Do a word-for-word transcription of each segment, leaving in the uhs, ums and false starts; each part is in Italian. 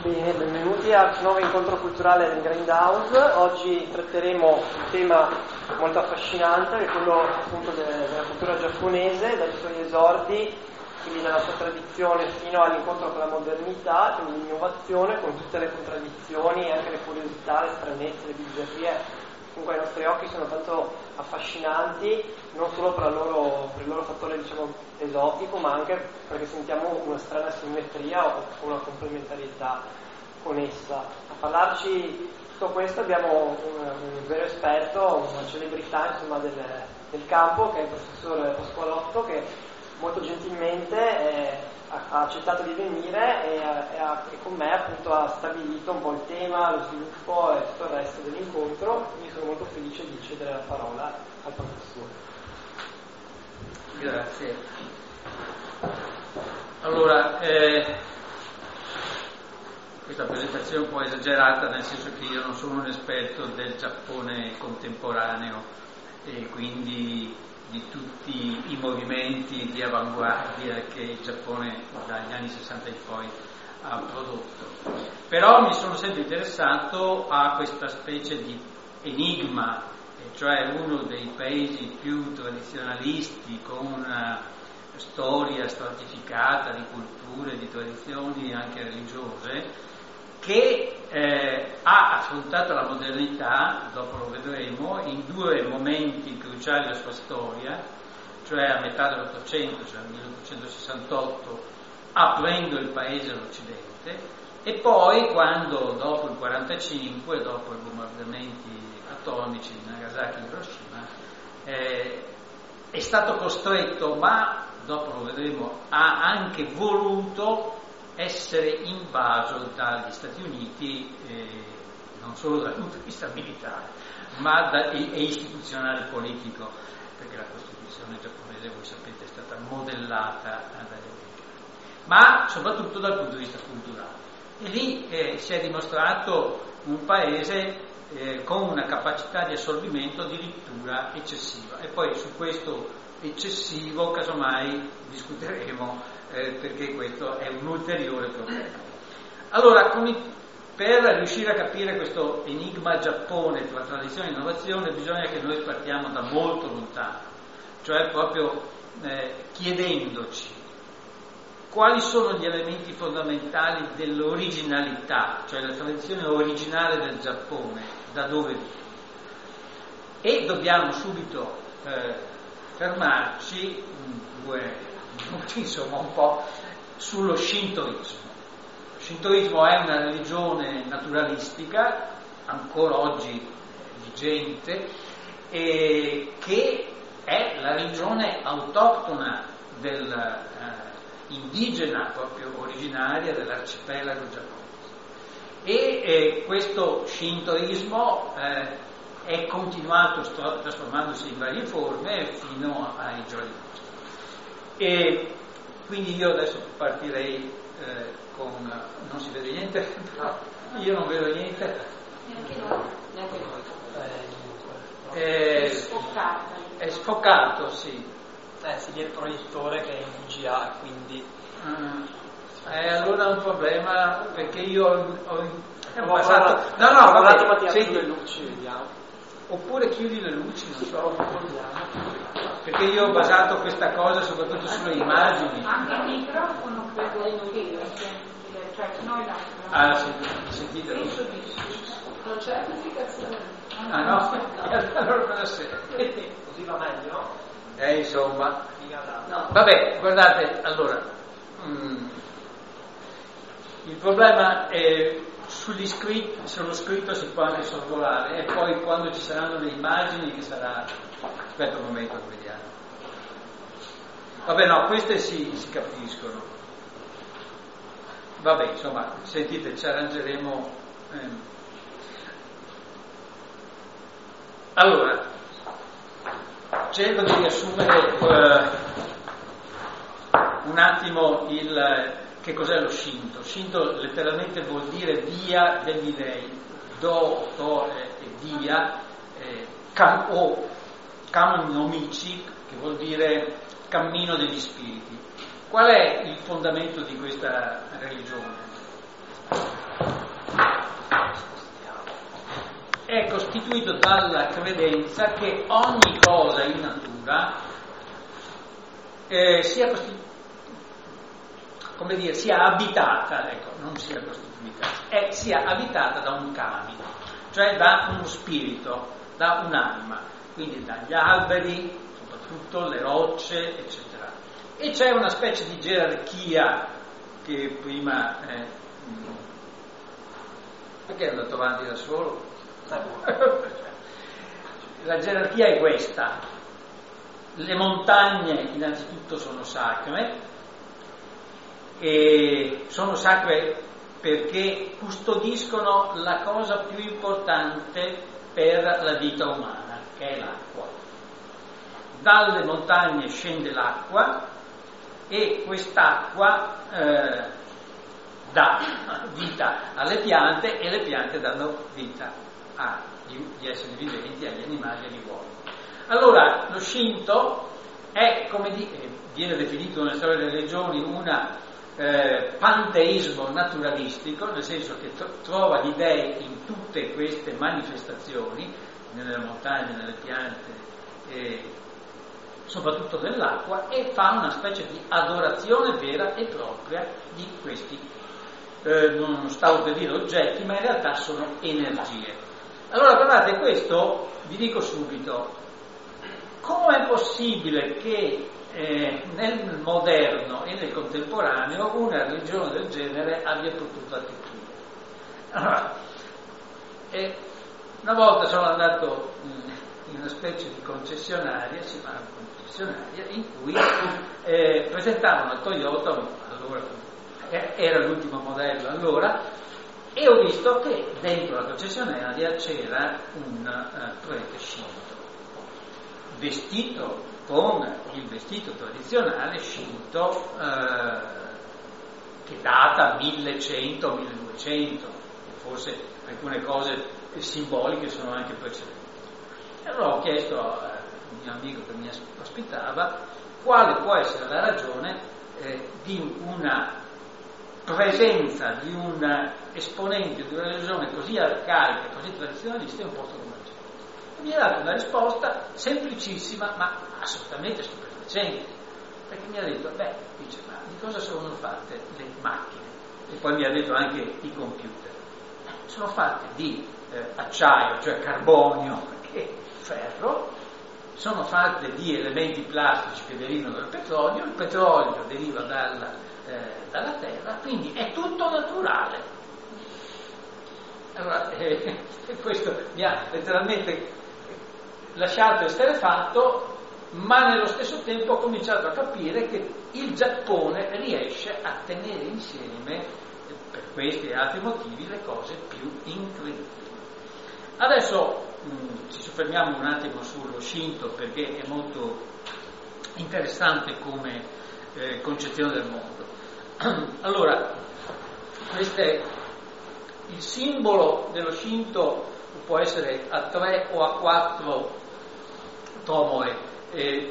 Bene, benvenuti al nuovo incontro culturale del Grindhouse. Oggi tratteremo un tema molto affascinante, che è quello appunto de- della cultura giapponese, dai suoi esordi, quindi dalla sua tradizione fino all'incontro con la modernità, quindi l'innovazione con tutte le contraddizioni, anche le curiosità, le stranezze, le bizzarrie. Comunque ai nostri occhi sono tanto affascinanti, non solo per, loro, per il loro fattore, diciamo, esotico, ma anche perché sentiamo una strana simmetria o una complementarietà con essa. A parlarci di tutto questo abbiamo un, un vero esperto, una celebrità insomma, del, del campo, che è il professor Pasqualotto, che molto gentilmente eh, ha, ha accettato di venire e, e, ha, e con me appunto ha stabilito un po' il tema, lo sviluppo e tutto il resto dell'incontro. Quindi sono molto felice di cedere la parola al professore. Grazie. Allora, eh, questa presentazione è un po' esagerata, nel senso che io non sono un esperto del Giappone contemporaneo e quindi di tutti i movimenti di avanguardia che il Giappone dagli anni sessanta in poi ha prodotto. Però mi sono sempre interessato a questa specie di enigma, cioè uno dei paesi più tradizionalisti, con una storia stratificata di culture, di tradizioni anche religiose, che eh, ha affrontato la modernità, dopo lo vedremo, in due momenti cruciali della sua storia, cioè a metà dell'Ottocento, cioè nel milleottocentosessantotto, aprendo il paese all'Occidente, e poi quando, dopo il quarantacinque, dopo i bombardamenti atomici di Nagasaki e Hiroshima, eh, è stato costretto, ma dopo lo vedremo, ha anche voluto essere invaso dagli Stati Uniti, eh, non solo dal punto di vista militare, ma da, e, e istituzionale politico, perché la Costituzione giapponese, voi sapete, è stata modellata dagli americani, ma soprattutto dal punto di vista culturale. E lì eh, si è dimostrato un paese eh, con una capacità di assorbimento addirittura eccessiva. E poi su questo eccessivo, casomai, discuteremo, eh, perché questo è un ulteriore problema. Allora, come, per riuscire a capire questo enigma Giappone tra tradizione e innovazione, bisogna che noi partiamo da molto lontano, cioè proprio eh, chiedendoci quali sono gli elementi fondamentali dell'originalità, cioè la tradizione originale del Giappone, da dove viene. E dobbiamo subito eh, fermarci, due minuti insomma un po', sullo shintoismo. Lo shintoismo è una religione naturalistica, ancora oggi vigente, e che è la religione autoctona del eh, indigena, proprio originaria dell'arcipelago giapponese. E eh, questo shintoismo eh, è continuato st- trasformandosi in varie forme fino ai giorni nostri. E quindi io adesso partirei eh, con... non si vede niente? Però io non vedo niente. Neanche noi. Neanche noi. Eh, è sfoccato. È sfocato, sì. Eh, si vede il proiettore che è in V G A, quindi... Mm. Eh, allora è un problema, perché io ho, ho, ho basato... No, no, un vabbè, attimo a tirare senti, le luci, vediamo. Oppure chiudi le luci, non so, perché io ho basato questa cosa soprattutto sulle immagini. Anche il microfono credo che cioè noi no. Ah, sì, sentite? Non c'è amplificazione. Ah no? Allora cosa sei? Così va meglio, no? Eh, insomma. No. Vabbè, guardate, allora, mm, il problema è sugli scritti, sullo scritto si può anche sorvolare, e poi quando ci saranno le immagini, che sarà... Aspetta un momento, vediamo. Vabbè, no, queste si, si capiscono. Vabbè, insomma, sentite, ci arrangeremo. Ehm. Allora, cerco di riassumere eh, un attimo il che cos'è lo Shinto. Shinto letteralmente vuol dire via degli dei, do, do e via, eh, kam, o kanon no michi, che vuol dire cammino degli spiriti. Qual è il fondamento di questa religione? è costituito dalla credenza che ogni cosa in natura eh, sia costituita, come dire, sia abitata, ecco, non sia costituita, è, sia abitata da un kami, cioè da uno spirito, da un'anima, quindi dagli alberi, soprattutto le rocce, eccetera. E c'è una specie di gerarchia che prima... Eh, perché è andato avanti da solo? La gerarchia è questa. Le montagne innanzitutto sono sacre, e sono sacre perché custodiscono la cosa più importante per la vita umana, che è l'acqua. Dalle montagne scende l'acqua e quest'acqua eh, dà vita alle piante e le piante danno vita agli esseri viventi, agli animali e agli uomini. Allora, lo Shinto è, come di, eh, viene definito nella storia delle religioni, un eh, panteismo naturalistico, nel senso che tro- trova gli dei in tutte queste manifestazioni, nelle montagne, nelle piante, e soprattutto nell'acqua, e fa una specie di adorazione vera e propria di questi, eh, non stavo per dire oggetti, ma in realtà sono energie. Allora, guardate, questo vi dico subito, come è possibile che eh, nel moderno e nel contemporaneo una religione del genere abbia potuto attecchire? Allora, eh, una volta sono andato in, in una specie di concessionaria, si chiama concessionaria, in cui eh, presentavano il Toyota, allora era l'ultimo modello allora, e ho visto che dentro la concessionaria c'era un uh, prete Shinto, vestito con il vestito tradizionale Shinto uh, che data millecento milleduecento, forse alcune cose simboliche sono anche precedenti. E allora ho chiesto al mio amico che mi ospitava quale può essere la ragione eh, di una presenza di un esponente di una religione così arcaica, così tradizionalista in un posto come questo. E mi ha dato una risposta semplicissima ma assolutamente stupefacente, perché mi ha detto, beh, dice, ma di cosa sono fatte le macchine? E poi mi ha detto anche i computer. Sono fatte di eh, acciaio, cioè carbonio e ferro, sono fatte di elementi plastici che derivano dal petrolio, il petrolio deriva dalla Eh, dalla terra, quindi è tutto naturale. Allora, eh, questo mi ha letteralmente lasciato esterrefatto, ma nello stesso tempo ho cominciato a capire che il Giappone riesce a tenere insieme, eh, per questi e altri motivi, le cose più incredibili. Adesso mh, ci soffermiamo un attimo sullo Shinto, perché è molto interessante come eh, concezione del mondo. Allora, questo è il simbolo dello Shinto, può essere a tre o a quattro tomoe. Eh,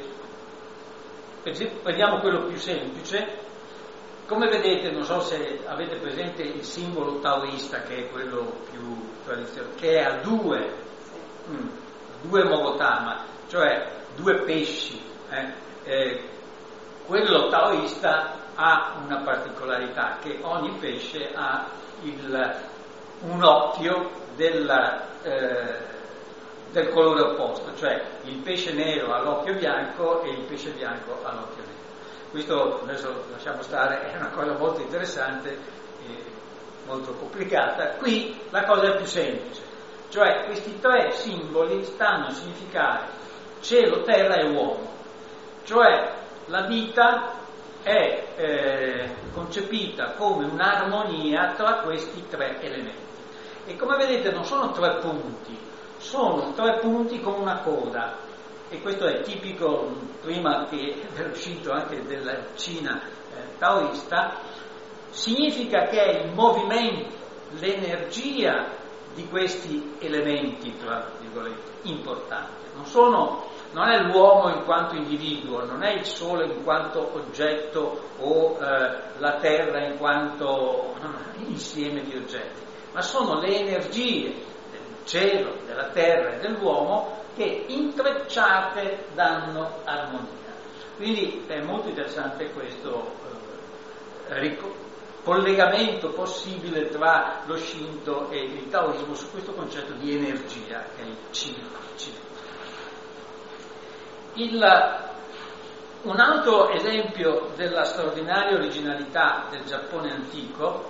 prendiamo quello più semplice. Come vedete, non so se avete presente il simbolo taoista, che è quello più tradizionale, che è a due, mm, due mogotama, cioè due pesci. Eh, eh, quello taoista ha una particolarità, che ogni pesce ha il, un occhio del, eh, del colore opposto, cioè il pesce nero ha l'occhio bianco e il pesce bianco ha l'occhio nero. Questo adesso lasciamo stare, è una cosa molto interessante e molto complicata. Qui la cosa è più semplice, cioè questi tre simboli stanno a significare cielo, terra e uomo, cioè la vita è eh, concepita come un'armonia tra questi tre elementi. E come vedete non sono tre punti, sono tre punti con una coda, e questo è tipico, prima che era uscito anche della Cina eh, taoista. Significa che è il movimento, l'energia di questi elementi, tra virgolette, importante. Non sono Non è l'uomo in quanto individuo, non è il sole in quanto oggetto o eh, la terra in quanto insieme di oggetti, ma sono le energie del cielo, della terra e dell'uomo che intrecciate danno armonia. Quindi è molto interessante questo eh, ric- collegamento possibile tra lo Shinto e il Taoismo su questo concetto di energia che è il Chi. Il, un altro esempio della straordinaria originalità del Giappone antico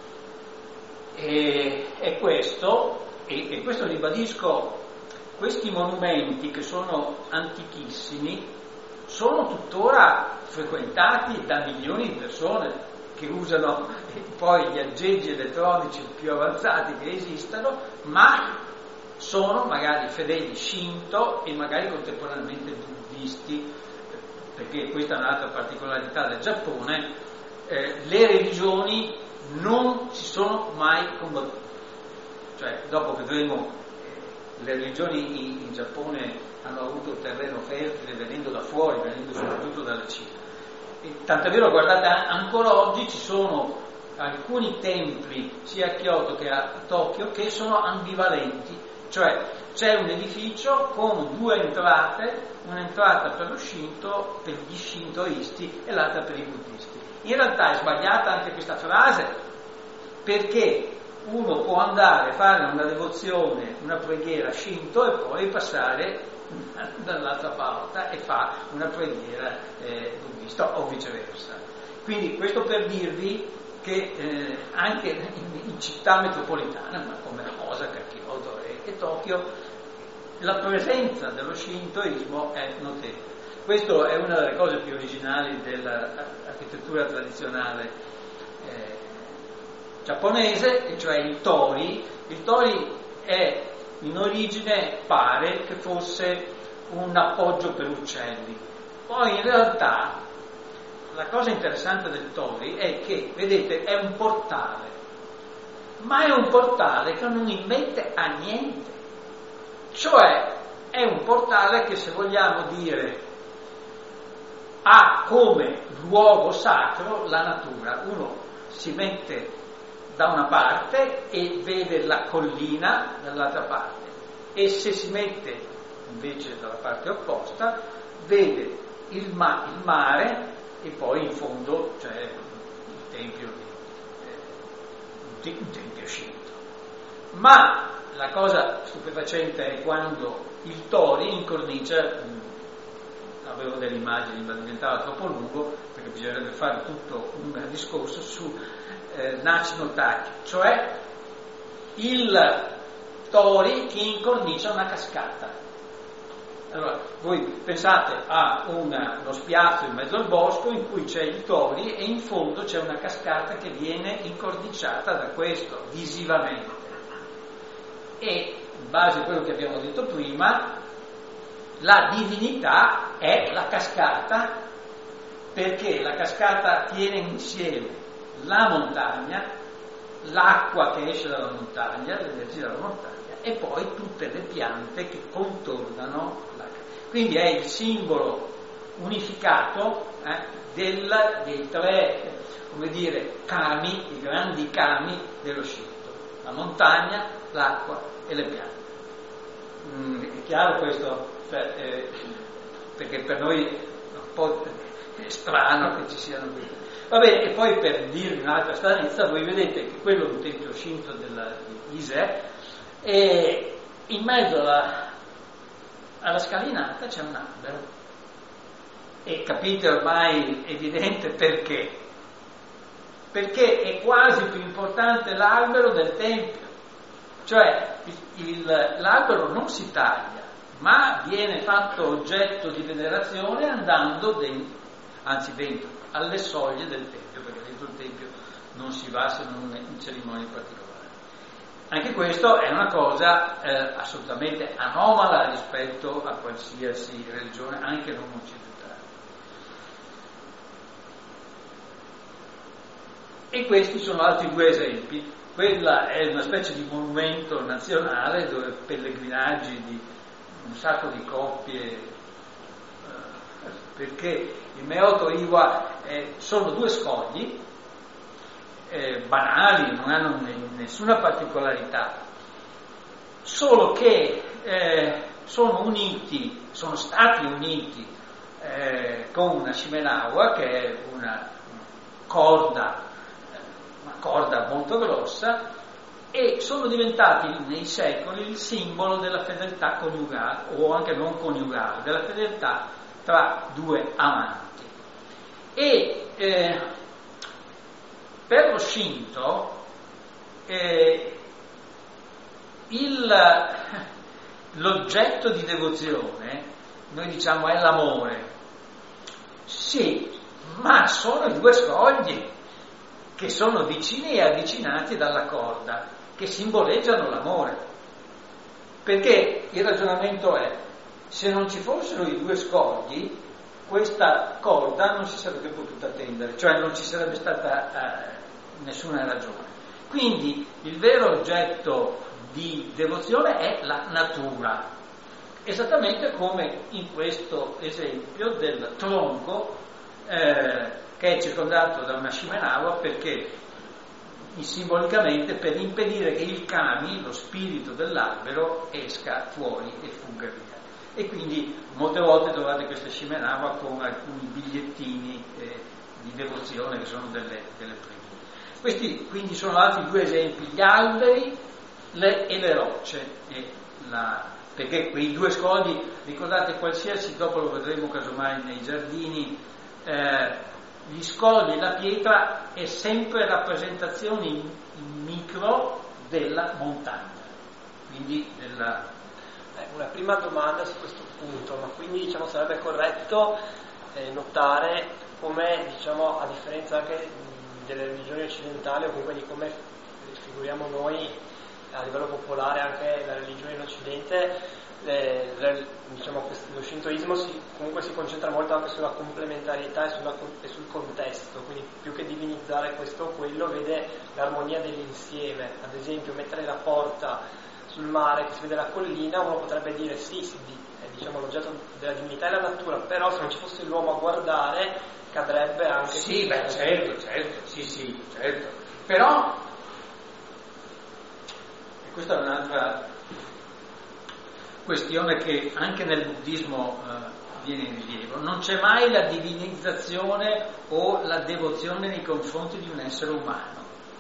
è, è questo, e, e questo ribadisco, questi monumenti che sono antichissimi sono tuttora frequentati da milioni di persone che usano poi gli aggeggi elettronici più avanzati che esistano, ma sono magari fedeli Shinto e magari contemporaneamente buddisti, perché questa è un'altra particolarità del Giappone, eh, le religioni non si sono mai combattute. Cioè, dopo vedremo, eh, le religioni in, in Giappone hanno avuto terreno fertile venendo da fuori, venendo soprattutto dalla Cina. E tant'è vero, guardate, ancora oggi ci sono alcuni templi, sia a Kyoto che a Tokyo, che sono ambivalenti, cioè c'è un edificio con due entrate, un'entrata per lo Shinto, per gli shintoisti, e l'altra per i buddisti. In realtà è sbagliata anche questa frase, perché uno può andare a fare una devozione, una preghiera Shinto e poi passare dall'altra parte e fa una preghiera eh, buddista o viceversa. Quindi questo per dirvi che eh, anche in, in città metropolitane, ma come Osaka, Kyoto e, e Tokyo, la presenza dello shintoismo è notevole. Questa è una delle cose più originali dell'architettura tradizionale eh, giapponese, e cioè il tori. Il tori è in origine, pare che fosse un appoggio per uccelli. Poi in realtà la cosa interessante del tori è che, vedete, è un portale, ma è un portale che non immette a niente. Cioè è un portale che, se vogliamo dire, ha come luogo sacro la natura. Uno si mette da una parte e vede la collina dall'altra parte, e se si mette invece dalla parte opposta vede il, ma- il mare, e poi in fondo c'è il tempio di, eh, un tempio Shinto. Ma la cosa stupefacente è quando il tori incornicia, mh, avevo delle immagini ma diventava troppo lungo perché bisognerebbe fare tutto un discorso su eh, Nachi no Taki, cioè il tori che incornicia una cascata. Allora, voi pensate a una, uno spiazzo in mezzo al bosco in cui c'è il tori e in fondo c'è una cascata che viene incorniciata da questo, visivamente. E in base a quello che abbiamo detto prima, la divinità è la cascata, perché la cascata tiene insieme la montagna, l'acqua che esce dalla montagna, l'energia dalla montagna, e poi tutte le piante che contornano la cascata. Quindi è il simbolo unificato eh, del, dei tre, come dire, kami, i grandi kami dello Shinto: la montagna, l'acqua e le piante. Mm, è chiaro questo? Cioè, eh, perché per noi è un po' strano che ci siano queste. Vabbè, e poi per dirvi un'altra stranezza, voi vedete che quello è un tempio Shinto della, di Ise, e in mezzo alla, alla scalinata c'è un albero, e capite ormai evidente perché perché è quasi più importante l'albero del tempio, cioè il, il, l'albero non si taglia ma viene fatto oggetto di venerazione andando dentro, anzi dentro alle soglie del tempio, perché dentro il tempio non si va se non in cerimonie particolari. Anche questo è una cosa eh, assolutamente anomala rispetto a qualsiasi religione, anche non occidentale. E questi sono altri due esempi. Quella è una specie di monumento nazionale dove pellegrinaggi di un sacco di coppie, eh, perché il Meoto Iwa eh, sono due scogli, eh, banali, non hanno ne- nessuna particolarità, solo che eh, sono uniti, sono stati uniti eh, con una Shimenawa, che è una corda, una corda molto grossa, e sono diventati nei secoli il simbolo della fedeltà coniugale, o anche non coniugale, della fedeltà tra due amanti. E eh, per lo Shinto eh, il, l'oggetto di devozione, noi diciamo, è l'amore. Sì, ma sono i due scogli che sono vicini e avvicinati dalla corda, che simboleggiano l'amore. Perché il ragionamento è: se non ci fossero i due scogli, questa corda non si sarebbe potuta tendere, cioè non ci sarebbe stata eh, nessuna ragione. Quindi il vero oggetto di devozione è la natura, esattamente come in questo esempio del tronco eh, che è circondato da una Shimenawa, perché simbolicamente per impedire che il kami, lo spirito dell'albero, esca fuori e fugga via. E quindi molte volte trovate queste Shimenawa con alcuni bigliettini eh, di devozione che sono delle, delle preghiere. Questi quindi sono altri due esempi: gli alberi le, e le rocce, e la, perché quei due scogli, ricordate, qualsiasi, dopo lo vedremo casomai nei giardini, eh, gli scogli e la pietra è sempre rappresentazione in, in micro della montagna, quindi della... Eh, una prima domanda su questo punto, ma quindi diciamo sarebbe corretto eh, notare come, diciamo, a differenza anche mh, delle religioni occidentali, o comunque di come figuriamo noi a livello popolare anche la religione in Occidente, le, le, diciamo, lo shintoismo si, comunque si concentra molto anche sulla complementarietà e, sulla, e sul contesto, quindi più che divinizzare questo o quello vede l'armonia dell'insieme. Ad esempio, mettere la porta sul mare che si vede la collina, uno potrebbe dire sì, sì è, diciamo, l'oggetto della divinità è la natura, però se non ci fosse l'uomo a guardare cadrebbe anche... Sì, beh, certo, certo, sì, sì, certo. Però, e questa è un'altra questione che anche nel buddismo eh, viene in rilievo, non c'è mai la divinizzazione o la devozione nei confronti di un essere umano.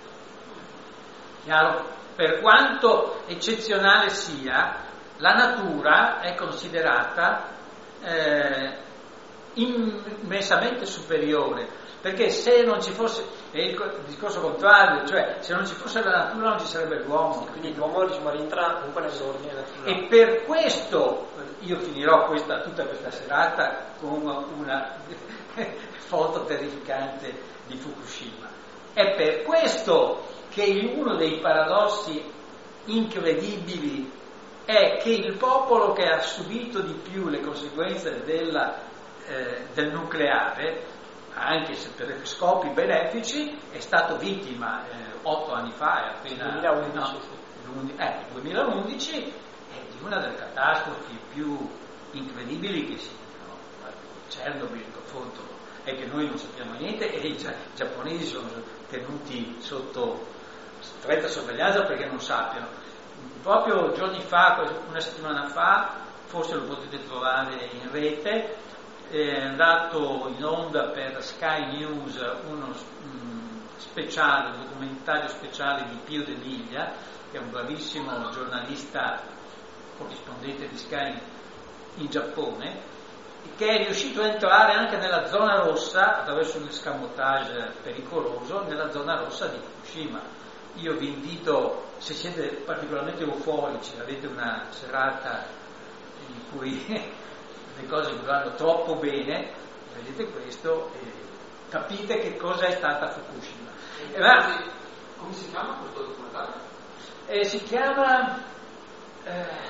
Chiaro? Per quanto eccezionale sia, la natura è considerata eh, immensamente superiore, perché se non ci fosse, è il discorso contrario, cioè se non ci fosse la natura non ci sarebbe l'uomo. Quindi l'uomo, diciamo, rientra comunque nell'ordine naturale. E per questo io finirò questa, tutta questa serata con una foto terrificante di Fukushima. È per questo che uno dei paradossi incredibili è che il popolo che ha subito di più le conseguenze della, eh, del nucleare, anche se per scopi benefici, è stato vittima eh, otto anni fa, è appena duemilaundici, no, eh, duemilaundici, è di una delle catastrofi più incredibili che si no, Chernobyl, appunto, è che noi non sappiamo niente e i giapponesi sono tenuti sotto stretta sorveglianza perché non sappiano. Proprio giorni fa, una settimana fa, forse lo potete trovare in rete, è andato in onda per Sky News uno mh, speciale, un documentario speciale di Pio De Miglia, che è un bravissimo giornalista corrispondente di Sky in Giappone, che è riuscito a entrare anche nella zona rossa, attraverso un escamotage pericoloso, nella zona rossa di Fukushima. Io vi invito, se siete particolarmente euforici, avete una serata in cui le cose vanno troppo bene, vedete questo e capite che cosa è stata Fukushima. E ma, come si chiama questo documentario? Eh, si chiama... Eh,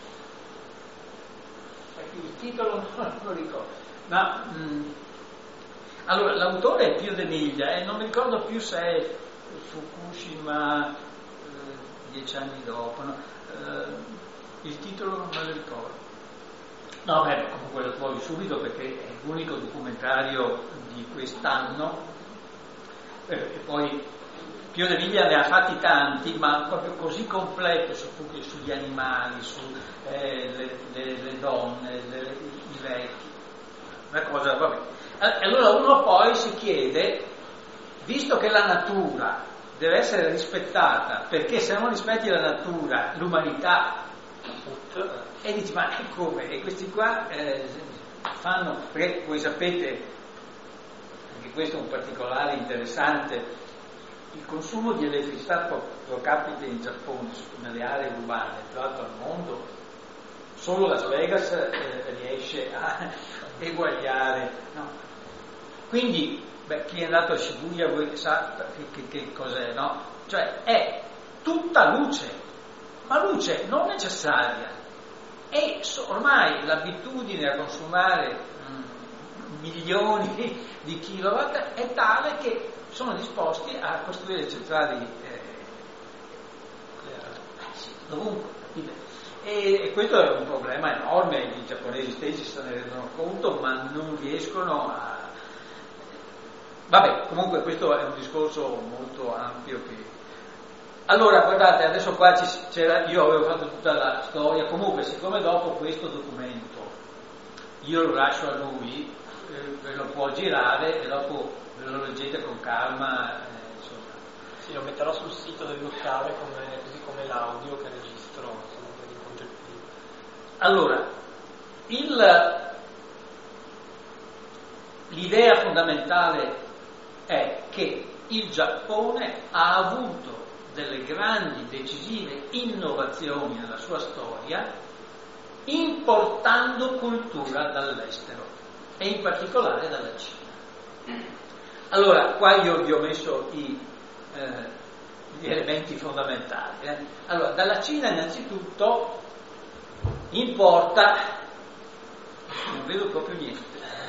il titolo non lo ricordo, ma mh, allora l'autore è Pio De Miglia e non mi ricordo più se è Fukushima eh, dieci anni dopo, no? eh, il titolo non me lo ricordo. No, beh, comunque lo trovi subito perché è l'unico documentario di quest'anno, eh, e poi Pio Dell'India ne ha fatti tanti, ma proprio così completo su, sugli animali, su eh, le, le, le donne, le, i vecchi, una cosa, vabbè. Allora uno poi si chiede, visto che la natura deve essere rispettata, perché se non rispetti la natura, l'umanità, e dici, ma come? E questi qua eh, fanno, perché voi sapete, anche questo è un particolare interessante, il consumo di elettricità pro capite in Giappone, nelle aree urbane, tra l'altro al mondo, solo Las Vegas eh, riesce a eguagliare. No? Quindi, beh, chi è andato a Shibuya voi sa che, che, che cos'è, no? Cioè è tutta luce, ma luce non necessaria. E so, ormai l'abitudine a consumare mh, milioni di kilowatt è tale che sono disposti a costruire centrali eh, sì, dovunque. E, e questo è un problema enorme, i giapponesi stessi se ne rendono conto, ma non riescono a... Vabbè, comunque questo è un discorso molto ampio che... Allora, guardate, adesso qua c'era, io avevo fatto tutta la storia, comunque siccome dopo questo documento io lo lascio a lui, eh, ve lo può girare e dopo ve lo leggete con calma, eh, insomma. Sì, lo metterò sul sito del locale come, così come l'audio che registro, insomma, per i concetti. Allora, il, l'idea fondamentale è che il Giappone ha avuto delle grandi, decisive innovazioni nella sua storia, importando cultura dall'estero e in particolare dalla Cina. Allora, qua io vi ho messo i, eh, gli elementi fondamentali. Eh. Allora, dalla Cina innanzitutto importa, non vedo proprio niente,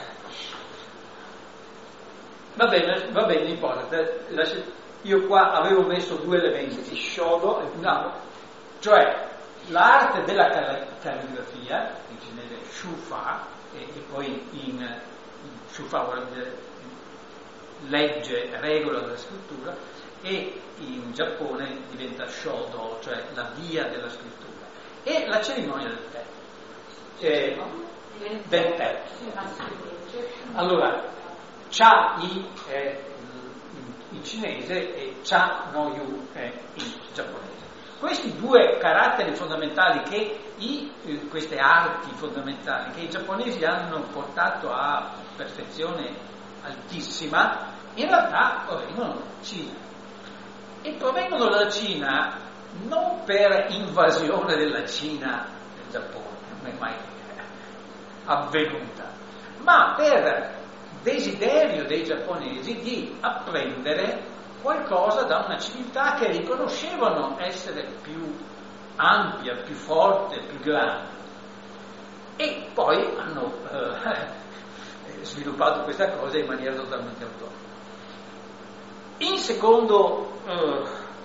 va bene, va bene, importa, io qua avevo messo due elementi, shodo e no, cioè l'arte della calligrafia, in cinese shufa, e, e poi in, in shufa vuol dire legge, regola della scrittura, e in Giappone diventa shodo, cioè la via della scrittura, e la cerimonia del tè, eh, del tè. Allora, cha-i è in cinese e cha-no-yu è in giapponese. Questi due caratteri fondamentali, che i, eh, queste arti fondamentali che i giapponesi hanno portato a perfezione altissima, in realtà provengono dalla Cina. E provengono dalla Cina non per invasione della Cina del Giappone, non è mai avvenuta, ma per desiderio dei giapponesi di apprendere qualcosa da una civiltà che riconoscevano essere più ampia, più forte, più grande. E poi hanno eh, sviluppato questa cosa in maniera totalmente autonoma. In secondo, eh,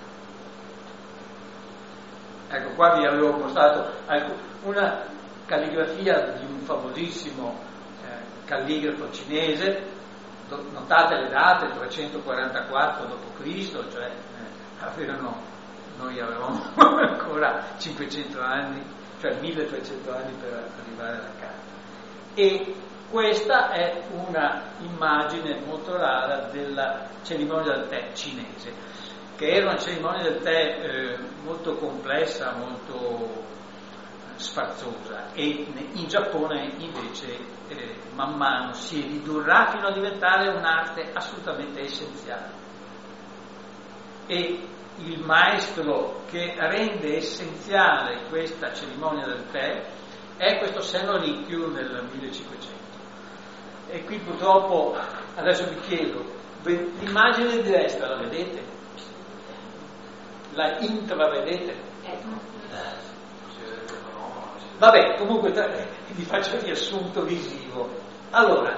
ecco qua vi avevo mostrato una calligrafia di un famosissimo eh, calligrafo cinese, notate le date, trecentoquarantaquattro dopo Cristo, cioè eh, avevano, noi avevamo ancora cinquecento anni, cioè milletrecento anni per arrivare alla carta. E questa è una immagine molto rara della cerimonia del tè cinese, che era una cerimonia del tè eh, molto complessa, molto sfarzosa, e in Giappone invece eh, man mano si ridurrà fino a diventare un'arte assolutamente essenziale. E il maestro che rende essenziale questa cerimonia del tè è questo Senno Rikyū nel millecinquecento. E qui purtroppo, adesso vi chiedo, l'immagine di destra la vedete? La intravedete? Vabbè, comunque vi faccio il riassunto visivo. Allora,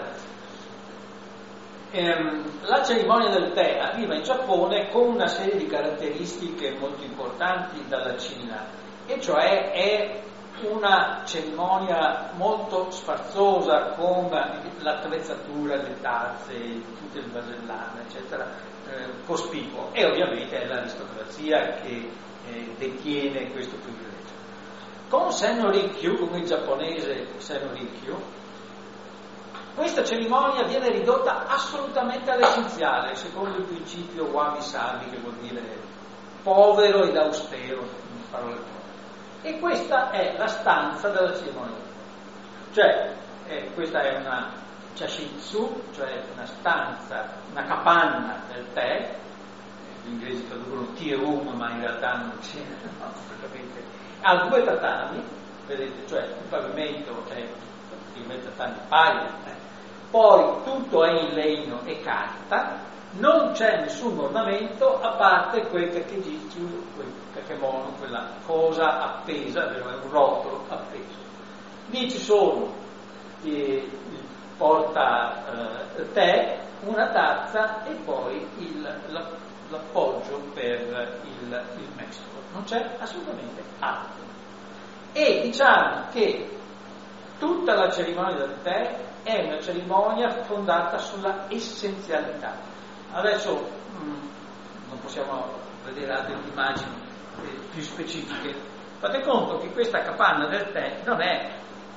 ehm, la cerimonia del tè arriva in Giappone con una serie di caratteristiche molto importanti dalla Cina, e cioè è una cerimonia molto sfarzosa con l'attrezzatura, le tazze, tutte le vasellane, eccetera, eh, cospicuo, e ovviamente è l'aristocrazia che eh, detiene questo privilegio. Con Senno-Rikyu, come il giapponese Senno-Rikyu, questa cerimonia viene ridotta assolutamente all'essenziale, secondo il principio wabi-sabi, che vuol dire povero ed austero, in parole povere. E questa è la stanza della cerimonia. Cioè, eh, questa è una chashitsu, cioè una stanza, una capanna del tè, gli inglesi traducono tea room, ma in realtà non c'è, no, assolutamente. Ha due tatami, vedete, cioè il pavimento è due tatami pari, eh. Poi tutto è in legno e carta, non c'è nessun ornamento a parte quel kakejitsu, quel kakemono, quella cosa appesa, è un rotolo appeso. Lì ci sono eh, il porta eh, tè, una tazza e poi il, la, l'appoggio per il, il mestolo. Non c'è assolutamente altro. E diciamo che tutta la cerimonia del tè è una cerimonia fondata sulla essenzialità. Adesso mh, non possiamo vedere altre immagini eh, più specifiche. Fate conto che questa capanna del tè non è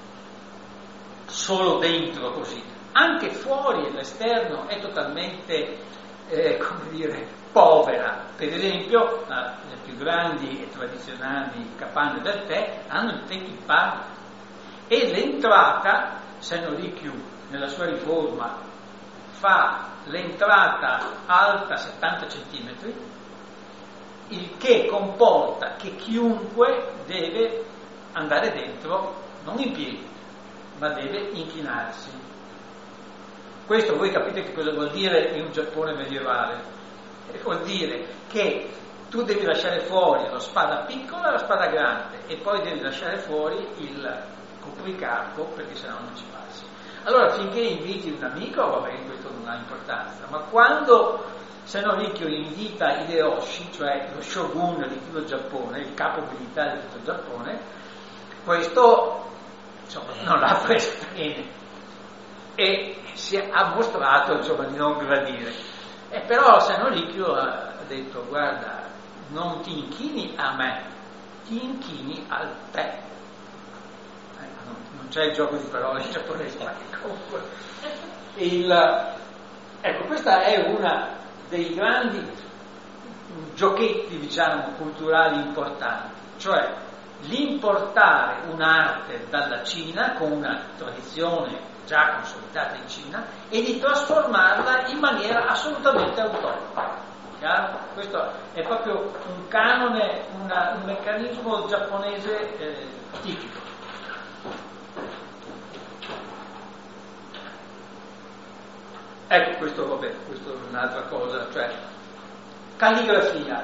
solo dentro così, anche fuori l'esterno è totalmente, eh, come dire, povera. Per esempio, le più grandi e tradizionali capanne del tè hanno il tekipan e l'entrata, Senno-Rikyu nella sua riforma fa l'entrata alta settanta centimetri, il che comporta che chiunque deve andare dentro non in piedi, ma deve inchinarsi. Questo voi capite che cosa vuol dire in un Giappone medievale? E vuol dire che tu devi lasciare fuori la spada piccola e la spada grande e poi devi lasciare fuori il copricapo perché sennò non ci passi. Allora finché inviti un amico va bene, questo non ha importanza, ma quando Senno-Rikyu invita Hideyoshi, cioè lo shogun di tutto il Giappone, il capo militare di tutto il Giappone, questo insomma non l'ha preso bene e si ha mostrato insomma di non gradire. E però Senno-Rikyu ha detto: guarda, non ti inchini a me, ti inchini al tè. Non c'è il gioco di parole in giapponese, ma comunque il, ecco, questa è una dei grandi giochetti, diciamo, culturali importanti, cioè l'importare un'arte dalla Cina con una tradizione già consolidata in Cina e di trasformarla in maniera assolutamente autonoma. Chiaro? Questo è proprio un canone, una, un meccanismo giapponese eh, tipico. Ecco, questo, vabbè, questo è un'altra cosa, cioè calligrafia.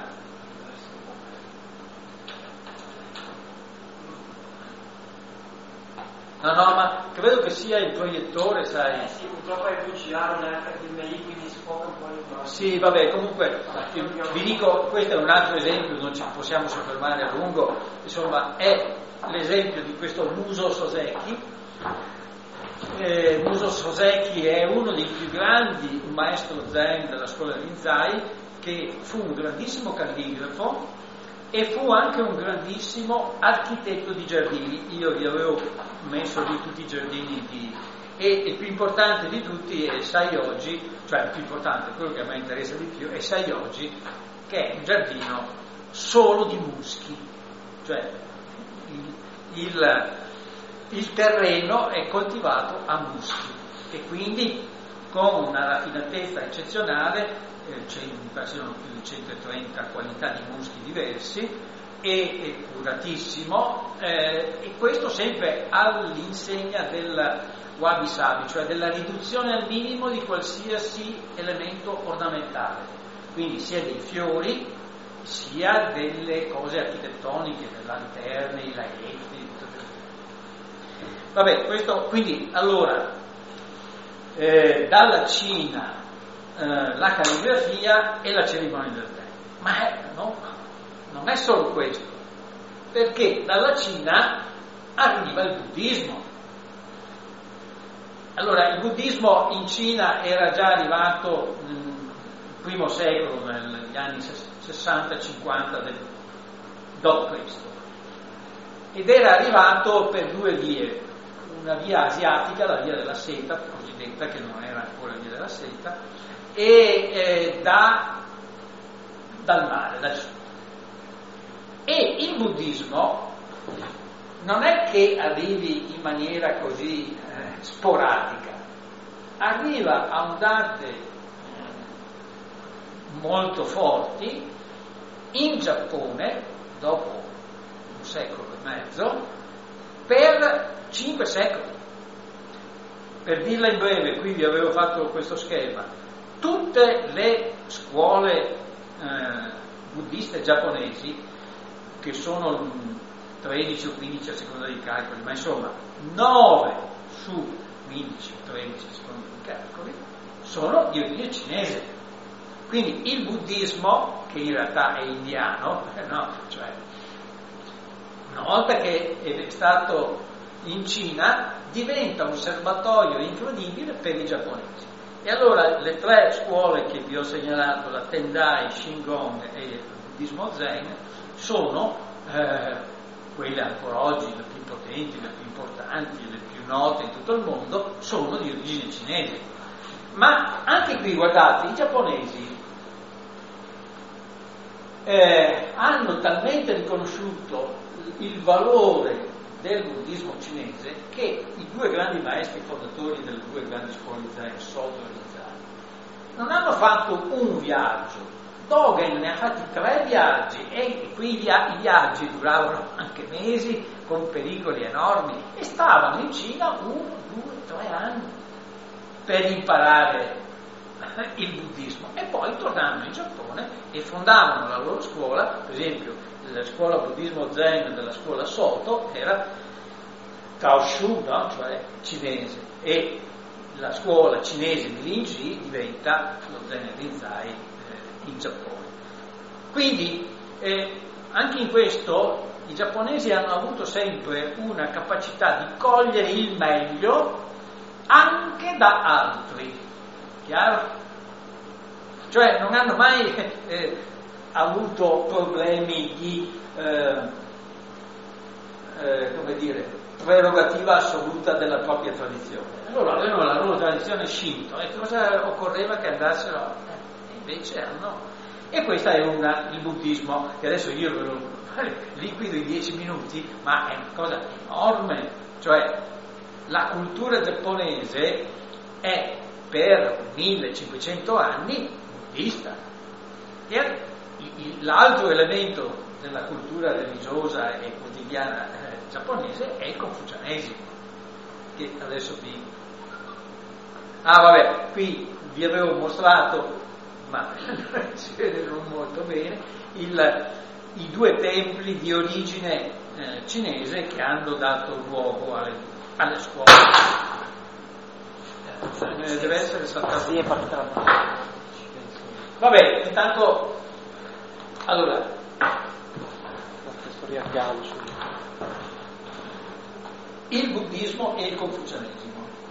No, no, ma credo che sia il proiettore, sai. Eh sì, purtroppo è V G A, non è H D M I, quindi si può un po' di... Sì, vabbè, comunque vi dico, questo è un altro esempio, non ci possiamo soffermare a lungo, insomma, è l'esempio di questo Muso Soseki. Eh, Muso Soseki è uno dei più grandi, un maestro zen della scuola Rinzai, che fu un grandissimo calligrafo e fu anche un grandissimo architetto di giardini. Io vi avevo messo lì tutti i giardini di... e il più importante di tutti è Saiyoji, cioè il più importante, quello che a me interessa di più, è Saiyoji, che è un giardino solo di muschi, cioè il, il il terreno è coltivato a muschi e quindi con una raffinatezza eccezionale, eh, c'è sono più di centotrenta qualità di muschi diversi e è curatissimo, eh, e questo sempre all'insegna del wabi-sabi, cioè della riduzione al minimo di qualsiasi elemento ornamentale, quindi sia dei fiori sia delle cose architettoniche, delle lanterne, i laghetti. Vabbè, questo, quindi, allora, eh, dalla Cina eh, la calligrafia e la cerimonia del tè. Ma è, no, non è solo questo, perché dalla Cina arriva il buddismo. Allora, il buddismo in Cina era già arrivato nel primo secolo, negli anni sessanta cinquanta del dopo Cristo, ed era arrivato per due vie, una via asiatica, la via della seta, cosiddetta, che non era ancora via della seta, e eh, da, dal mare, dal sud. E il buddismo non è che arrivi in maniera così eh, sporadica, arriva a ondate eh, molto forti in Giappone dopo un secolo e mezzo per cinque secoli. Per dirla in breve, qui vi avevo fatto questo schema: tutte le scuole eh, buddiste giapponesi, che sono tredici o quindici a seconda dei calcoli, ma insomma nove su quindici o tredici a seconda dei calcoli, sono di origine cinese. Quindi il buddismo, che in realtà è indiano, eh no, cioè una volta che è stato in Cina diventa un serbatoio incredibile per i giapponesi. E allora le tre scuole che vi ho segnalato, la Tendai, Shingon e il buddismo Zen, sono eh, quelle ancora oggi le più potenti, le più importanti, le più note in tutto il mondo, sono di origine cinese. Ma anche qui, guardate, i giapponesi eh, hanno talmente riconosciuto il valore del buddismo cinese che i due grandi maestri fondatori delle due grandi scuole Zen, Soto e Rizal, non hanno fatto un viaggio. Dogen ne ha fatti tre viaggi e qui i viaggi duravano anche mesi con pericoli enormi e stavano in Cina uno, due, tre anni per imparare il buddismo e poi tornavano in Giappone e fondavano la loro scuola. Per esempio la scuola buddismo Zen della scuola Soto era Taoshu, no? Cioè cinese, e la scuola cinese di Linji diventa lo Zen Rinzai eh, in Giappone. Quindi eh, anche in questo i giapponesi hanno avuto sempre una capacità di cogliere il meglio anche da altri, chiaro? Cioè non hanno mai eh, avuto problemi di eh, eh, come dire, prerogativa assoluta della propria tradizione. Allora avevano la loro tradizione Shinto e cosa occorreva che andassero? Eh, invece hanno. E questo è una, il buddismo, che adesso io ve lo liquido in dieci minuti, ma è una cosa enorme. Cioè la cultura giapponese è per millecinquecento anni buddista. E l'altro elemento della cultura religiosa e quotidiana eh, giapponese è il confucianesimo, che adesso vi... Ah vabbè, qui vi avevo mostrato, ma si vede non molto bene, il, i due templi di origine eh, cinese che hanno dato luogo alle, alle scuole. Eh, deve essere saltato. Sì, è partita la... Vabbè, intanto, allora, questo riaggancio. Il buddismo e il confucianesimo.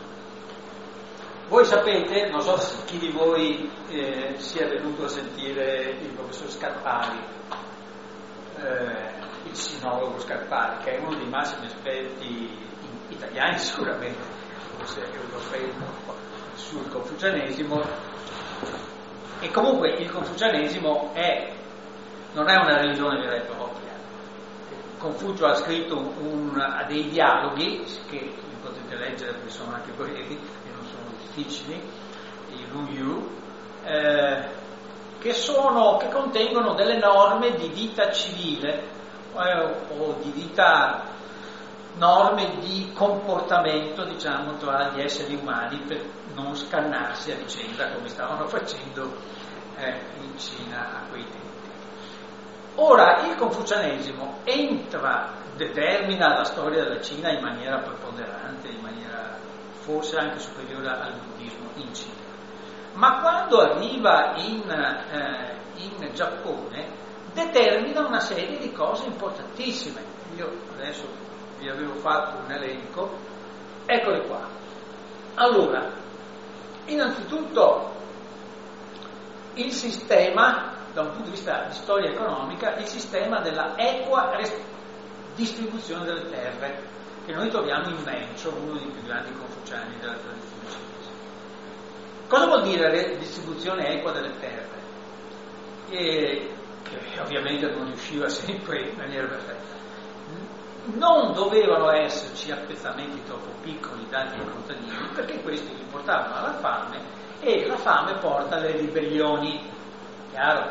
Voi sapete, non so se chi di voi eh, sia venuto a sentire il professor Scarpari, eh, il sinologo Scarpari, che è uno dei massimi esperti italiani sicuramente, forse europei, sul confucianesimo. E comunque il confucianesimo è, non è una religione vera e propria. Confucio ha scritto un, un, ha dei dialoghi che li potete leggere perché sono anche brevi e non sono difficili, i Lu Yu, eh, che, sono, che contengono delle norme di vita civile eh, o di vita, norme di comportamento, diciamo, tra gli esseri umani per non scannarsi a vicenda come stavano facendo eh, in Cina a quei tempi. Ora il confucianesimo entra, determina la storia della Cina in maniera preponderante, in maniera forse anche superiore al buddismo in Cina. Ma quando arriva in, eh, in Giappone determina una serie di cose importantissime. Io adesso vi vi avevo fatto un elenco, eccole qua. Allora, innanzitutto il sistema, da un punto di vista di storia economica, il sistema della equa distribuzione delle terre, che noi troviamo in Mencio, uno dei più grandi confuciani della tradizione cinese. Cosa vuol dire distribuzione equa delle terre? E, che ovviamente non riusciva sempre in maniera perfetta. Non dovevano esserci appezzamenti troppo piccoli dati ai contadini, perché questi li portavano alla fame, e la fame porta alle ribellioni, chiaro?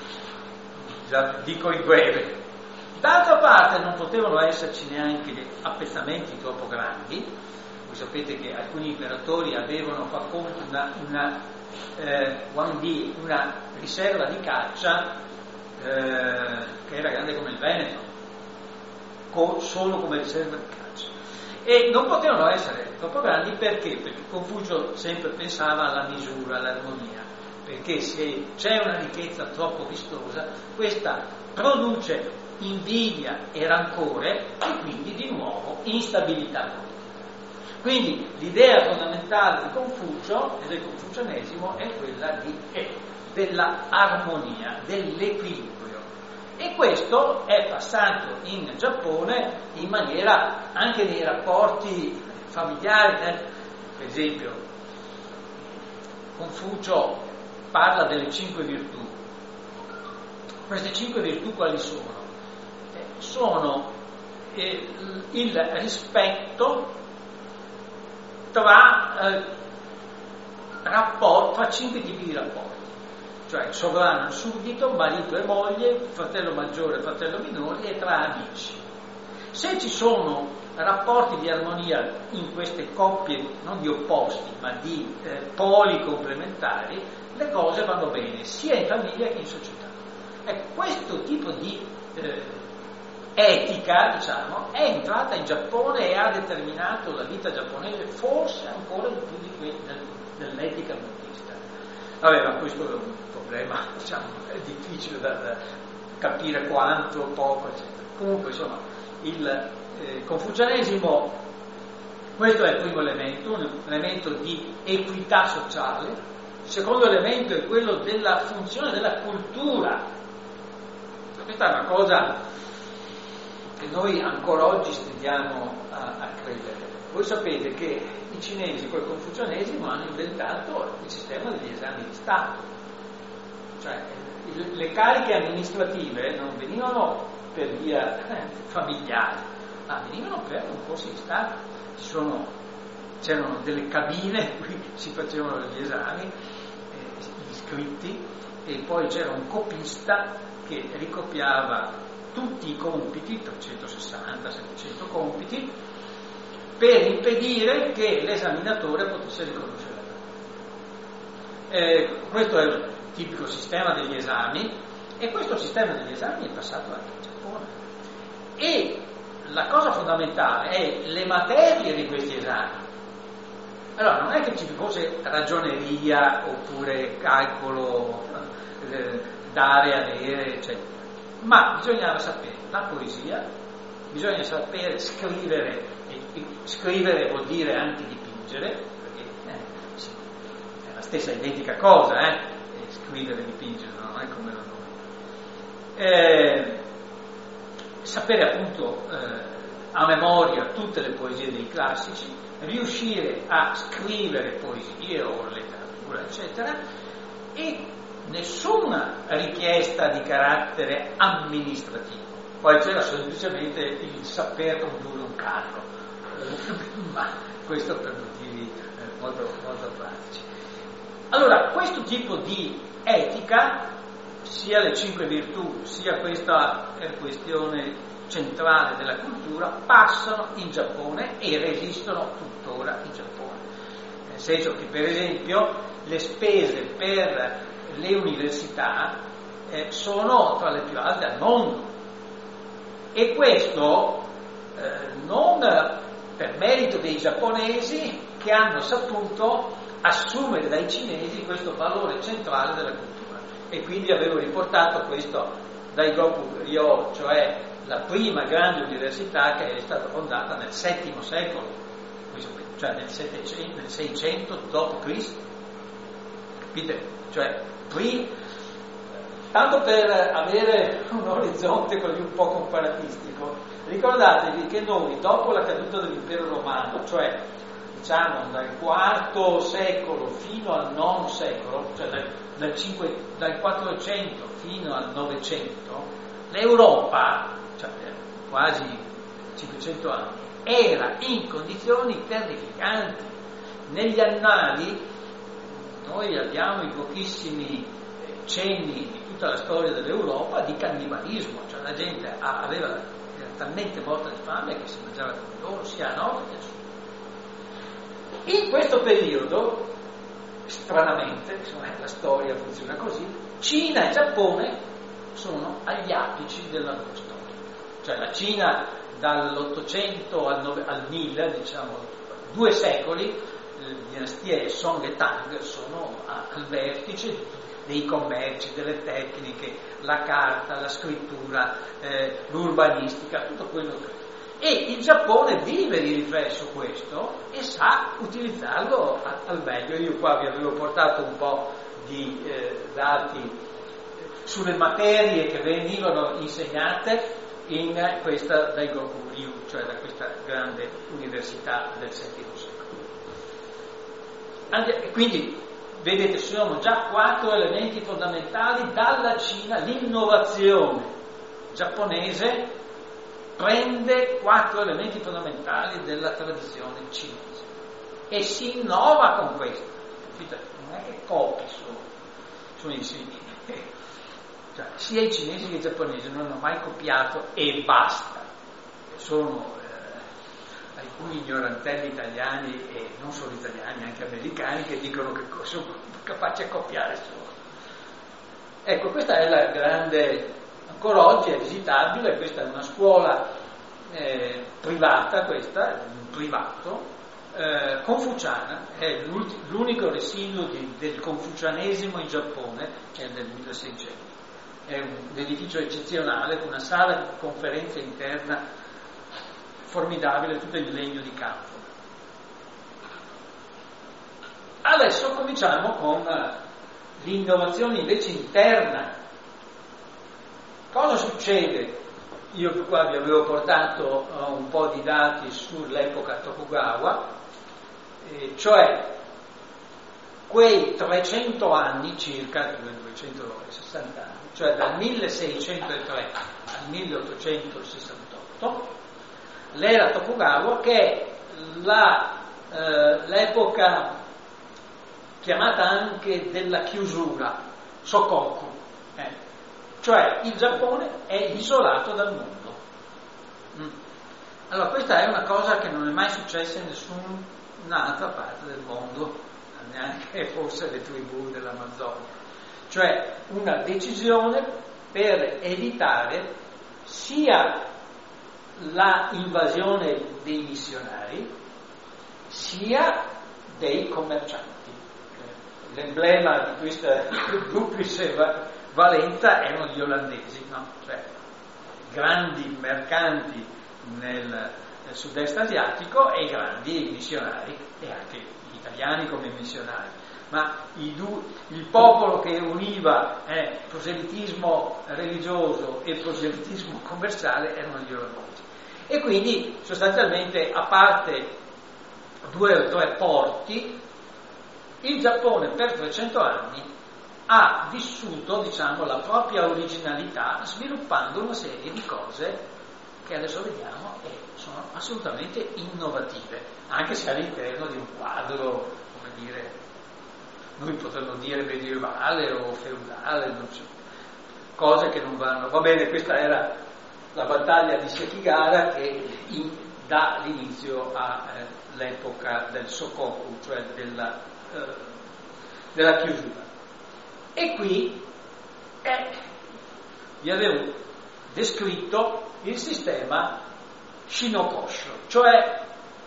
Dico in breve. D'altra parte non potevano esserci neanche appezzamenti troppo grandi. Voi sapete che alcuni imperatori avevano fa conto una, una, eh, una riserva di caccia eh, che era grande come il Veneto, co- solo come riserva di caccia. E non potevano essere troppo grandi perché? Perché Confucio sempre pensava alla misura, all'armonia, perché se c'è una ricchezza troppo vistosa, questa produce invidia e rancore e quindi di nuovo instabilità politica. Quindi l'idea fondamentale di Confucio e del confucianesimo è quella di, eh, della armonia, dell'equilibrio, e questo è passato in Giappone in maniera anche nei rapporti familiari. Eh? Per esempio Confucio parla delle cinque virtù. Queste cinque virtù quali sono? Sono eh, il rispetto tra eh, rapporti, tra cinque tipi di rapporti, cioè sovrano e suddito, marito e moglie, fratello maggiore e fratello minore, e tra amici. Se ci sono rapporti di armonia in queste coppie, non di opposti, ma di eh, poli complementari, le cose vanno bene, sia in famiglia che in società. Ecco, questo tipo di eh, etica, diciamo, è entrata in Giappone e ha determinato la vita giapponese forse ancora di più di que- del, dell'etica buddista. Vabbè, ma questo è un problema, diciamo, è difficile da, da capire quanto, poco, eccetera. Comunque, insomma, il eh, confucianesimo, questo è il primo elemento, un elemento di equità sociale. Il secondo elemento è quello della funzione della cultura. Questa è una cosa che noi ancora oggi stendiamo a, a credere. Voi sapete che i cinesi col confucianesimo hanno inventato il sistema degli esami di Stato, cioè le cariche amministrative non venivano per via eh, familiare, ma venivano per concorsi di Stato. Ci sono, c'erano delle cabine in cui si facevano gli esami, eh, gli iscritti, e poi c'era un copista che ricopiava tutti i compiti, trecentosessanta settecento compiti, per impedire che l'esaminatore potesse riconoscere la prova. Eh, questo è il tipico sistema degli esami, e questo sistema degli esami è passato anche in Giappone. E la cosa fondamentale è le materie di questi esami. Allora, non è che ci fosse ragioneria oppure calcolo, eh, dare, avere, eccetera, ma bisognava sapere la poesia, bisogna sapere scrivere, e, e scrivere vuol dire anche dipingere, perché eh, sì, è la stessa identica cosa, eh? E scrivere e dipingere non è come la noi. Eh, sapere appunto eh, a memoria tutte le poesie dei classici, riuscire a scrivere poesie o letteratura, eccetera, e nessuna richiesta di carattere amministrativo. Poi c'era semplicemente il saper condurre un carro, ma questo per motivi eh, molto, molto pratici. Allora, questo tipo di etica, sia le cinque virtù, sia questa eh, questione centrale della cultura, passano in Giappone e resistono tuttora in Giappone. Nel senso che, per esempio, le spese per le università eh, sono tra le più alte al mondo, e questo eh, non per merito dei giapponesi, che hanno saputo assumere dai cinesi questo valore centrale della cultura. E quindi avevo riportato questo Daigoku Ryo, cioè la prima grande università che è stata fondata nel settimo secolo, cioè nel, settecento, nel seicento dopo Cristo. Capite? Cioè, prima, tanto per avere un orizzonte così un po' comparatistico, ricordatevi che noi, dopo la caduta dell'impero romano, cioè diciamo dal quarto secolo fino al nono secolo, cioè dal, dal, cinque, dal quattrocento fino al novecento, l'Europa, cioè quasi cinquecento anni, era in condizioni terrificanti. Negli annali noi abbiamo i pochissimi cenni di tutta la storia dell'Europa di cannibalismo, cioè la gente aveva, era talmente morta di fame che si mangiava come loro sia a nord che a sud. In questo periodo, stranamente, insomma, la storia funziona così, Cina e Giappone sono agli apici della loro storia. Cioè la Cina dall'ottocento al, nove, al mille, diciamo, due secoli, le dinastie Song e Tang sono a, al vertice dei commerci, delle tecniche, la carta, la scrittura, eh, l'urbanistica, tutto quello che... E il Giappone vive di riflesso questo e sa utilizzarlo al meglio. Io qua vi avevo portato un po' di eh, dati sulle materie che venivano insegnate in questa Daigoku Ryu, cioè da questa grande università del settimo secolo. Anche, quindi vedete, ci sono già quattro elementi fondamentali dalla Cina. L'innovazione giapponese prende quattro elementi fondamentali della tradizione cinese e si innova con questo. Capite? Non è che copi solo, sono insieme. Cioè, sia i cinesi che i giapponesi non hanno mai copiato e basta. Sono eh, alcuni ignorantelli italiani e non solo italiani, anche americani, che dicono che sono capaci a copiare solo. Ecco, questa è la grande... Ancora oggi è visitabile, questa è una scuola eh, privata, questa è un privato, eh, confuciana, è l'unico residuo di, del confucianesimo in Giappone, che è del milleseicento. È un, un edificio eccezionale, con una sala di conferenze interna formidabile, tutto in legno di campo. Adesso cominciamo con l'innovazione invece interna. Cosa succede? Io qua vi avevo portato uh, un po' di dati sull'epoca Tokugawa, eh, cioè quei trecento anni circa, duecentosessanta anni, cioè dal milleseicentotre al milleottocentosessantotto, l'era Tokugawa, che è la, eh, l'epoca chiamata anche della chiusura, Shokoku, eh. Cioè il Giappone è isolato dal mondo. Mm. Allora questa è una cosa che non è mai successa in nessun'altra parte del mondo, neanche forse le tribù dell'Amazzonia. Cioè una decisione per evitare sia la invasione dei missionari sia dei commercianti. L'emblema di questa duplice valenza erano gli olandesi, no? Cioè grandi mercanti nel, nel sud-est asiatico e grandi missionari, e anche gli italiani come missionari, ma i du, il popolo che univa eh, proselitismo religioso e proselitismo commerciale erano gli olandesi. E quindi sostanzialmente, a parte due o tre porti, il Giappone per trecento anni ha vissuto, diciamo, la propria originalità sviluppando una serie di cose che adesso vediamo e sono assolutamente innovative, anche se all'interno di un quadro, come dire, noi potremmo dire medievale o feudale, non so, cose che non vanno. Va bene, questa era la battaglia di Sekigahara che in, dà l'inizio all'epoca del Shokoku, cioè della, eh, della chiusura. E qui eh, vi avevo descritto il sistema Shinokosho, cioè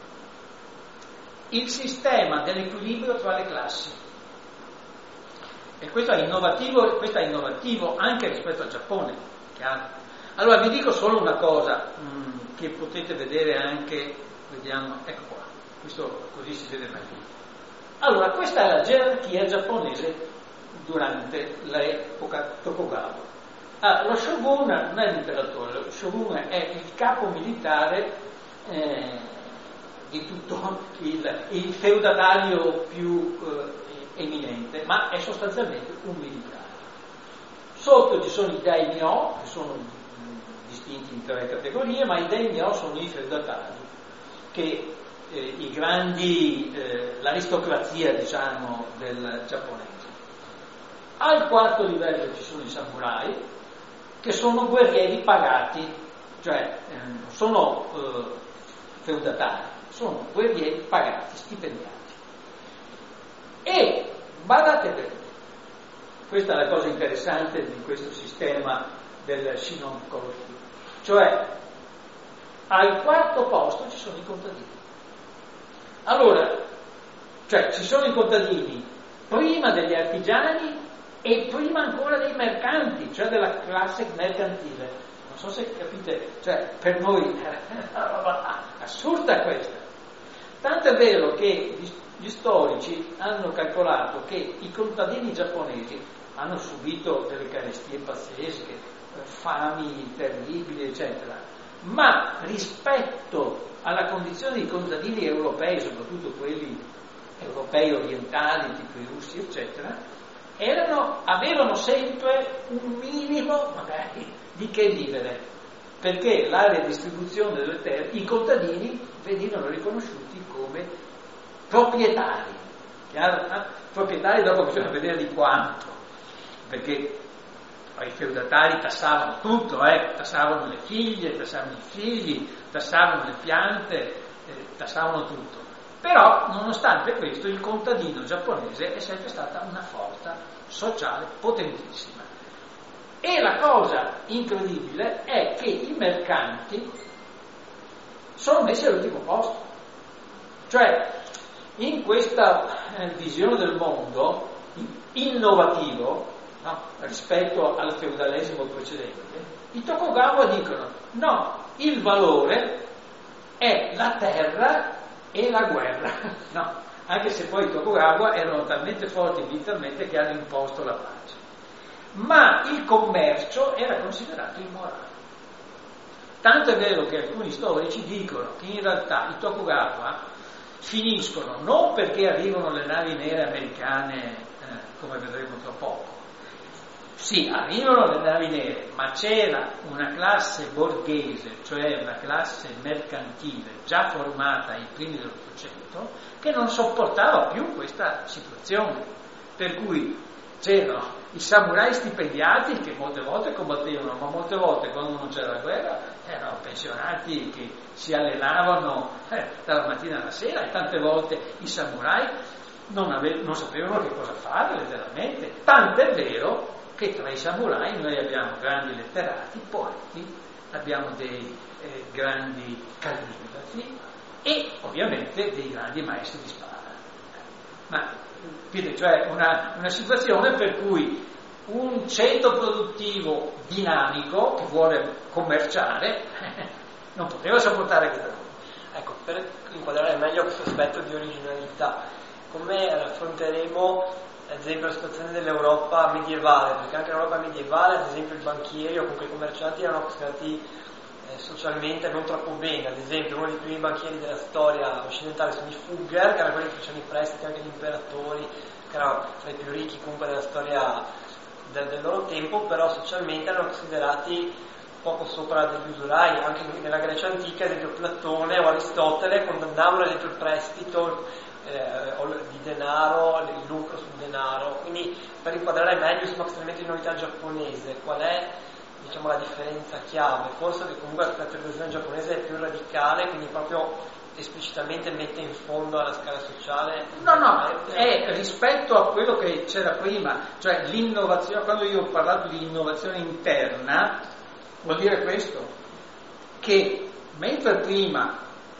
il sistema dell'equilibrio tra le classi. E questo è innovativo, questo è innovativo anche rispetto al Giappone, Chiaro? Allora vi dico solo una cosa mh, che potete vedere anche, vediamo, ecco qua, questo così si vede meglio. Allora, questa è la gerarchia giapponese durante l'epoca Tokugawa. Ah, lo shogun non è l'imperatore, lo shogun è il capo militare eh, di tutto il, il feudatario più eh, eminente, ma è sostanzialmente un militare. Sotto ci sono i daimyo, che sono distinti in tre categorie, ma i daimyo sono i feudatari, che eh, i grandi, eh, l'aristocrazia, diciamo, del giapponese. Al quarto livello ci sono i samurai, che sono guerrieri pagati, cioè eh, non sono eh, feudatari, sono guerrieri pagati, stipendiati. E badate bene, questa è la cosa interessante di questo sistema del Shinon Koshi, cioè al quarto posto ci sono i contadini. Allora, cioè ci sono i contadini prima degli artigiani e prima ancora dei mercanti, cioè della classe mercantile. Non so se capite, cioè per noi è una roba assurda questa. Tanto è vero che gli storici hanno calcolato che i contadini giapponesi hanno subito delle carestie pazzesche, fami terribili, eccetera, ma rispetto alla condizione dei contadini europei, soprattutto quelli europei orientali, tipo i russi, eccetera, erano, avevano sempre un minimo magari di che vivere, perché l'area di distribuzione delle terre, i contadini venivano riconosciuti come proprietari. Chiaro? Eh? Proprietari dopo bisogna vedere di quanto, perché i feudatari tassavano tutto, eh? tassavano le figlie, tassavano i figli, tassavano le piante, eh, tassavano tutto. Però, nonostante questo, il contadino giapponese è sempre stata una forza sociale potentissima. E la cosa incredibile è che i mercanti sono messi all'ultimo posto. Cioè, in questa eh, visione del mondo innovativo, no, rispetto al feudalesimo precedente, i Tokugawa dicono no, il valore è la terra e la guerra, no, anche se poi i Tokugawa erano talmente forti militarmente che hanno imposto la pace, ma il commercio era considerato immorale. Tanto è vero che alcuni storici dicono che in realtà i Tokugawa finiscono non perché arrivano le navi nere americane, eh, come vedremo tra poco. Sì, arrivano le navi nere, ma c'era una classe borghese, cioè una classe mercantile già formata ai primi dell'Ottocento, che non sopportava più questa situazione. Per cui c'erano i samurai stipendiati che molte volte combattevano, ma molte volte quando non c'era la guerra erano pensionati che si allenavano eh, dalla mattina alla sera, e tante volte i samurai non, ave- non sapevano che cosa fare letteralmente. Tant'è vero che tra i samurai noi abbiamo grandi letterati, poeti, abbiamo dei eh, grandi calligrafi e ovviamente dei grandi maestri di spada. Ma quindi, cioè una, una situazione per cui un centro produttivo dinamico che vuole commerciare non poteva sopportare questa cosa. Ecco, per inquadrare meglio questo aspetto di originalità, come affronteremo ad esempio la situazione dell'Europa medievale, perché anche l'Europa medievale, ad esempio, i banchieri o comunque i commercianti erano considerati eh, socialmente non troppo bene. Ad esempio, uno dei primi banchieri della storia occidentale sono i Fugger, che erano quelli che facevano i prestiti anche agli imperatori, che erano tra i più ricchi comunque della storia del, del loro tempo, però socialmente erano considerati poco sopra degli usurai. Anche nella Grecia antica, ad esempio Platone o Aristotele condannavano ad esempio il prestito Eh, di denaro, il lucro sul denaro. Quindi, per inquadrare meglio questo strumento di novità giapponese, qual è, diciamo, la differenza chiave? Forse che comunque la tradizione giapponese è più radicale, quindi proprio esplicitamente mette in fondo alla scala sociale. No, no, è rispetto a quello che c'era prima, cioè l'innovazione. Quando io ho parlato di innovazione interna, vuol dire questo, che mentre prima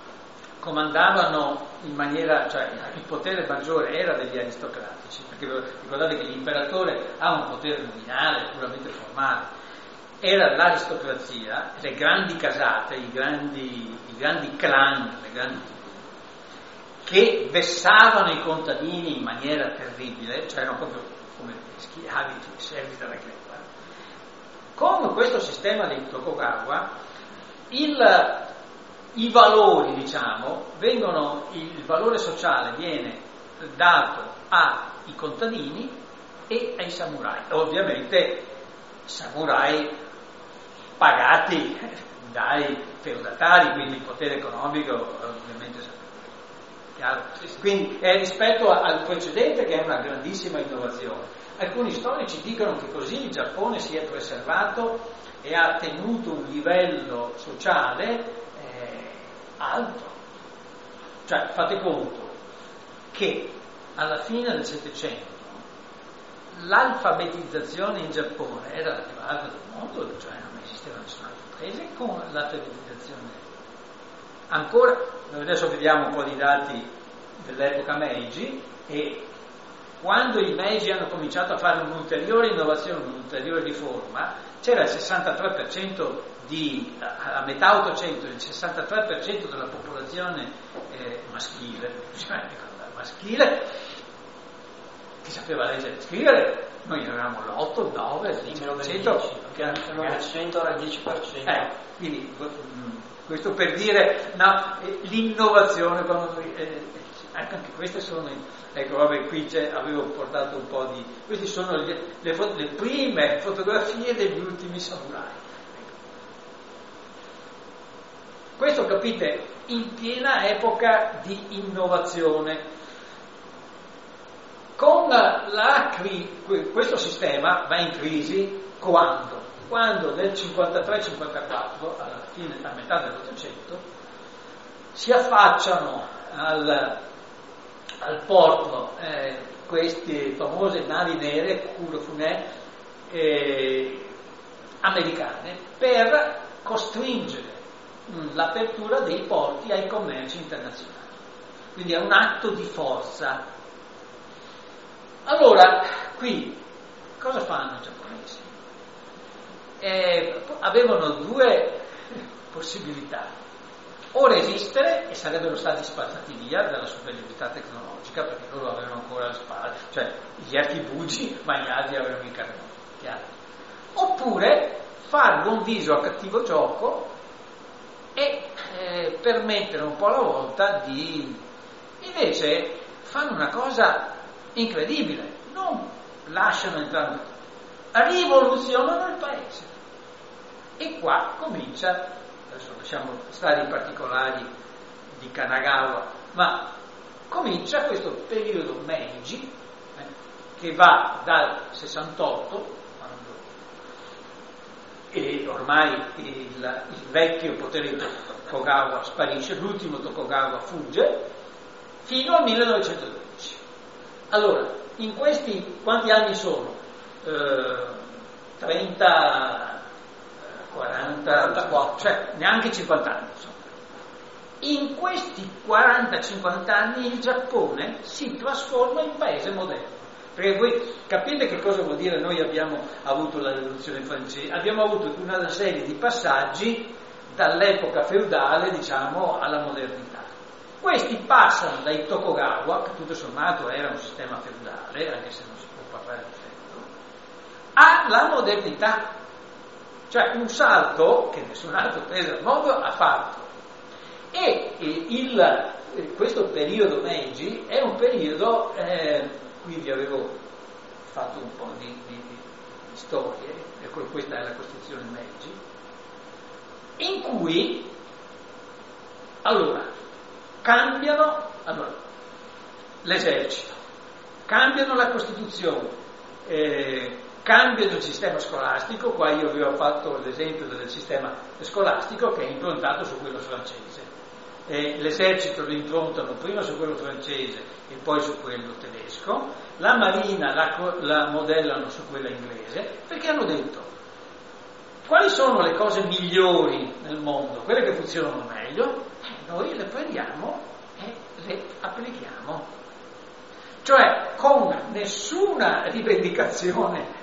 comandavano in maniera, cioè il potere maggiore era degli aristocratici, perché ricordate che l'imperatore ha un potere nominale, puramente formale, era l'aristocrazia, le grandi casate, i grandi, i grandi clan, le grandi che vessavano i contadini in maniera terribile, cioè erano proprio come schiavi, servi della gleba. Con questo sistema di Tokugawa il, i valori, diciamo, vengono, il valore sociale viene dato ai contadini e ai samurai, ovviamente samurai pagati dai feudatari, quindi il potere economico ovviamente chiaro. Quindi è rispetto al precedente che è una grandissima innovazione. Alcuni storici dicono che così il Giappone si è preservato e ha tenuto un livello sociale eh, alto. Cioè fate conto che alla fine del Settecento l'alfabetizzazione in Giappone era la più alta del mondo, cioè non esisteva nessun altro paese con l'alfabetizzazione. Ancora, adesso vediamo un po' di dati dell'epoca Meiji, e quando i Meiji hanno cominciato a fare un'ulteriore innovazione, un'ulteriore riforma, c'era il sessantatré per cento di, a metà Ottocento, il sessantatré per cento della popolazione eh, maschile, cioè maschile, che sapeva leggere e scrivere. Noi avevamo l'otto, il nove, il dieci per cento, che nel Novecento era il dieci per cento. Eh, quindi questo per dire no, l'innovazione, quando, eh, anche queste sono, ecco vabbè, qui avevo portato un po' di, queste sono le, le, le prime fotografie degli ultimi samurai. Questo, capite, in piena epoca di innovazione. Con la, questo sistema va in crisi quando? Quando nel cinquantatré cinquantaquattro, alla fine, a metà dell'Ottocento, si affacciano al, al porto eh, queste famose navi nere, Kurofune, eh, americane, per costringere mh, l'apertura dei porti ai commerci internazionali. Quindi è un atto di forza. Allora, qui, cosa fanno i giapponesi? Eh, avevano due possibilità: o resistere e sarebbero stati spazzati via dalla superiorità tecnologica, perché loro avevano ancora le spade, cioè gli archibugi, ma gli altri avevano i cannoni, chiaro. Oppure fare buon viso a cattivo gioco e eh, permettere un po' alla volta di... Invece fanno una cosa incredibile, non lasciano entrare, rivoluzionano il paese. E qua comincia, adesso lasciamo stare i particolari di Kanagawa, ma comincia questo periodo Meiji eh, che va dal sessantotto, quando, e ormai il, il vecchio potere di Tokugawa sparisce, l'ultimo Tokugawa fugge, fino al millenovecentododici. Allora, in questi quanti anni sono? Eh, trenta, quaranta, quarantaquattro, cioè neanche cinquanta anni. Insomma. In questi quaranta cinquanta anni il Giappone si trasforma in paese moderno. Perché voi capite che cosa vuol dire? Noi abbiamo avuto la rivoluzione francese, abbiamo avuto una serie di passaggi dall'epoca feudale, diciamo, alla modernità. Questi passano dai Tokugawa, che tutto sommato era un sistema feudale, anche se non si può parlare di feudo, alla modernità. Cioè un salto che nessun altro paese al mondo ha fatto. E il, questo periodo Meiji è un periodo, eh, qui vi avevo fatto un po' di, di, di storie, e questa è la costruzione Meiji, in cui, allora, cambiano allora, l'esercito, cambiano la Costituzione, eh, cambiano il sistema scolastico. Qua io vi ho fatto l'esempio del sistema scolastico che è improntato su quello francese. Eh, l'esercito lo improntano prima su quello francese e poi su quello tedesco, la marina la, la modellano su quella inglese, perché hanno detto quali sono le cose migliori nel mondo, quelle che funzionano meglio, eh, noi le prendiamo e le applichiamo, cioè con nessuna rivendicazione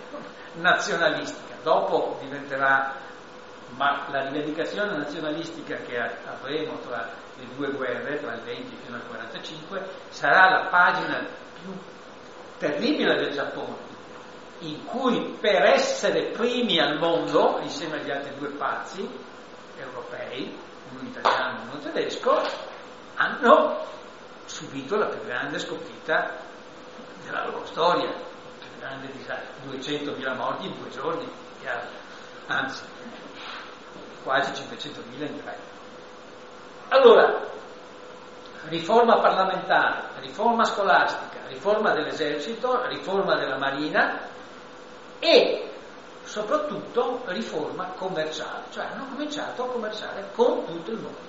nazionalistica. Dopo diventerà, ma la rivendicazione nazionalistica che avremo tra le due guerre, tra il venti fino al quarantacinque, sarà la pagina più terribile del Giappone, in cui per essere primi al mondo, insieme agli altri due pazzi europei, uno italiano e uno tedesco, hanno subito la più grande sconfitta della loro storia, il più grande disastro, duecentomila morti in due giorni, anzi, quasi cinquecentomila in tre. Allora, riforma parlamentare, riforma scolastica, riforma dell'esercito, riforma della marina e soprattutto riforma commerciale, cioè hanno cominciato a commerciare con tutto il mondo.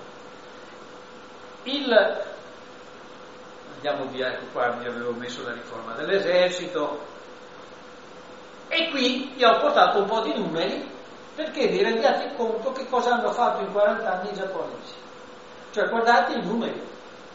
Il, andiamo via, ecco qua vi avevo messo la riforma dell'esercito e qui vi ho portato un po' di numeri perché vi rendiate conto che cosa hanno fatto in quaranta anni i giapponesi. Cioè guardate i numeri.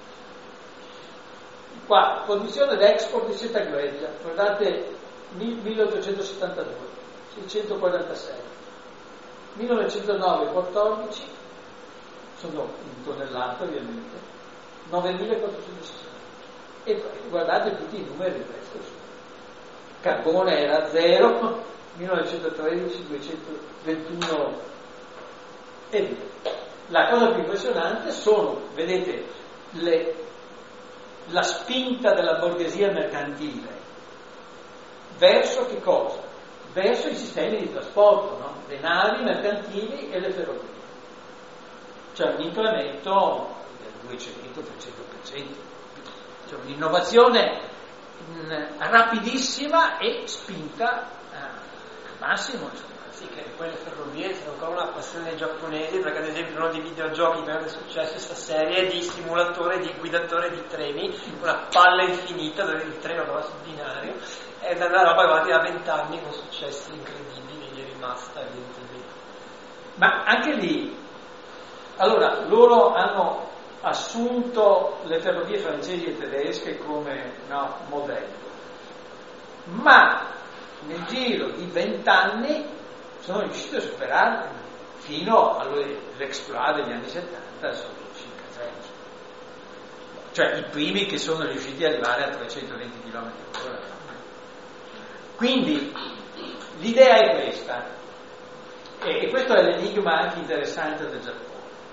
Qua, produzione ed export di seta greggia, guardate milleottocentosettantadue, seicentoquarantasei, millenovecentonove quattordici, sono in tonnellate ovviamente, novemilaquattrocentosessanta. E guardate tutti i numeri di questo. Carbone era zero, millenovecentotredici, duecentoventuno e via. La cosa più impressionante sono, vedete, le, la spinta della borghesia mercantile verso che cosa? Verso i sistemi di trasporto, no? Le navi mercantili e le ferrovie. C'è un incremento del duecento trecento per cento, c'è un'innovazione mh, rapidissima e spinta eh, al massimo. Insomma. Sì, che poi le ferrovie sono ancora una passione dei giapponesi, perché ad esempio uno dei videogiochi di grande successo questa serie è di simulatore di guidatore di treni, una palla infinita dove il treno va sul binario, ed è una roba che va avanti da vent'anni con successi incredibili, gli è rimasta evidentemente. Ma anche lì, allora, loro hanno assunto le ferrovie francesi e tedesche come no, modello, ma nel giro di vent'anni sono riusciti a superarle fino all'exploit degli anni settanta, sono circa tre. Cioè i primi che sono riusciti ad arrivare a trecentoventi chilometri all'ora. Quindi l'idea è questa, e, e questo è l'enigma anche interessante del Giappone.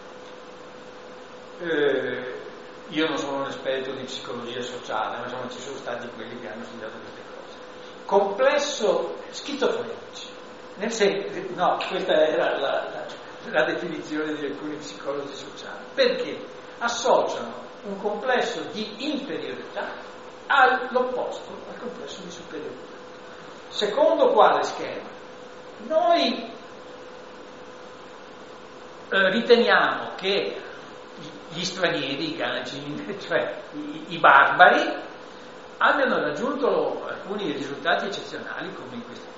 Eh, io non sono un esperto di psicologia sociale, ma insomma ci sono stati quelli che hanno studiato queste cose. Complesso schizofrenici. Nel senso, no, questa era la, la, la definizione di alcuni psicologi sociali, perché associano un complesso di inferiorità all'opposto, al complesso di superiorità. Secondo quale schema? Noi eh, riteniamo che gli stranieri, i gaijin, cioè i, i barbari, abbiano raggiunto alcuni risultati eccezionali come in questo caso.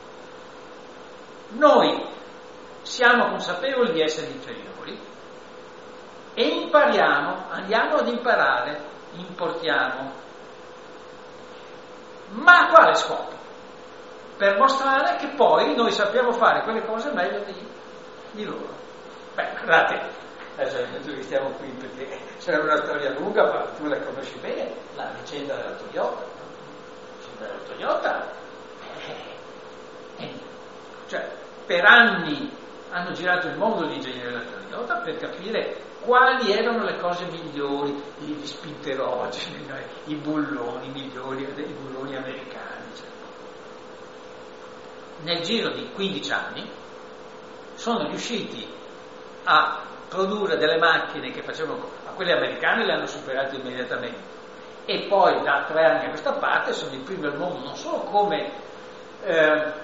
Noi siamo consapevoli di essere inferiori e impariamo, andiamo ad imparare, importiamo. Ma a quale scopo? Per mostrare che poi noi sappiamo fare quelle cose meglio di, di loro. Beh, guardate, adesso stiamo qui perché c'è una storia lunga, ma tu la conosci bene, la vicenda della Toyota. La vicenda della Toyota è, è, cioè, per anni hanno girato il mondo gli ingegneri della Toyota per capire quali erano le cose migliori, gli spinterogeni, i bulloni migliori, i bulloni americani. Cioè. Nel giro di quindici anni sono riusciti a produrre delle macchine che facevano, a quelle americane le hanno superate immediatamente, e poi da tre anni a questa parte sono i primi al mondo non solo come eh,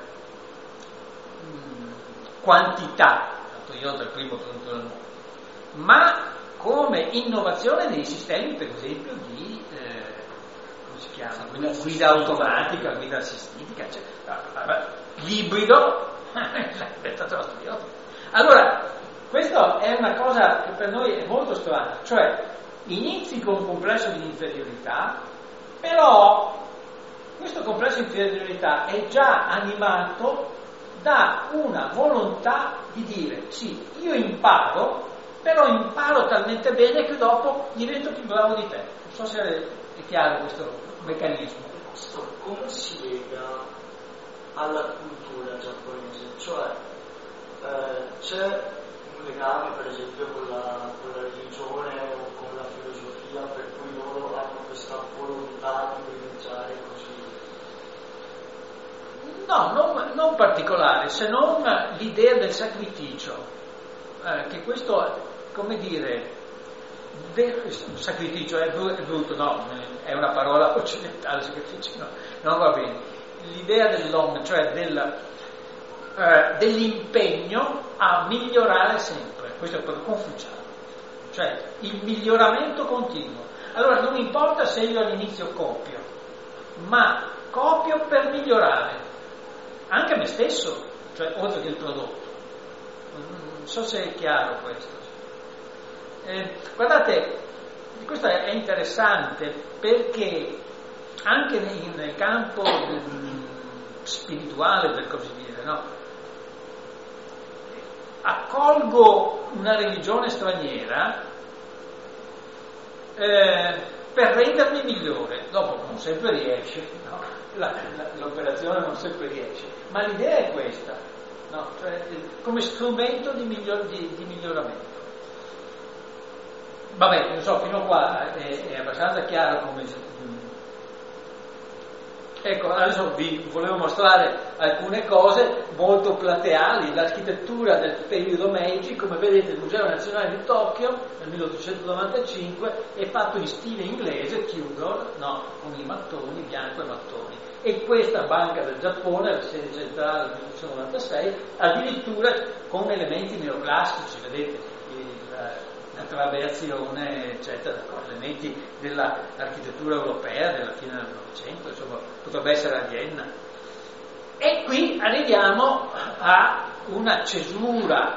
quantità, la Toyota è il primo produttore del mondo, ma come innovazione nei sistemi, per esempio, di eh, come si chiama? Guida, guida automatica, guida assistita, eccetera. L'ibrido è diventato la Toyota. Allora, questa è una cosa che per noi è molto strana, cioè inizi con un complesso di inferiorità, però questo complesso di inferiorità è già animato da una volontà di dire sì, io imparo, però imparo talmente bene che dopo divento più bravo di te. Non so se è chiaro questo meccanismo. Come si lega alla cultura giapponese? Cioè eh, c'è un legame per esempio con la, con la religione o con la filosofia per cui loro hanno questa volontà di privilegiare così? No, non, non particolare, se non l'idea del sacrificio, eh, che questo, come dire, del, sacrificio è, è brutto, no, è una parola occidentale, sacrificio, no, non va bene. L'idea dell'om, cioè del, eh, dell'impegno a migliorare sempre, questo è proprio confuciano, cioè il miglioramento continuo. Allora non importa se io all'inizio copio, ma copio per migliorare anche me stesso, cioè oltre che il prodotto. Non so se è chiaro questo. Eh, guardate, questo è interessante perché anche nel campo spirituale, per così dire, no? Accolgo una religione straniera eh, per rendermi migliore. Dopo non sempre riesce, no? la, la, l'operazione non sempre riesce, ma l'idea è questa, no? Cioè, come strumento di, miglior, di, di miglioramento. Vabbè, non so, fino a qua è, è abbastanza chiaro come. Ecco, adesso vi volevo mostrare alcune cose molto plateali. L'architettura del periodo Meiji, come vedete, il Museo Nazionale di Tokyo nel millottocentonovantacinque è fatto in stile inglese, Tudor, no, con i mattoni, bianco e mattoni. E questa Banca del Giappone, la sede centrale del millenovecentonovantasei, addirittura con elementi neoclassici, vedete, il, la trabeazione, eccetera, elementi dell'architettura europea della fine del Novecento, insomma, potrebbe essere a Vienna. E qui arriviamo a una cesura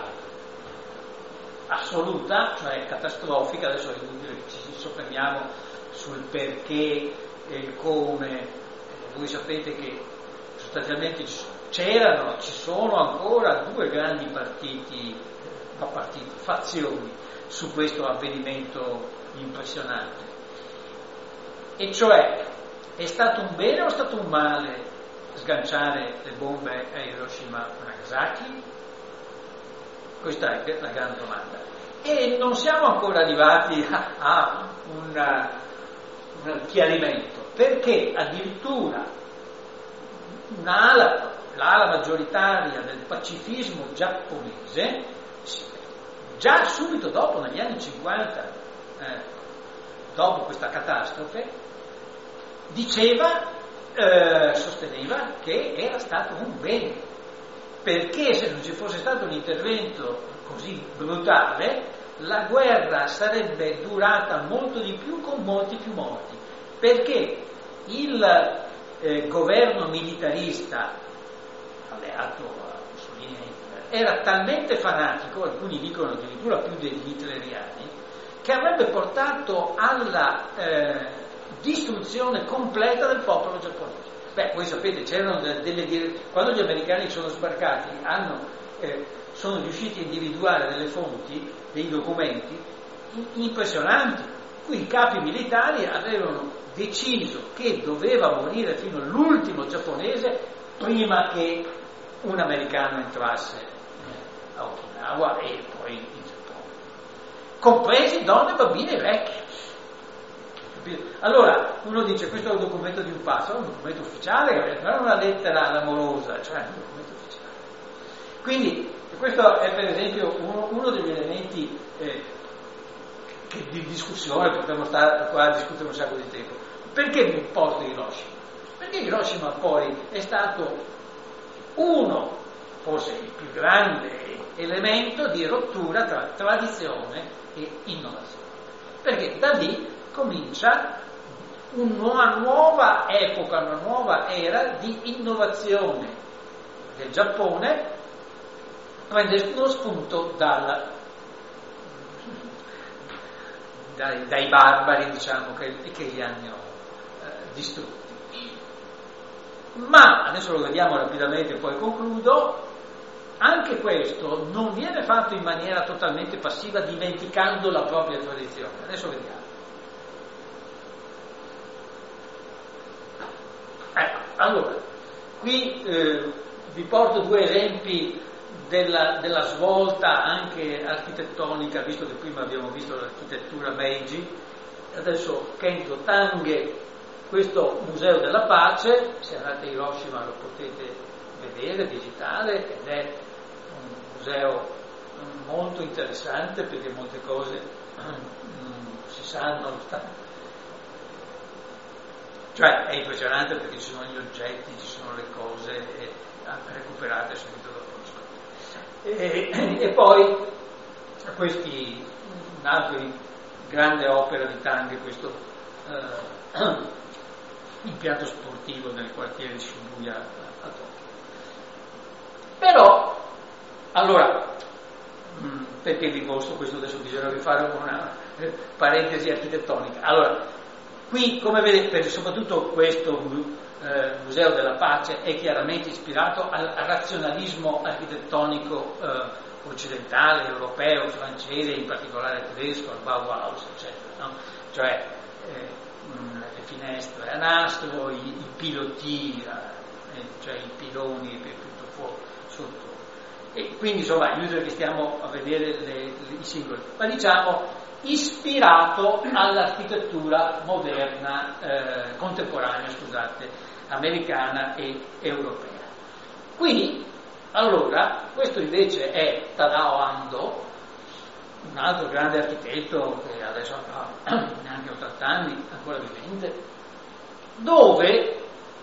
assoluta, cioè catastrofica. Adesso è inutile che ci soffermiamo sul perché e il come. Voi sapete che sostanzialmente c'erano, ci sono ancora due grandi partiti, no, partiti, fazioni su questo avvenimento impressionante. E cioè, è stato un bene o è stato un male sganciare le bombe a Hiroshima e Nagasaki? Questa è la grande domanda. E non siamo ancora arrivati a, a una, un chiarimento, perché addirittura un'ala, l'ala maggioritaria del pacifismo giapponese, già subito dopo, negli anni cinquanta, eh, dopo questa catastrofe, diceva, eh, sosteneva che era stato un bene, perché se non ci fosse stato un intervento così brutale, la guerra sarebbe durata molto di più con molti più morti, perché il eh, governo militarista alleato a Mussolini era talmente fanatico, alcuni dicono addirittura più degli hitleriani, che avrebbe portato alla eh, distruzione completa del popolo giapponese. Beh, voi sapete, c'erano delle dire... quando gli americani sono sbarcati, hanno, eh, sono riusciti a individuare delle fonti, dei documenti impressionanti, cui i capi militari avevano deciso che doveva morire fino all'ultimo giapponese prima che un americano entrasse a Okinawa e poi in Giappone, compresi donne, bambini e vecchi. Allora uno dice: questo è un documento di un pazzo, è un documento ufficiale, non è una lettera amorosa, cioè è un documento ufficiale. Quindi questo è per esempio uno, uno degli elementi eh, che di discussione, potremmo stare qua a discutere un sacco di tempo. Perché mi importa Hiroshima? Perché Hiroshima poi è stato uno, forse il più grande elemento di rottura tra tradizione e innovazione, perché da lì comincia una nuova epoca, una nuova era di innovazione del Giappone, prendendo spunto dal, dai, dai barbari, diciamo, che, che li hanno eh, distrutti. Ma, adesso lo vediamo rapidamente e poi concludo, anche questo non viene fatto in maniera totalmente passiva dimenticando la propria tradizione. Adesso vediamo. Ecco, allora, qui eh, vi porto due esempi della, della svolta anche architettonica, visto che prima abbiamo visto l'architettura Meiji, adesso Kento Tange, questo Museo della Pace, se andate a Hiroshima lo potete vedere, visitare, ed è un museo molto interessante perché molte cose non si sanno, cioè è impressionante perché ci sono gli oggetti, ci sono le cose e, recuperate subito dopo lo scopo. E, e poi questi, un'altra grande opera di Tange, questo eh, impianto sportivo nel quartiere di Shibuya a Tokyo. Però, allora, perché vi mostro questo? Adesso bisognerebbe fare una parentesi architettonica. Allora, qui, come vedete, soprattutto questo eh, Museo della Pace è chiaramente ispirato al razionalismo architettonico eh, occidentale, europeo, francese, in particolare tedesco, al Bauhaus, eccetera, no? Cioè eh, le finestre a nastro, i, i piloti, eh, cioè i piloni per tutto fuoco sotto. E quindi insomma è inutile che stiamo a vedere le, le, i singoli, ma diciamo ispirato all'architettura moderna, eh, contemporanea, scusate, americana e europea. Qui, allora, questo invece è Tadao Ando, un altro grande architetto che adesso ha neanche ottanta anni, ancora vivente, dove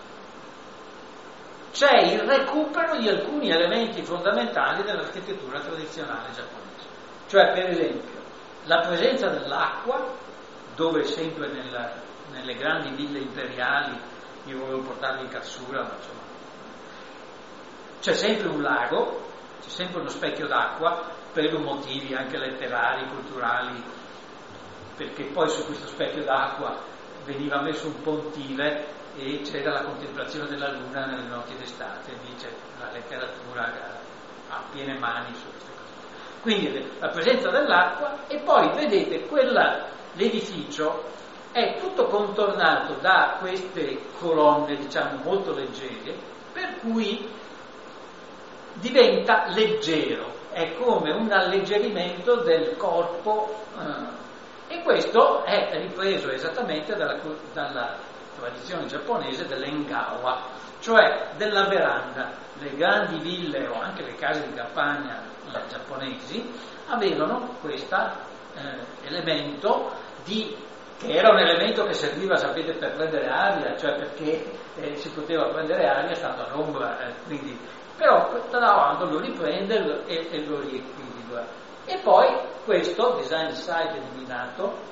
c'è il recupero di alcuni elementi fondamentali dell'architettura tradizionale giapponese. Cioè, per esempio, la presenza dell'acqua, dove sempre nella, nelle grandi ville imperiali, io volevo portarvi in Katsura, ma insomma, c'è sempre un lago, c'è sempre uno specchio d'acqua, per motivi anche letterari, culturali, perché poi su questo specchio d'acqua veniva messo un pontile e c'era la contemplazione della luna nelle notti d'estate, dice la letteratura a piene mani su queste cose. Quindi la presenza dell'acqua, e poi vedete quella, l'edificio è tutto contornato da queste colonne, diciamo, molto leggere, per cui diventa leggero, è come un alleggerimento del corpo, eh, e questo è ripreso esattamente dalla, dalla tradizione giapponese dell'engawa, cioè della veranda. Le grandi ville o anche le case di campagna eh, giapponesi avevano questo eh, elemento di, che era un elemento che serviva, sapete, per prendere aria, cioè perché eh, si poteva prendere aria stando all'ombra, eh, quindi, però Tadao Ando lo riprende e, e lo riequilibra. E poi questo design site di Minato,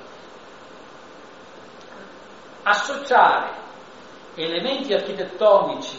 associare elementi architettonici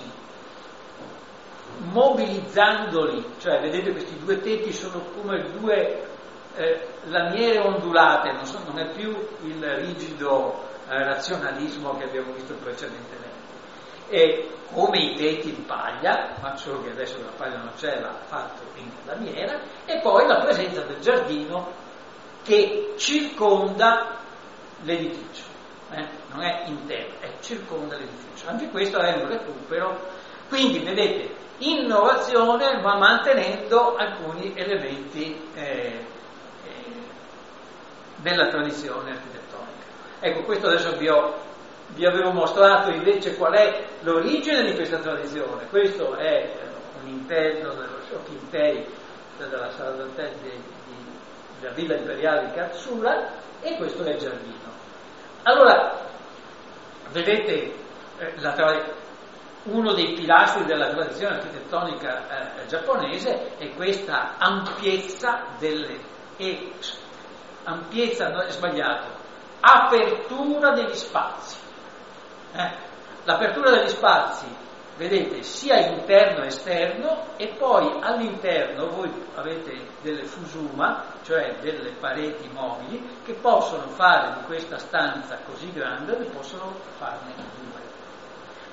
mobilizzandoli, cioè vedete questi due tetti sono come due eh, lamiere ondulate, non, so, non è più il rigido eh, razionalismo che abbiamo visto precedentemente, e come i tetti di paglia, ma solo che adesso la paglia non c'è, l'ha fatto in lamiera, e poi la presenza del giardino che circonda l'edificio. Eh, non è interno, è circonda l'edificio. Anche questo è un recupero, quindi vedete, innovazione ma mantenendo alcuni elementi eh, eh, della tradizione architettonica. Ecco, questo adesso vi, ho, vi avevo mostrato invece qual è l'origine di questa tradizione. Questo è un interno dello Shokintei, della sala d'hotel di, di, della villa imperiale di Katsura, e questo è il giardino. Allora, vedete, eh, la, uno dei pilastri della tradizione architettonica eh, giapponese è questa ampiezza delle, e, ampiezza non è sbagliato, apertura degli spazi. Eh? L'apertura degli spazi, vedete, sia interno e esterno, e poi all'interno voi avete delle fusuma, cioè delle pareti mobili, che possono fare di questa stanza così grande, ne possono farne due.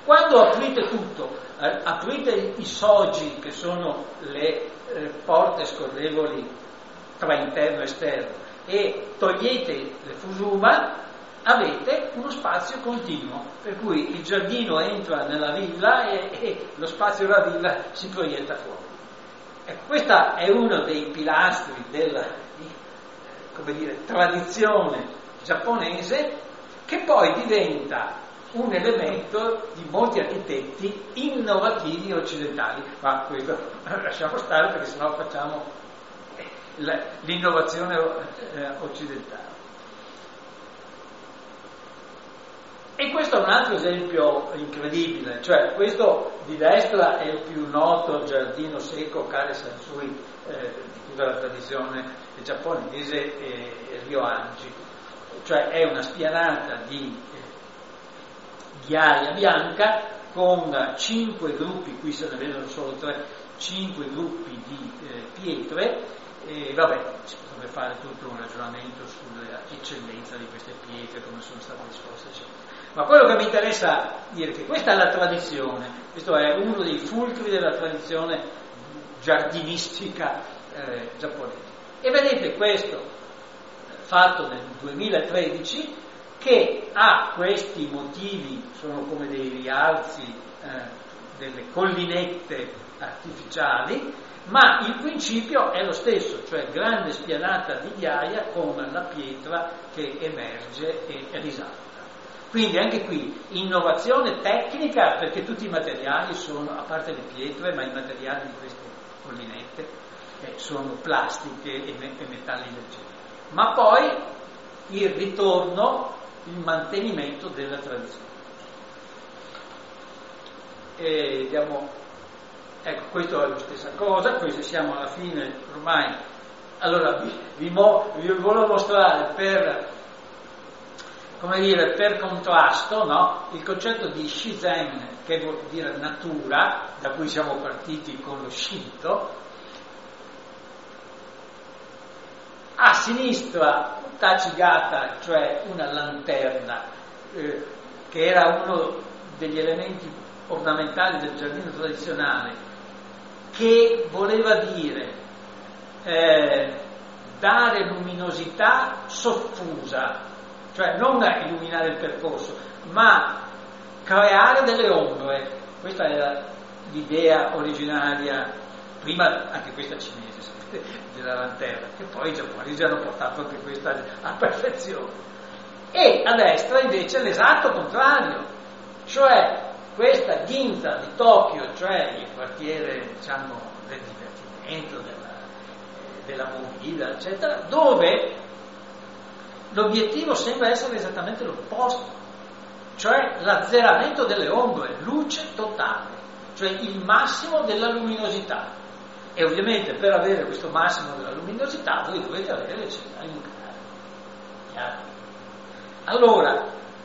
Quando aprite tutto, eh, aprite i sogi, che sono le eh, porte scorrevoli tra interno e esterno, e togliete le fusuma, avete uno spazio continuo, per cui il giardino entra nella villa e, e lo spazio della villa si proietta fuori. E questo è uno dei pilastri della, come dire, tradizione giapponese, che poi diventa un elemento di molti architetti innovativi occidentali. Ma questo lasciamo stare, perché sennò facciamo l'innovazione occidentale. E questo è un altro esempio incredibile, cioè questo di destra è il più noto giardino secco Kare Sansui eh, di tutta la tradizione giapponese, e Ryoanji, cioè è una spianata di ghiaia bianca con cinque gruppi, qui se ne vedono solo tre, cinque gruppi di eh, pietre, e vabbè, si potrebbe fare tutto un ragionamento sull'eccellenza di queste pietre, come sono state disposte, eccetera. Ma quello che mi interessa dire è che questa è la tradizione, questo è uno dei fulcri della tradizione giardinistica eh, giapponese. E vedete questo fatto nel duemilatredici, che ha questi motivi, sono come dei rialzi, eh, delle collinette artificiali, ma il principio è lo stesso, cioè grande spianata di ghiaia con la pietra che emerge e risalta. Quindi anche qui innovazione tecnica, perché tutti i materiali sono, a parte le pietre, ma i materiali di queste collinette eh, sono plastiche e, me- e metalli leggeri. Ma poi il ritorno, il mantenimento della tradizione. E diamo, ecco, questo è la stessa cosa, poi siamo alla fine ormai. Allora vi, vi, mo, vi volevo mostrare per, come dire, per contrasto, no? Il concetto di Shizen, che vuol dire natura, da cui siamo partiti con lo Shinto. A sinistra Tachigata, cioè una lanterna, eh, che era uno degli elementi ornamentali del giardino tradizionale, che voleva dire eh, dare luminosità soffusa, cioè non illuminare il percorso, ma creare delle ombre. Questa era l'idea originaria, prima anche questa cinese, della lanterna, che poi i giapponesi hanno portato anche questa a perfezione. E a destra invece l'esatto contrario, cioè questa Ginza di Tokyo, cioè il quartiere, diciamo, del divertimento, della, della movida, eccetera, dove l'obiettivo sembra essere esattamente l'opposto, cioè l'azzeramento delle ombre, luce totale, cioè il massimo della luminosità. E ovviamente per avere questo massimo della luminosità voi dovete avere le centrali nucleari. Chiaro? Allora,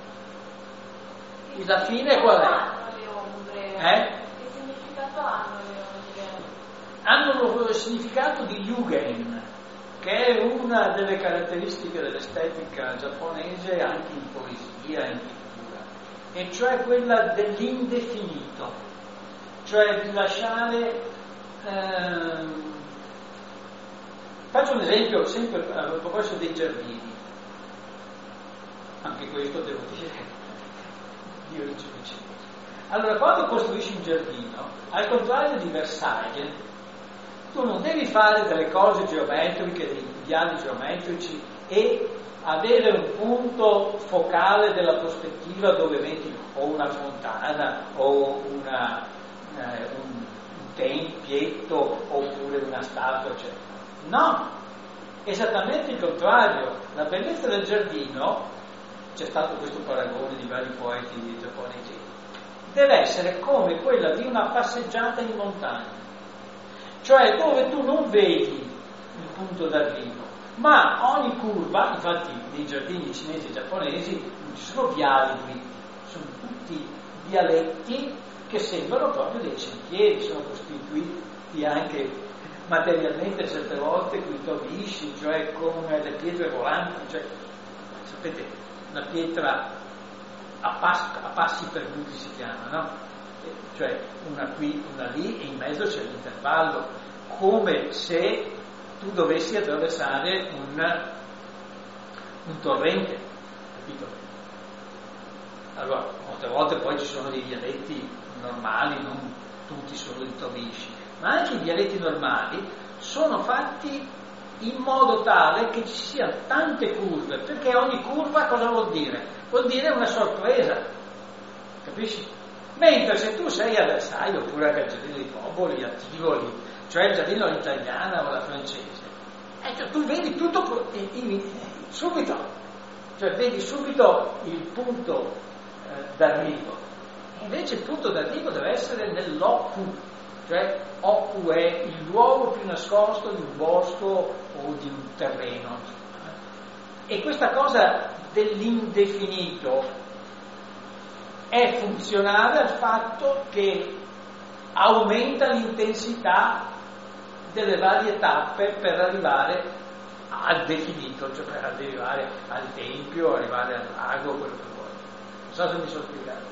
la fine qual è? Le ombre. Eh? Che significato hanno le ombre? Hanno il significato di Yugen, che è una delle caratteristiche dell'estetica giapponese anche in poesia, in pittura, e cioè quella dell'indefinito, cioè di lasciare. Ehm, faccio un esempio sempre a proposito dei giardini, anche questo devo dire di origine cinese. Allora, quando costruisci un giardino, al contrario di Versailles, tu non devi fare delle cose geometriche, dei piani geometrici e avere un punto focale della prospettiva dove metti o una fontana o una, eh, un tempietto oppure una statua, eccetera. No, esattamente il contrario. La bellezza del giardino, c'è stato questo paragone di vari poeti giapponesi, deve essere come quella di una passeggiata in montagna, cioè dove tu non vedi il punto d'arrivo, ma ogni curva, infatti nei giardini cinesi e giapponesi non ci sono viali dritti, sono tutti vialetti che sembrano proprio dei sentieri, sono costituiti anche materialmente certe volte con i tovisci, cioè con le pietre volanti, cioè, sapete, la pietra a, pass, a passi perduti si chiama, no? Cioè una qui, una lì e in mezzo c'è l'intervallo, come se tu dovessi attraversare un, un torrente, capito? Allora, molte volte poi ci sono dei vialetti normali, non tutti sono di Tovisci, ma anche i vialetti normali sono fatti in modo tale che ci siano tante curve, perché ogni curva cosa vuol dire? Vuol dire una sorpresa, capisci? Mentre se tu sei a Versailles oppure al Giardino dei Popoli, a Tivoli, cioè il giardino all'italiana o alla francese, eh, cioè, tu vedi tutto in, in, subito, cioè vedi subito il punto eh, d'arrivo. Invece il punto d'arrivo deve essere nell'ocu, cioè ocu è il luogo più nascosto di un bosco o di un terreno. E questa cosa dell'indefinito è funzionale al fatto che aumenta l'intensità delle varie tappe per arrivare al definito, cioè per arrivare al tempio, arrivare al lago, quello che vuoi. Non so se mi sono spiegato.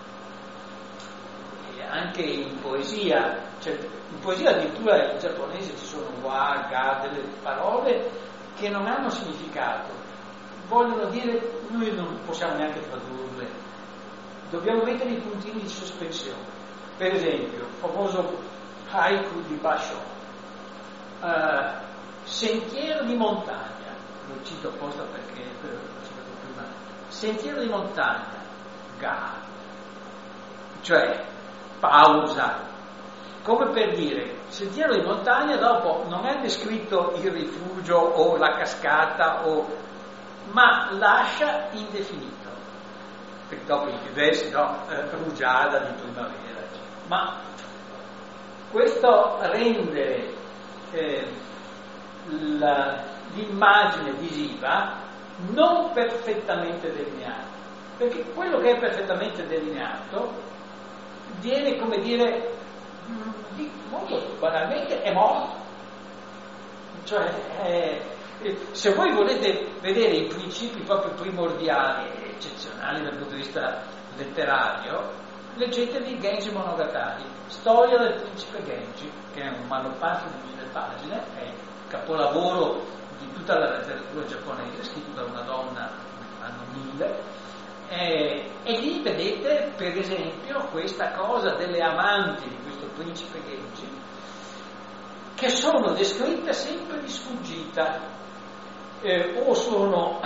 E anche in poesia, cioè, in poesia addirittura in giapponese ci sono wa, ga, delle parole che non hanno significato, vogliono dire, noi non possiamo neanche tradurle, dobbiamo mettere i puntini di sospensione. Per esempio, il famoso haiku di Basho, uh, sentiero di montagna, lo cito apposta perché l'ho citato prima, sentiero di montagna, ga, cioè pausa, come per dire, sentiero di montagna dopo non è descritto il rifugio o la cascata, o, ma lascia indefinito. Perché dopo i diversi, no? Eh, rugiada di primavera, cioè. Ma questo rende eh, la, l'immagine visiva non perfettamente delineata, perché quello che è perfettamente delineato viene, come dire, molto banalmente, è morto. Cioè, è, se voi volete vedere i principi proprio primordiali e eccezionali dal punto di vista letterario, leggetevi Genji Monogatari, storia del principe Genji, che è un manufatto di mille pagine, è il capolavoro di tutta la letteratura giapponese, scritto da una donna anno mille, e, e lì vedete per esempio questa cosa delle amanti di questo principe Genji, che sono descritte sempre di sfuggita. Eh, o sono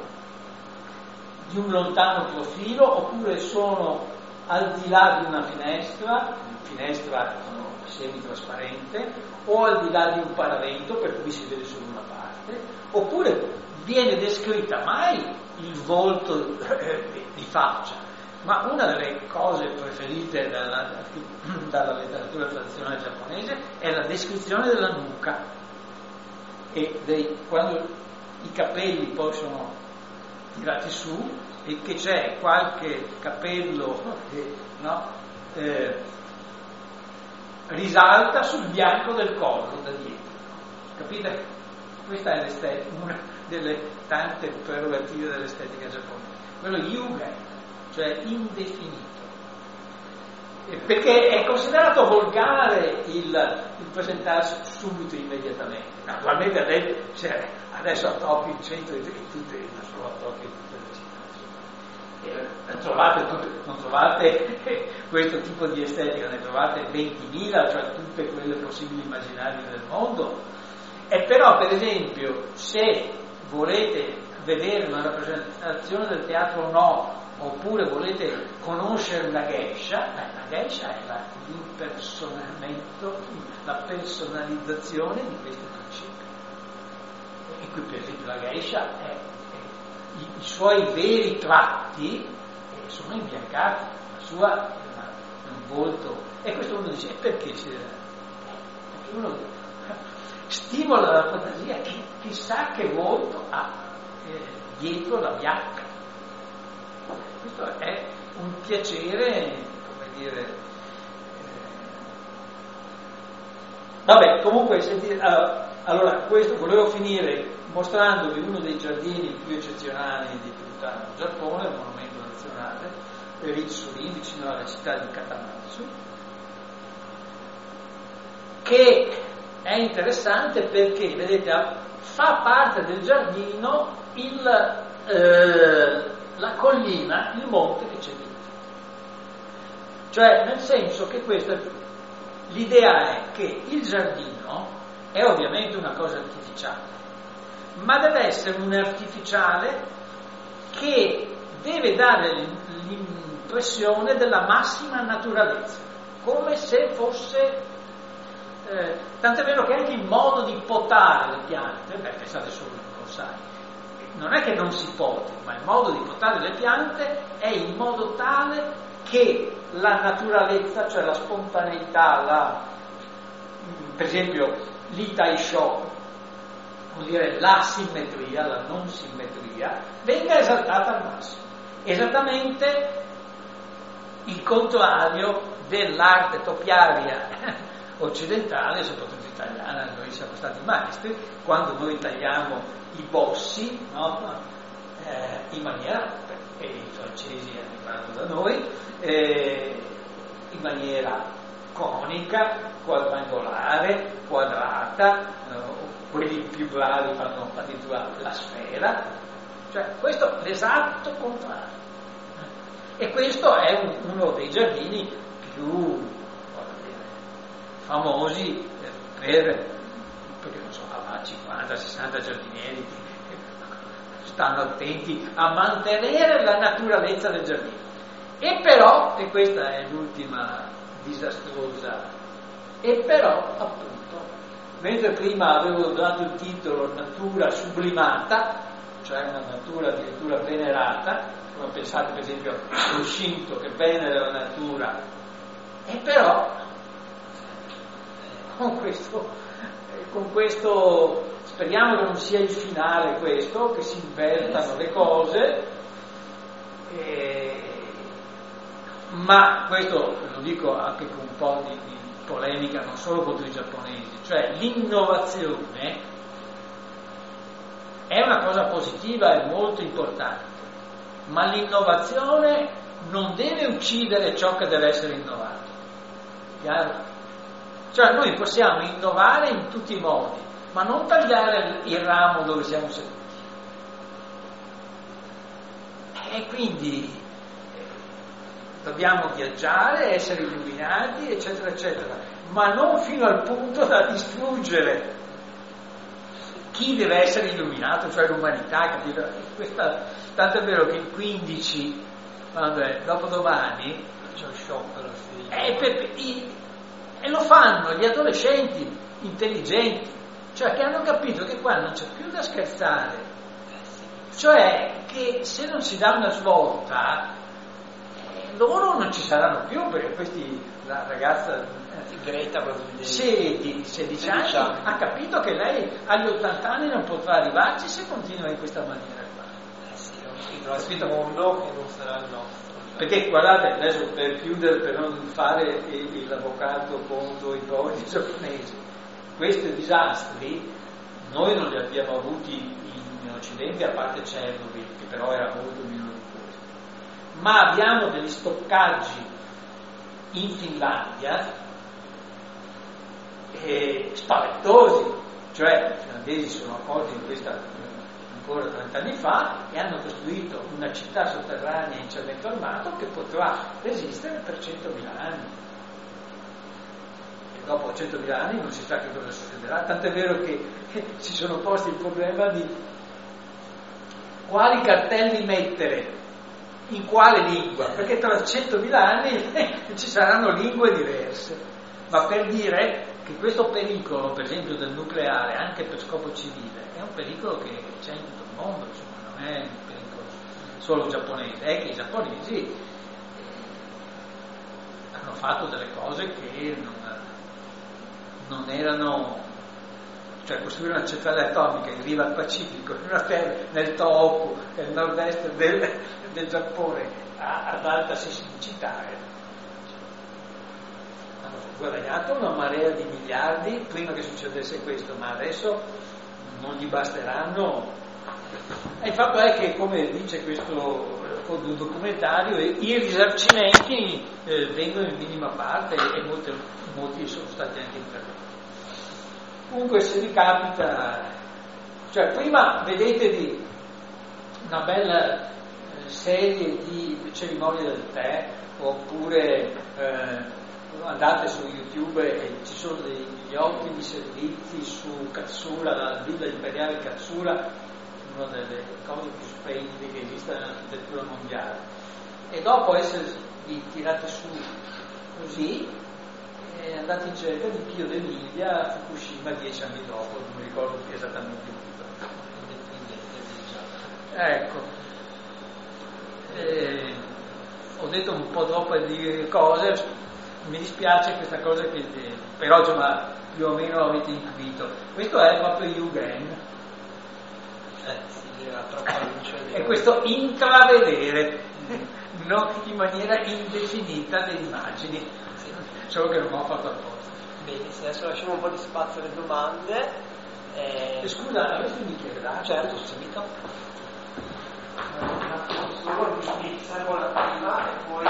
di un lontano profilo, oppure sono al di là di una finestra, finestra semitrasparente, o al di là di un paravento per cui si vede solo una parte, oppure viene descritta mai il volto eh, di faccia, ma una delle cose preferite dalla, dalla letteratura tradizionale giapponese è la descrizione della nuca, e dei, quando i capelli poi sono tirati su e che c'è qualche capello che no, eh, risalta sul bianco del collo da dietro, capite? Questa è l'estetica, una delle tante prerogative dell'estetica giapponese, quello yugen, cioè indefinito, perché è considerato volgare il, il presentarsi subito, immediatamente. Naturalmente adesso, cioè, adesso a Tokyo in centro in tutte, non solo a Tokyo in tutte le città, eh, trovate tutte, non trovate questo tipo di estetica, ne trovate ventimila, cioè tutte quelle possibili immaginarie del mondo. E però, per esempio, se volete vedere una rappresentazione del teatro no, oppure volete conoscere una geisha, eh, la geisha è la, l'impersonamento, la personalizzazione di questi principi. E qui per esempio la geisha è, è, i, i suoi veri tratti eh, sono imbiancati, la sua è, una, è un volto, e questo uno dice, e perché si deve? Perché uno stimola la fantasia, chi, chissà che volto ha eh, dietro la bianca. Questo è un piacere, come dire. Eh... Vabbè, comunque, sentite, allora, allora, questo volevo finire mostrandovi uno dei giardini più eccezionali di tutto il Giappone, il monumento nazionale, Ritsurin, vicino alla città di Katamatsu, che è interessante perché, vedete, fa parte del giardino il, eh, la collina, il monte che c'è dentro. Cioè, nel senso che questo, l'idea è che il giardino è ovviamente una cosa artificiale, ma deve essere un artificiale che deve dare l'impressione della massima naturalezza, come se fosse, eh, tant'è vero che anche il modo di potare le piante, beh, pensate solo ai bonsai, non è che non si poti, ma il modo di potare le piante è in modo tale che la naturalezza, cioè la spontaneità, la, per esempio l'itaisho, vuol dire la simmetria, la non simmetria, venga esaltata al massimo. Esattamente il contrario dell'arte topiaria occidentale, soprattutto italiana, noi siamo stati maestri, quando noi tagliamo i bossi, no? eh, in maniera, e i francesi arrivano da noi, eh, in maniera conica, quadrangolare, quadrata, eh, quelli più bravi fanno addirittura la sfera, cioè questo è l'esatto contrario. E questo è un, uno dei giardini più dire, famosi per, perché non so, ha cinquanta sessanta giardinieri che stanno attenti a mantenere la naturalezza del giardino. E però, e questa è l'ultima disastrosa, e però appunto, mentre prima avevo dato il titolo natura sublimata, cioè una natura addirittura venerata, come pensate per esempio allo Shinto che venera la natura, e però con questo, con questo speriamo che non sia il finale questo, che si invertano le cose, e, ma questo lo dico anche con un po' di, di polemica non solo contro i giapponesi, cioè l'innovazione è una cosa positiva e molto importante, ma l'innovazione non deve uccidere ciò che deve essere innovato. Chiaro? Cioè noi possiamo innovare in tutti i modi, ma non tagliare il ramo dove siamo seduti. E quindi dobbiamo viaggiare, essere illuminati, eccetera, eccetera, ma non fino al punto da distruggere chi deve essere illuminato, cioè l'umanità, capito? Questa, tanto è vero che il quindici, vabbè, dopodomani, c'è un sciopero, è per, i, e lo fanno gli adolescenti intelligenti, cioè che hanno capito che qua non c'è più da scherzare, cioè che se non si dà una svolta loro non ci saranno più, perché questi, la ragazza Greta sì, di sedici anni ha capito che lei agli ottanta anni non potrà arrivarci se continua in questa maniera qua. Eh sì, è un scritto mondo che non sarà il nostro. Perché guardate, adesso per chiudere, per non fare l'avvocato contro i poveri giapponesi, questi disastri noi non li abbiamo avuti in Occidente, a parte Chernobyl, che però era molto meno di questo, ma abbiamo degli stoccaggi in Finlandia eh, spaventosi, cioè i finlandesi sono accorti di questa ancora trenta anni fa e hanno costruito una città sotterranea in cemento armato che potrà resistere per centomila anni. E dopo centomila anni non si sa che cosa succederà, tant'è vero che eh, si sono posti il problema di quali cartelli mettere, in quale lingua, perché tra centomila anni eh, ci saranno lingue diverse. Ma per dire che questo pericolo, per esempio del nucleare, anche per scopo civile, è un pericolo che c'è in tutto il mondo, insomma, non è un pericolo solo giapponese, è che i giapponesi hanno fatto delle cose che non, non erano, cioè costruire una centrale atomica in riva al Pacifico, in una terra, nel Tohoku, nel nord-est del, del Giappone, ad alta sismicità, hanno guadagnato una marea di miliardi prima che succedesse questo, ma adesso non gli basteranno. E il fatto è che, come dice questo fondo un documentario e i risarcimenti eh, vengono in minima parte e molte, molti sono stati anche interrotti. Comunque se vi capita, cioè prima vedetevi una bella eh, serie di cerimonie del tè, oppure eh, andate su YouTube e ci sono degli ottimi servizi su Katsura, la Villa Imperiale Katsura, una delle cose più splendide che esista nell'architettura mondiale. E dopo esservi tirati su così, eh, andate in cerca di Pio d'Emilia a Fukushima dieci anni dopo, non mi ricordo più esattamente il titolo. Ecco. Eh, ho detto un po' troppe di cose. Mi dispiace questa cosa che però insomma più o meno avete intuito. Questo è proprio Yugen. Eh, sì, era troppa luce. E questo intravedere, non in maniera indefinita delle immagini, solo che non ho fatto apposta. Bene, adesso lasciamo un po' di spazio alle domande. Eh... E scusa, avresti un bicchiere d'acqua? Certo, subito. Un attimo solo, mi servo la prima e poi...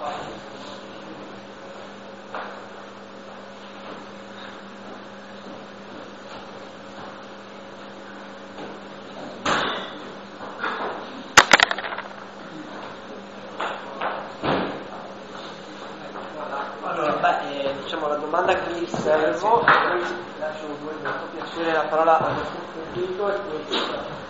Diciamo la domanda che mi riservo, poi lascio molto piacere la parola al nostro pubblico. E poi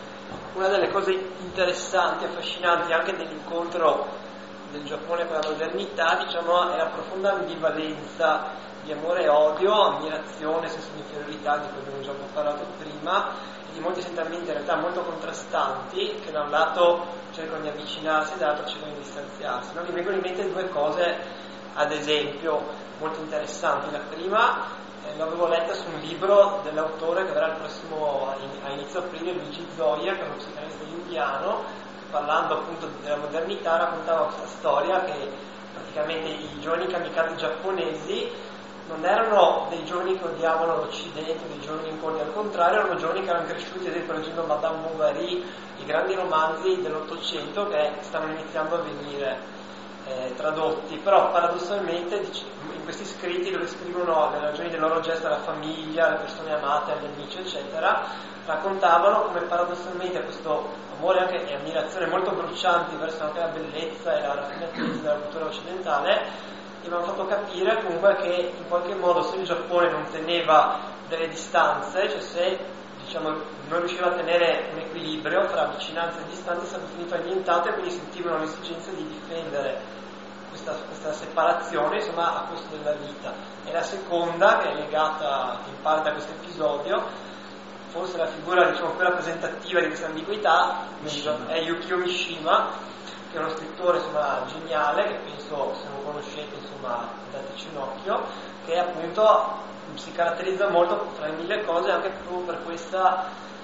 una delle cose interessanti e affascinanti anche dell'incontro del Giappone con la modernità, diciamo, è la profonda ambivalenza di amore e odio, ammirazione, senso di inferiorità, di cui abbiamo già un po' parlato prima, e di molti sentimenti in realtà molto contrastanti, che da un lato cercano di avvicinarsi e dall'altro cercano di distanziarsi. No? Mi vengono in mente due cose, ad esempio, molto interessanti. La prima eh, l'avevo letta su un libro dell'autore che verrà il prossimo a inizio aprile, Luigi Zoia, che è uno psicanalista indiano, parlando appunto della modernità raccontava questa storia che praticamente i giovani kamikaze giapponesi non erano dei giovani che odiavano l'Occidente, dei giovani incolti, al contrario erano giovani che erano cresciuti, ad esempio leggendo Madame Bovary, i grandi romanzi dell'Ottocento che stavano iniziando a venire Eh, tradotti, però paradossalmente in questi scritti dove scrivono le ragioni del loro gesto alla famiglia, alle persone amate, agli amici eccetera, raccontavano come paradossalmente questo amore anche e ammirazione molto brucianti verso anche la bellezza e la raffinatezza della cultura occidentale gli avevano fatto capire comunque che in qualche modo se il Giappone non teneva delle distanze, cioè se diciamo non riusciva a tenere un equilibrio tra vicinanza e distanza, sarebbe finito annientato e quindi sentivano l'esigenza di difendere questa, questa separazione insomma a costo della vita. E la seconda, che è legata in parte a questo episodio, forse la figura diciamo più rappresentativa di questa ambiguità è Yukio Mishima, che è uno scrittore insomma geniale, che penso se non conoscete insomma dateci un occhio, che appunto si caratterizza molto tra le mille cose anche proprio per questa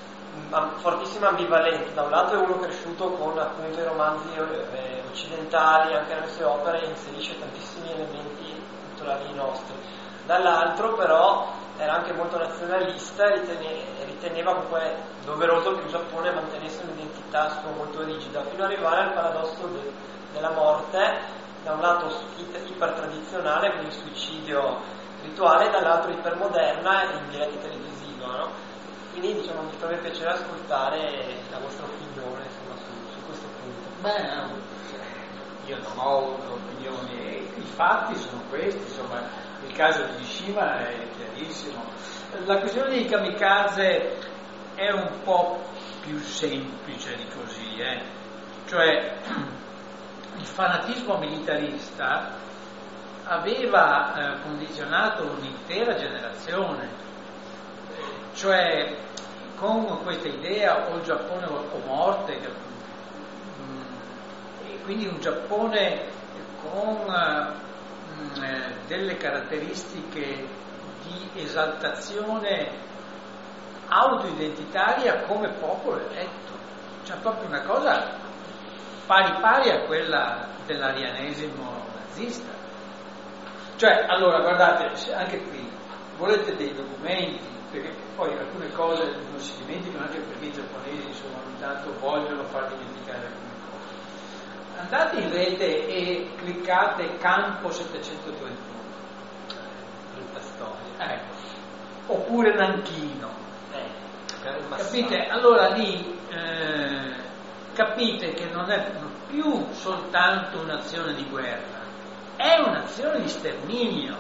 mh, fortissima ambivalenza. Da un lato è uno cresciuto con appunto i romanzi eh, occidentali, anche nelle sue opere inserisce tantissimi elementi culturali nostri, dall'altro però era anche molto nazionalista e riteneva, riteneva comunque doveroso che il Giappone mantenesse un'identità sua molto rigida, fino ad arrivare al paradosso de, della morte, da un lato ipertradizionale, quindi il suicidio rituale, dall'altro ipermoderna e in diretta televisiva, no? Quindi diciamo mi farebbe piacere ascoltare la vostra opinione insomma, su, su questo punto. Beh, io non ho opinioni, i fatti sono questi, insomma, il caso di Mishima è chiarissimo. La questione dei kamikaze è un po' più semplice di così, eh? Cioè il fanatismo militarista aveva eh, condizionato un'intera generazione, cioè con questa idea o il Giappone o morte, che, mh, e quindi un Giappone con mh, eh, delle caratteristiche di esaltazione autoidentitaria come popolo eletto, cioè proprio una cosa pari pari a quella dell'arianesimo nazista. Cioè, allora, guardate, anche qui, volete dei documenti, perché poi alcune cose non si dimenticano, anche perché i giapponesi, insomma, ogni tanto vogliono far dimenticare alcune cose. andate in rete e cliccate campo settecentotrentuno. Brutta storia. Ecco. Oppure Nanchino. Eh, Capite? Allora lì eh, capite che non è più soltanto un'azione di guerra, è un'azione di sterminio,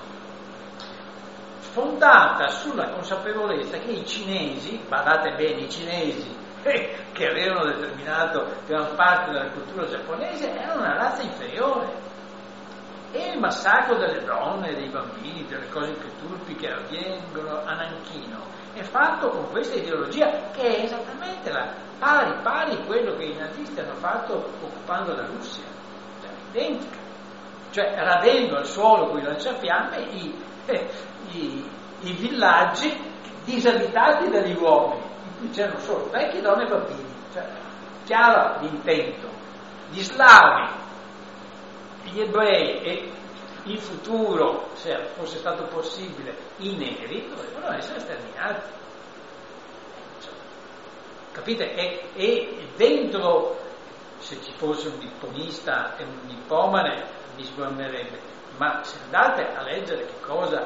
fondata sulla consapevolezza che i cinesi, badate bene, i cinesi eh, che avevano determinato gran parte della cultura giapponese, erano una razza inferiore. E il massacro delle donne, dei bambini, delle cose più turpi che avvengono a Nanchino è fatto con questa ideologia che è esattamente la pari pari quello che i nazisti hanno fatto occupando la Russia, cioè identica, cioè radendo al suolo con i lanciafiamme i, eh, i, i villaggi disabitati dagli uomini, in cui c'erano solo vecchi, donne e bambini, cioè chiaro l'intento. Gli slavi, gli ebrei e in futuro, se fosse stato possibile, i neri dovevano essere sterminati. Capite? E, e dentro, se ci fosse un nipponista e un nippomane, mi sgornerebbe, ma se andate a leggere che cosa,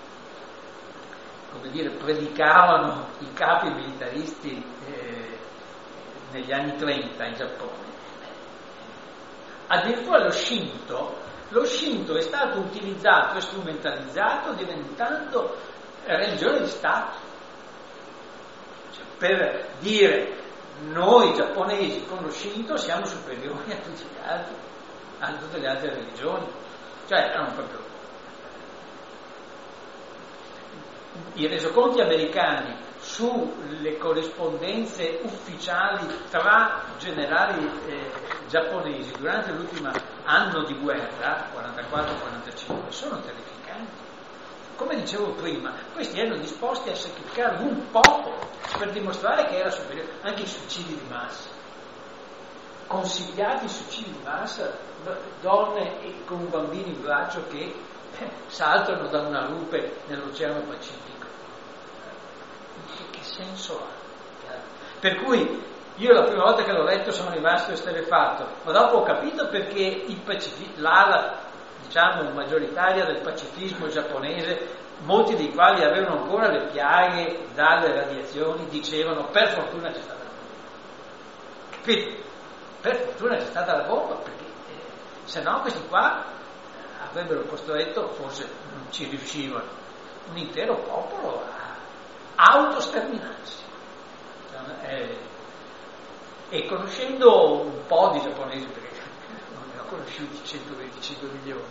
come dire, predicavano i capi militaristi eh, negli anni trenta in Giappone, addirittura lo Shinto, lo Shinto è stato utilizzato e strumentalizzato diventando religione di Stato, cioè, per dire noi giapponesi con lo Shinto siamo superiori a tutti gli altri, a tutte le altre religioni, cioè erano proprio i resoconti americani sulle corrispondenze ufficiali tra generali eh, giapponesi durante l'ultimo anno di guerra, quarantaquattro quarantacinque, sono terrificanti. Come dicevo prima, questi erano disposti a sacrificare un popolo per dimostrare che era superiore, anche i suicidi di massa. Consigliati i suicidi di massa, donne con un bambino in braccio che eh, saltano da una rupe nell'Oceano Pacifico. Che senso ha? Per cui io la prima volta che l'ho letto sono rimasto esterrefatto, ma dopo ho capito perché il pacifi- l'ala, diciamo, maggioritaria del pacifismo giapponese, molti dei quali avevano ancora le piaghe dalle radiazioni, dicevano per fortuna c'è stata la bomba. Capite? Per fortuna c'è stata la bomba, perché eh, se no questi qua avrebbero costretto, forse non ci riuscivano, un intero popolo a autosterminarsi. Eh, e conoscendo un po' di giapponesi, perché non ne ho conosciuti centoventicinque milioni,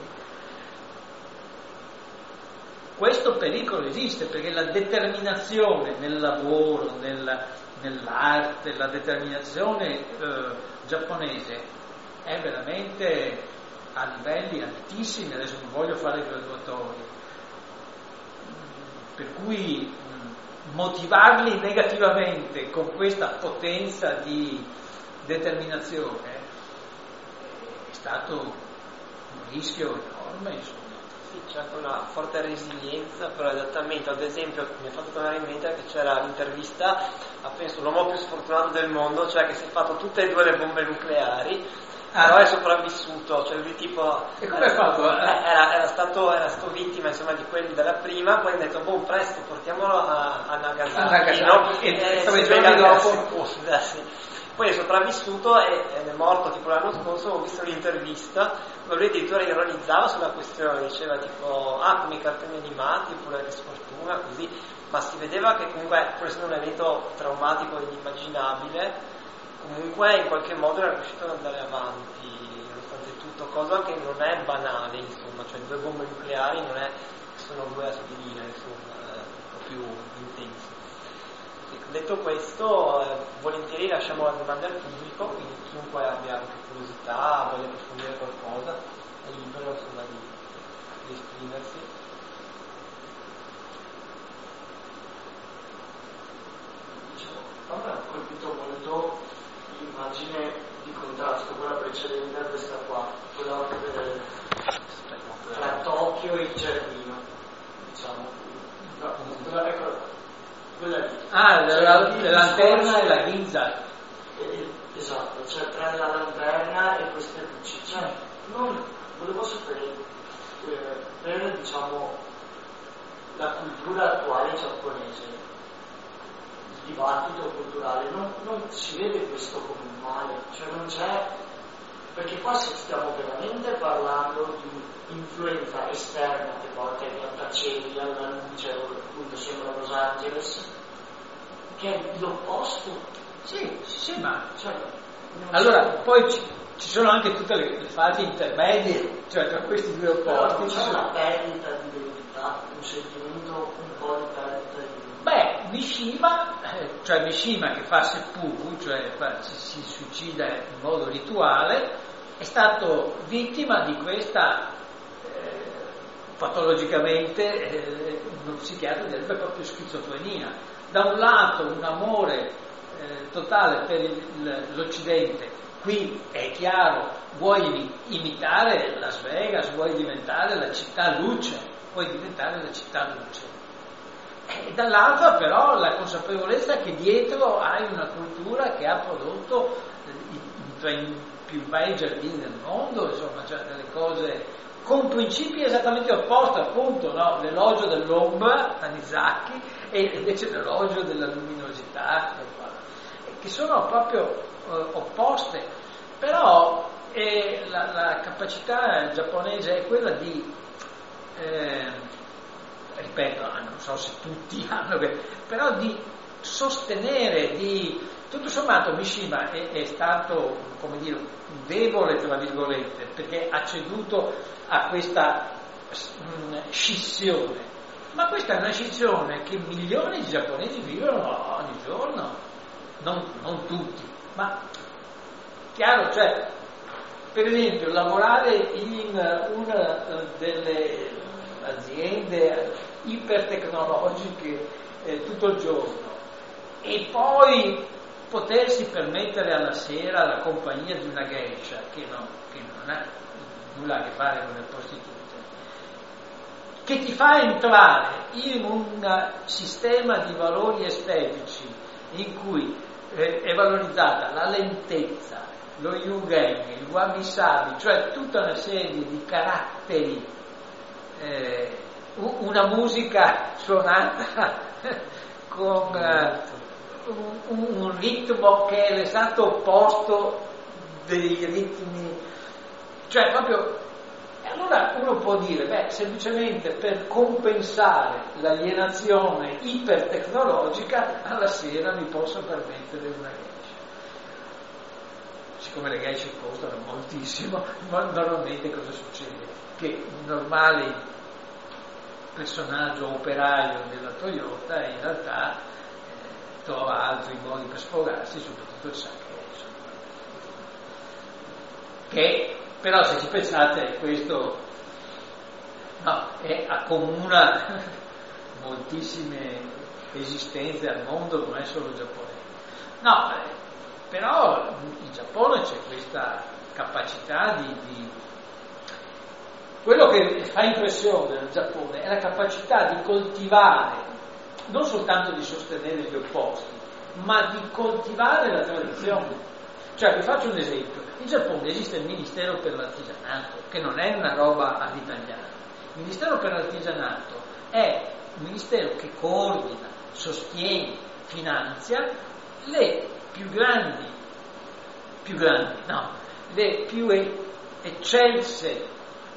questo pericolo esiste, perché la determinazione nel lavoro, nella, nell'arte, la determinazione eh, giapponese è veramente a livelli altissimi. Adesso non voglio fare graduatorie, per cui motivarli negativamente con questa potenza di determinazione è stato un rischio enorme, insomma. Sì, c'è anche una forte resilienza per l'adattamento. Ad esempio, mi ha fatto tornare in mente che c'era l'intervista a, penso, l'uomo più sfortunato del mondo, cioè che si è fatto tutte e due le bombe nucleari, ah. però è sopravvissuto, cioè lui tipo e come è fatto? Era, era stato era stato vittima, insomma, di quelli della prima, poi ha detto boh, presto portiamolo a, a Nagasaki, a Nagasaki. No? E, e, e si sveglia alla seconda, sì. Poi è sopravvissuto e, ed è morto tipo l'anno scorso. Ho visto l'intervista dove lui addirittura ironizzava sulla questione, diceva tipo ah, come i cartoni animati oppure che sfortuna, così, ma si vedeva che comunque, pur essendo un evento traumatico e inimmaginabile, comunque in qualche modo era riuscito ad andare avanti nonostante tutto, cosa che non è banale, insomma, cioè due bombe nucleari non è che sono due aspirine, insomma, è un po' più intenso. Detto questo, eh, volentieri lasciamo la domanda al pubblico, quindi chiunque abbia anche curiosità, voglia approfondire qualcosa, è libero, insomma, di, di esprimersi. Diciamo, a me ha colpito molto l'immagine di contrasto, quella precedente a questa qua, quella eh, tra Tokyo e il giardino, diciamo. No, quella, ecco, quella lì. Ah, la, la, la lanterna e la Ginza. Esatto, cioè tra la lanterna e queste luci cioè, non volevo sapere eh, per, diciamo, la cultura attuale giapponese, il dibattito culturale, non, non si vede questo come un male, cioè non c'è, perché qua stiamo veramente parlando di influenza esterna che porta ai grattacieli, alla luce, appunto sembra Los Angeles, che è l'opposto. Sì, sì, ma Cioè, allora poi ci, ci sono anche tutte le, le fasi intermedie, cioè tra questi due però opposti. non ci c'è sono- una perdita di verità, un sentimento un po' di perdita di Beh, Mishima, eh, cioè Mishima che fa seppuku, cioè fa- si, si suicida in modo rituale, è stato vittima di questa, eh, patologicamente, eh, uno psichiatra direbbe proprio schizofrenia. Da un lato un amore eh, totale per il- l'Occidente, qui è chiaro, vuoi imitare Las Vegas, vuoi diventare la città luce, vuoi diventare la città luce. E dall'altra però la consapevolezza che dietro hai una cultura che ha prodotto i, tra i più bei giardini del mondo, insomma, cioè delle cose con principi esattamente opposti, appunto, no? L'elogio dell'ombra, Tanizaki, e invece l'elogio della luminosità, che sono proprio eh, opposte. Però eh, la, la capacità giapponese è quella di eh, ripeto, non so se tutti hanno, però di sostenere, di tutto sommato Mishima è, è stato, come dire, debole tra virgolette, perché ha ceduto a questa mh, scissione, ma questa è una scissione che milioni di giapponesi vivono ogni giorno, non, non tutti, ma chiaro, cioè per esempio lavorare in una delle aziende ipertecnologiche eh, tutto il giorno e poi potersi permettere alla sera la compagnia di una geisha che, no, che non ha nulla a che fare con le prostitute, che ti fa entrare in un sistema di valori estetici in cui eh, è valorizzata la lentezza, lo yugen, il wabi-sabi, cioè tutta una serie di caratteri, eh, una musica suonata con eh, un, un ritmo che è l'esatto opposto dei ritmi, cioè proprio. E allora uno può dire, beh, semplicemente per compensare l'alienazione ipertecnologica alla sera mi posso permettere una geisha. Siccome le geishe costano moltissimo, normalmente cosa succede? Che un normale personaggio operaio della Toyota in realtà eh, trova altri modi per sfogarsi, soprattutto il sake, che però se ci pensate questo no, è, accomuna moltissime esistenze al mondo, non è solo giapponese. No, eh, però in Giappone c'è questa capacità di, di quello che fa impressione nel Giappone è la capacità di coltivare, non soltanto di sostenere gli opposti, ma di coltivare la tradizione. Cioè, vi faccio un esempio. In Giappone esiste il Ministero per l'Artigianato, che non è una roba all'italiana. Il Ministero per l'Artigianato è un ministero che coordina, sostiene, finanzia le più grandi, più grandi, no, le più eccelse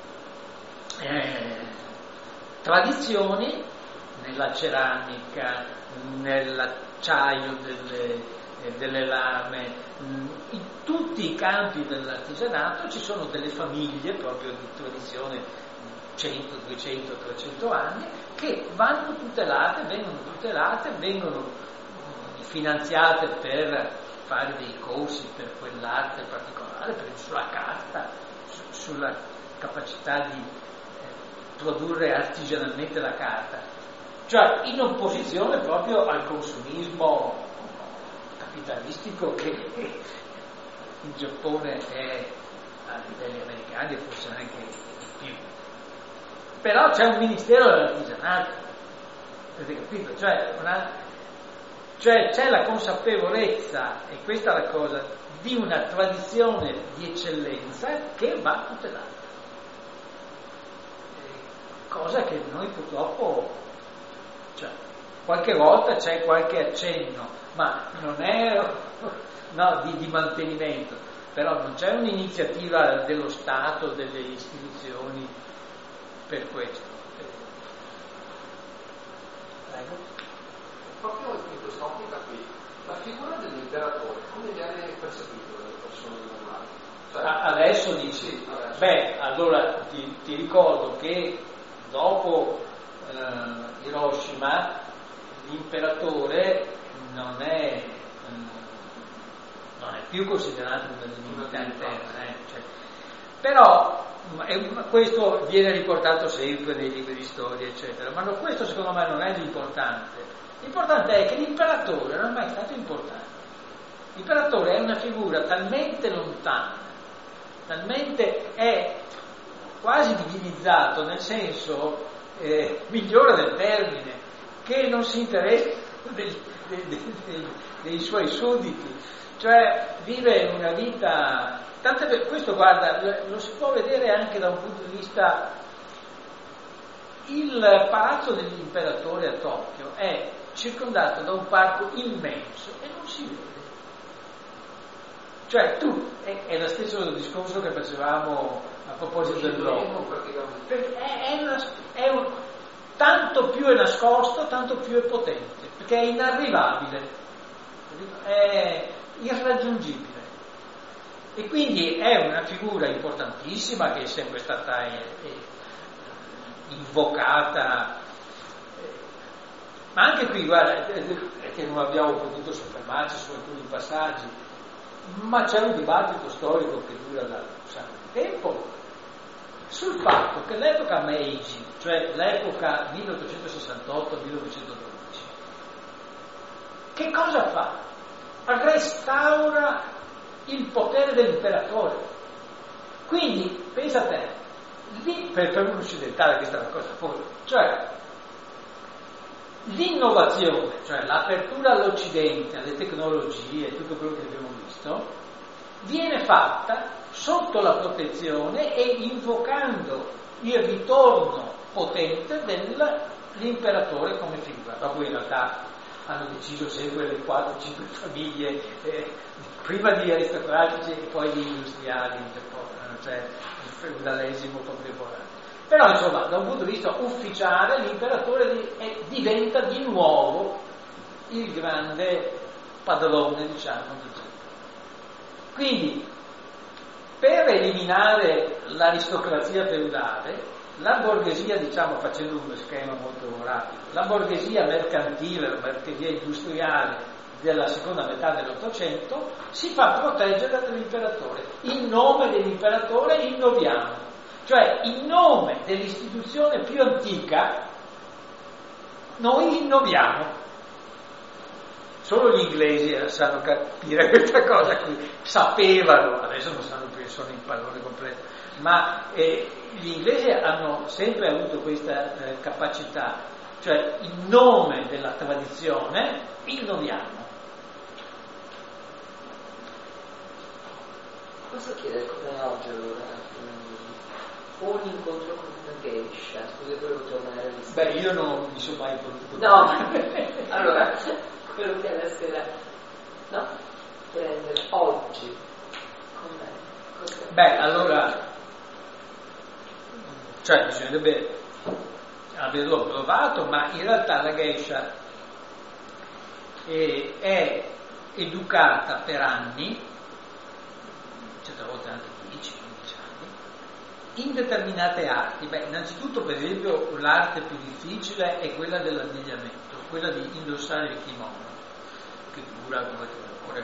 Eh, tradizioni nella ceramica, nell'acciaio delle, eh, delle lame, mh, in tutti i campi dell'artigianato ci sono delle famiglie proprio di tradizione cento, duecento, trecento anni che vanno tutelate, vengono tutelate, vengono mh, finanziate per fare dei corsi per quell'arte particolare, per esempio sulla carta, su, sulla capacità di produrre artigianalmente la carta, cioè in opposizione proprio al consumismo capitalistico che in Giappone è a livelli americani e forse anche di più. Però c'è un ministero dell'artigianato, avete capito? Cioè una, Cioè c'è la consapevolezza, e questa è la cosa, di una tradizione di eccellenza che va tutelata. Cosa che noi purtroppo, cioè, qualche volta c'è qualche accenno, ma non è no, di, di mantenimento, però non c'è un'iniziativa dello Stato, delle istituzioni per questo. Prego. Proprio in quest'ottica qui, la figura dell'imperatore, come viene percepito dalle persone normali? Cioè, Adesso dici, sì, adesso. Beh, allora ti, ti ricordo che dopo eh, Hiroshima l'imperatore non è, non è più considerato una divinità interna, eh? Cioè, però eh, questo viene riportato sempre nei libri di storia, eccetera, ma no, questo secondo me non è l'importante. L'importante è che l'imperatore non è mai stato importante. L'imperatore è una figura talmente lontana, talmente è quasi divinizzato, nel senso eh, migliore del termine, che non si interessa dei, dei, dei, dei suoi sudditi, cioè vive una vita. Tanto per questo, guarda, lo si può vedere anche da un punto di vista. Il palazzo dell'imperatore a Tokyo è circondato da un parco immenso e non si vede. Cioè tu, è, è lo stesso discorso che facevamo a proposito del blocco, è, è, una, è un, tanto più è nascosto, tanto più è potente, perché è inarrivabile, è irraggiungibile. E quindi è una figura importantissima che è sempre stata è, è, invocata, ma anche qui guarda è che non abbiamo potuto soffermarci su alcuni passaggi, ma c'è un dibattito storico che dura da un sacco di tempo sul fatto che l'epoca Meiji, cioè l'epoca milleottocentosessantotto millenovecentododici, che cosa fa? Restaura il potere dell'imperatore. Quindi pensa a te, lì, per, per un occidentale questa è una cosa fuori, cioè l'innovazione, cioè l'apertura all'Occidente, alle tecnologie, tutto quello che abbiamo visto, viene fatta sotto la protezione e invocando il ritorno potente dell'imperatore come figura. Dopo in realtà hanno deciso sempre le quattro cinque famiglie, eh, prima di aristocratici e poi di industriali contemporanei, cioè il feudalesimo contemporaneo. Però insomma, da un punto di vista ufficiale, l'imperatore di, è, diventa di nuovo il grande padrone, diciamo. Quindi, per eliminare l'aristocrazia feudale, la borghesia, diciamo, facendo uno schema molto rapido, la borghesia mercantile, la borghesia industriale della seconda metà dell'Ottocento si fa proteggere dall'imperatore. In nome dell'imperatore innoviamo. Cioè, in nome dell'istituzione più antica, noi innoviamo. Solo gli inglesi sanno capire questa cosa qui, sapevano, adesso non sanno più, sono in pallone completo, ma eh, gli inglesi hanno sempre avuto questa eh, capacità, cioè in nome della tradizione innoviamo. Posso chiedere come oggi allora? Un incontro con una geisha, scusi, volevo tornare a visitare. Beh, io non mi sono mai potuto. No, allora, quello che adesso era, no, prendere oggi, com'è? Cos'è? Beh, allora, cioè bisognerebbe averlo provato, ma in realtà la geisha è, è educata per anni, certe volte anche dieci quindici anni, in determinate arti. Beh, innanzitutto, per esempio, l'arte più difficile è quella dell'abbigliamento, quella di indossare il kimono, che dura come ore.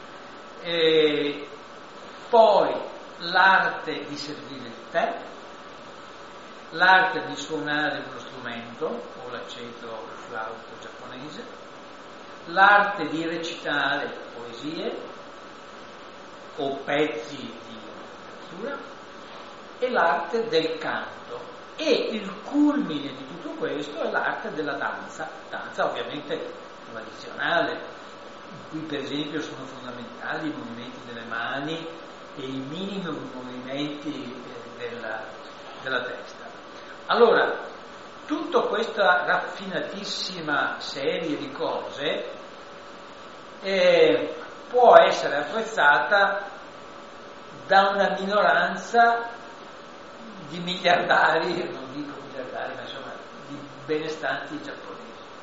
E poi l'arte di servire il tè, l'arte di suonare uno strumento, o l'aceto o il flauto giapponese, l'arte di recitare poesie o pezzi di letteratura, e l'arte del canto, e il culmine di tutto questo è l'arte della danza, danza ovviamente tradizionale, in cui per esempio sono fondamentali i movimenti delle mani e i minimi movimenti eh, della, della testa. Allora, tutta questa raffinatissima serie di cose eh, può essere apprezzata da una minoranza di miliardari, non dico miliardari, ma insomma di benestanti giapponesi.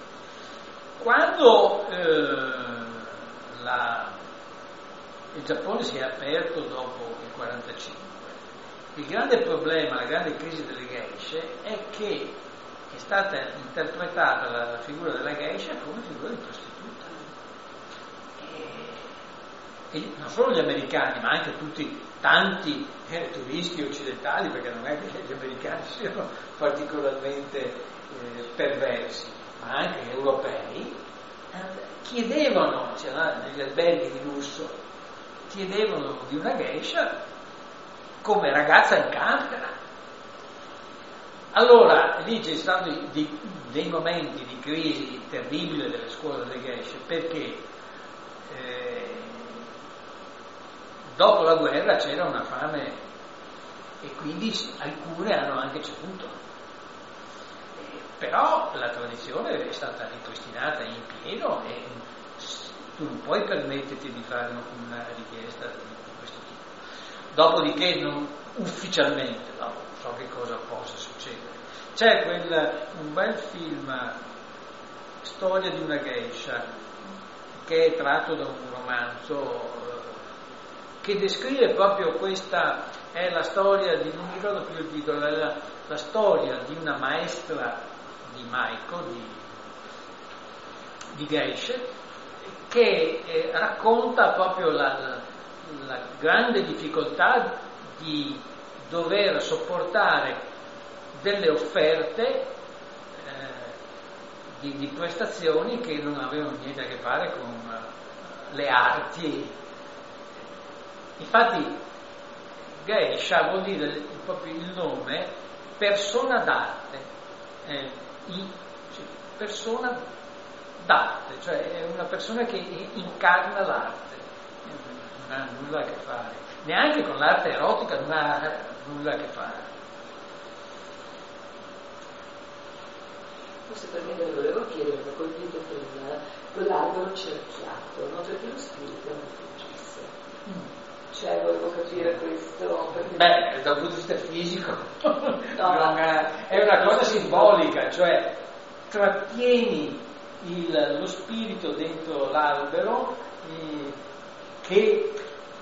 Quando eh, la, il Giappone si è aperto dopo il quarantacinque, il grande problema, la grande crisi delle geishe è che è stata interpretata la, la figura della geisha come figura di prostituta. E, e non solo gli americani, ma anche tutti tanti eh, turisti occidentali, perché non è che gli americani siano particolarmente eh, perversi, ma anche europei, eh, chiedevano, cioè, negli alberghi di lusso, chiedevano di una geisha come ragazza in camera. Allora, lì c'è stato dei, dei momenti di crisi terribile delle scuole delle geishe, perché eh, dopo la guerra c'era una fame e quindi alcune hanno anche ceduto. Eh, però la tradizione è stata ripristinata in pieno e tu non puoi permetterti di fare una richiesta di questo tipo. Dopodiché non ufficialmente, no, non so che cosa possa succedere. C'è quel, un bel film, Storia di una geisha, che è tratto da un romanzo che descrive proprio questa, è la storia di, non mi ricordo più il titolo, è la, la storia di una maestra di Maiko, di, di geishe, che eh, racconta proprio la, la, la grande difficoltà di dover sopportare delle offerte eh, di, di prestazioni che non avevano niente a che fare con le arti. Infatti geisha vuol dire proprio il nome persona d'arte, eh, i, cioè, persona d'arte, cioè è una persona che incarna l'arte, non ha nulla a che fare, neanche con l'arte erotica non ha nulla a che fare. Forse per me lo volevo chiedere, mi ha colpito quel, quell'albero cerchiato, no? Perché lo spirito non fuggisse. Mm. Cioè, volevo capire questo. Perché... Beh, dal punto di vista fisico no, non è, è una cosa simbolica, cioè trattieni il, lo spirito dentro l'albero eh, che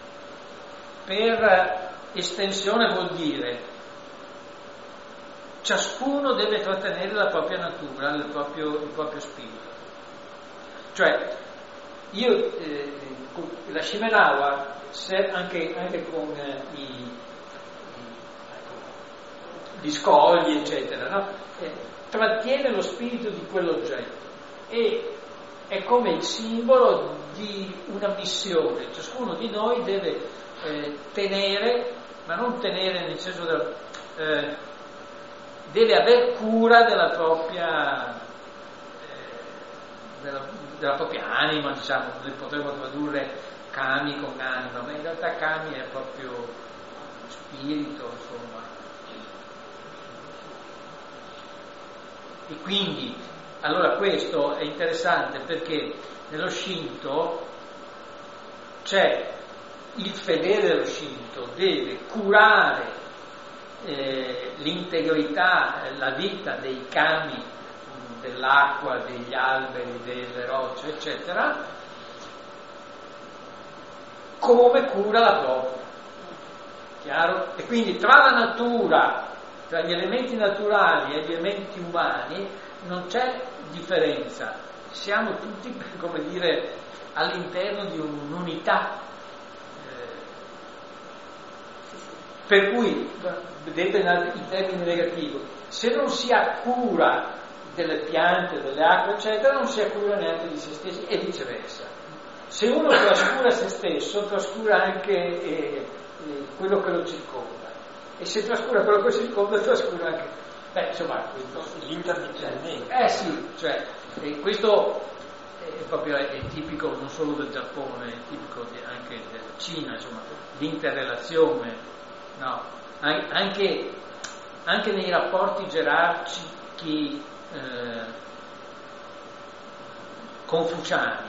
per estensione vuol dire ciascuno deve trattenere la propria natura, il proprio, il proprio spirito. Cioè, io, eh, la Shimenawa, se anche, anche con eh, i, i, ecco, gli scogli, eccetera, no? eh, trattiene lo spirito di quell'oggetto e è come il simbolo di una missione. Ciascuno di noi deve eh, tenere, ma non tenere nel senso del... Eh, deve aver cura della propria eh, della, della propria anima, diciamo, potremmo tradurre kami con anima, ma in realtà kami è proprio spirito, insomma. E quindi, allora questo è interessante perché nello Shinto c'è il fedele dello Shinto, deve curare Eh, l'integrità, la vita dei kami, dell'acqua, degli alberi, delle rocce, eccetera, come cura la propria. Chiaro? E quindi tra la natura, tra gli elementi naturali e gli elementi umani non c'è differenza. Siamo tutti, come dire, all'interno di un'unità. Per cui, vedete in termini negativi, se non si ha cura delle piante, delle acque, eccetera, non si ha cura neanche di se stessi e viceversa. Se uno trascura se stesso, trascura anche eh, eh, quello che lo circonda. E se trascura quello che lo circonda, trascura anche... Beh, insomma, questo... l'interdipendente. Eh sì, cioè, eh, questo è proprio è tipico non solo del Giappone, è tipico di, anche della Cina, insomma, l'interrelazione, no? Anche, anche nei rapporti gerarchici eh, confuciani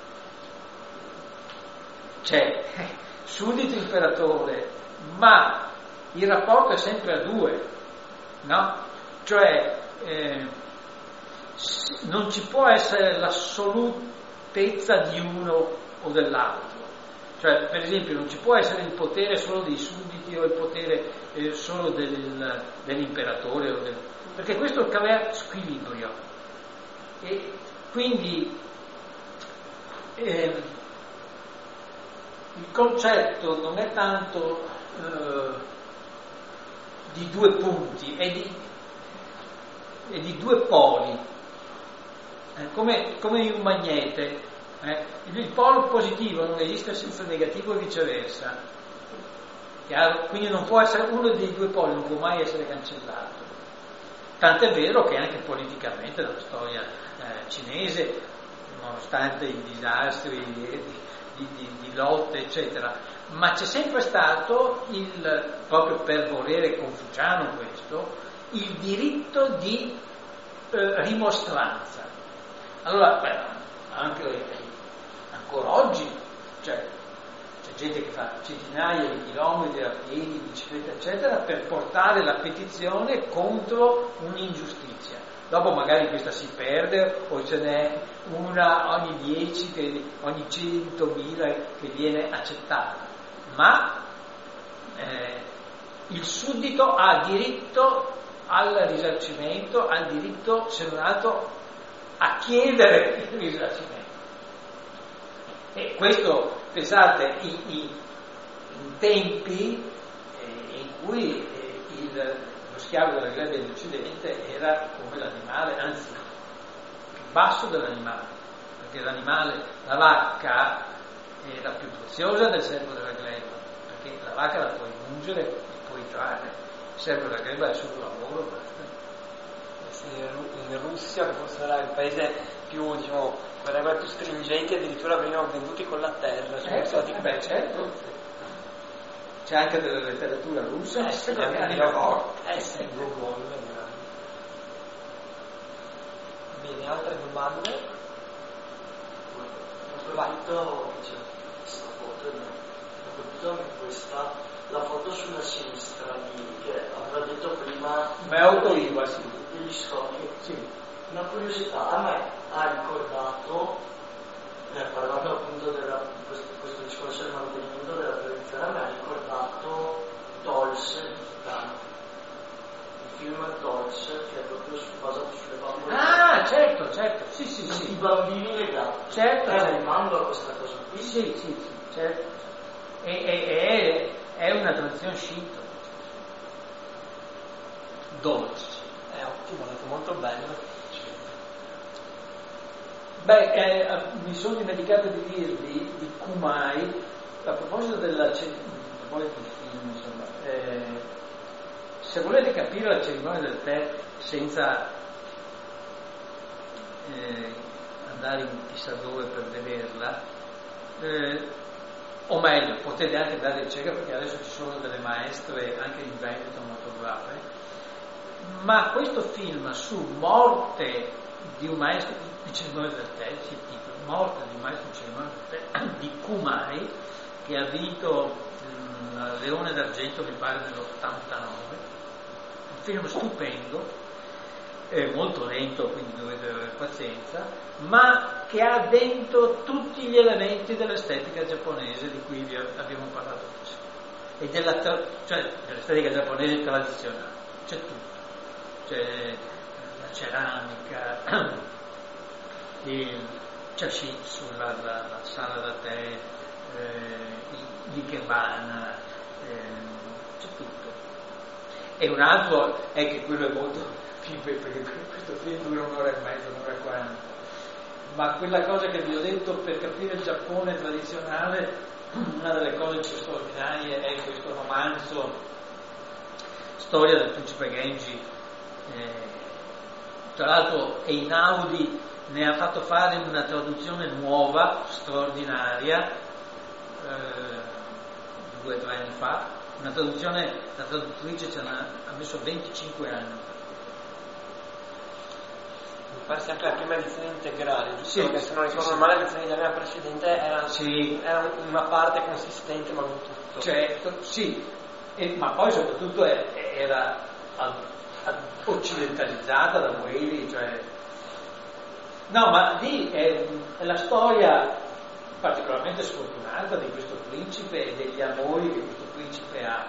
c'è suddito imperatore, ma il rapporto è sempre a due, no? Cioè eh, non ci può essere l'assolutezza di uno o dell'altro. Cioè, per esempio, non ci può essere il potere solo dei sudditi o il potere eh, solo del, dell'imperatore, o del, perché questo crea squilibrio. E quindi eh, il concetto non è tanto eh, di due punti, è di, è di due poli, eh, come, come in un magnete. Eh, il polo positivo non esiste senza negativo e viceversa. Chiaro? Quindi non può essere uno dei due poli, non può mai essere cancellato. Tant'è vero che anche politicamente nella storia eh, cinese, nonostante i disastri di, di, di, di lotte, eccetera, ma c'è sempre stato, il, proprio per volere confuciano questo, il diritto di eh, rimostranza. Allora, beh, anche ancora oggi, cioè, c'è gente che fa centinaia di chilometri a piedi, in bicicletta, eccetera, per portare la petizione contro un'ingiustizia. Dopo magari questa si perde o ce n'è una ogni dieci, che, ogni centomila che viene accettata. Ma eh, il suddito ha diritto al risarcimento, ha diritto, se non altro, a chiedere il risarcimento. E questo, pensate, in, in, in tempi eh, in cui eh, il, lo schiavo della gleba dell'Occidente era come l'animale, anzi più basso dell'animale, perché l'animale, la vacca, era più preziosa del servo della gleba, perché la vacca la puoi mungere e puoi trarre, il servo della gleba è solo lavoro, basta. In Russia, che forse era il paese più, diciamo, con le regole più stringenti, addirittura venivano venduti con la terra. Certo, stati... eh beh, certo. C'è anche della letteratura russa, eh, sì, che magari no. Eh sì, Google. Bene, altre domande? Ho capito, c'è questa foto, ho capito anche questa, la foto sulla sinistra di, che aveva detto prima. Ma è autoriva, sì. Degli scogli. Sì. Una curiosità, a me ha ricordato, eh, parlando appunto di questo, questo discorso del mantenimento della tradizione, a me ha ricordato Dolce di Titano, il film Dolce, che è proprio su, basato sulle bambole. Ah, certo, certo, sì, sì, sì. I bambini legati. Certo, è certo. un mando a questa cosa qui. Sì, sì, sì, certo. E, e, è, è una tradizione shinto. Dolce. È ottimo, è stato molto bello. Beh, eh, mi sono dimenticato di dirvi di Kumai, a proposito della del film, insomma, eh, se volete capire la cerimonia del tè senza eh, andare in chissà dove per vederla, eh, o meglio, potete anche andare in ricerca, perché adesso ci sono delle maestre anche in Veneto molto brave, ma questo film su morte di un maestro di cerimonia del tè, si intitola Morte di un maestro di cerimonia del tè, di Kumai, che ha vinto il Leone d'Argento, mi pare, nell'ottantanove. Un film stupendo, è molto lento, quindi dovete avere pazienza, ma che ha dentro tutti gli elementi dell'estetica giapponese di cui vi abbiamo parlato adesso, e della, cioè dell'estetica giapponese tradizionale. C'è tutto, c'è la ceramica, il chashitsu, la, la, la sala da tè, eh, l'ikebana, eh, c'è tutto. E un altro è che quello è molto più, perché questo film dura un'ora e mezza, un'ora e quaranta, ma quella cosa che vi ho detto, per capire il Giappone tradizionale, una delle cose più straordinarie è questo romanzo, Storia del principe Genji, eh, tra l'altro Einaudi ne ha fatto fare una traduzione nuova, straordinaria, eh, due o tre anni fa, una traduzione, la traduttrice ce n'ha ha messo venticinque anni. Mi pare sia anche la prima edizione integrale, giusto? Sì, Perché se non ricordo sì, male l'edizione italiana precedente era, sì. era una parte consistente ma non tutto. Certo, sì, e, ma poi soprattutto è, era ad, ad, occidentalizzata da Whaley, cioè... No, ma lì è, è la storia particolarmente sfortunata di questo principe e degli amori che questo principe ha.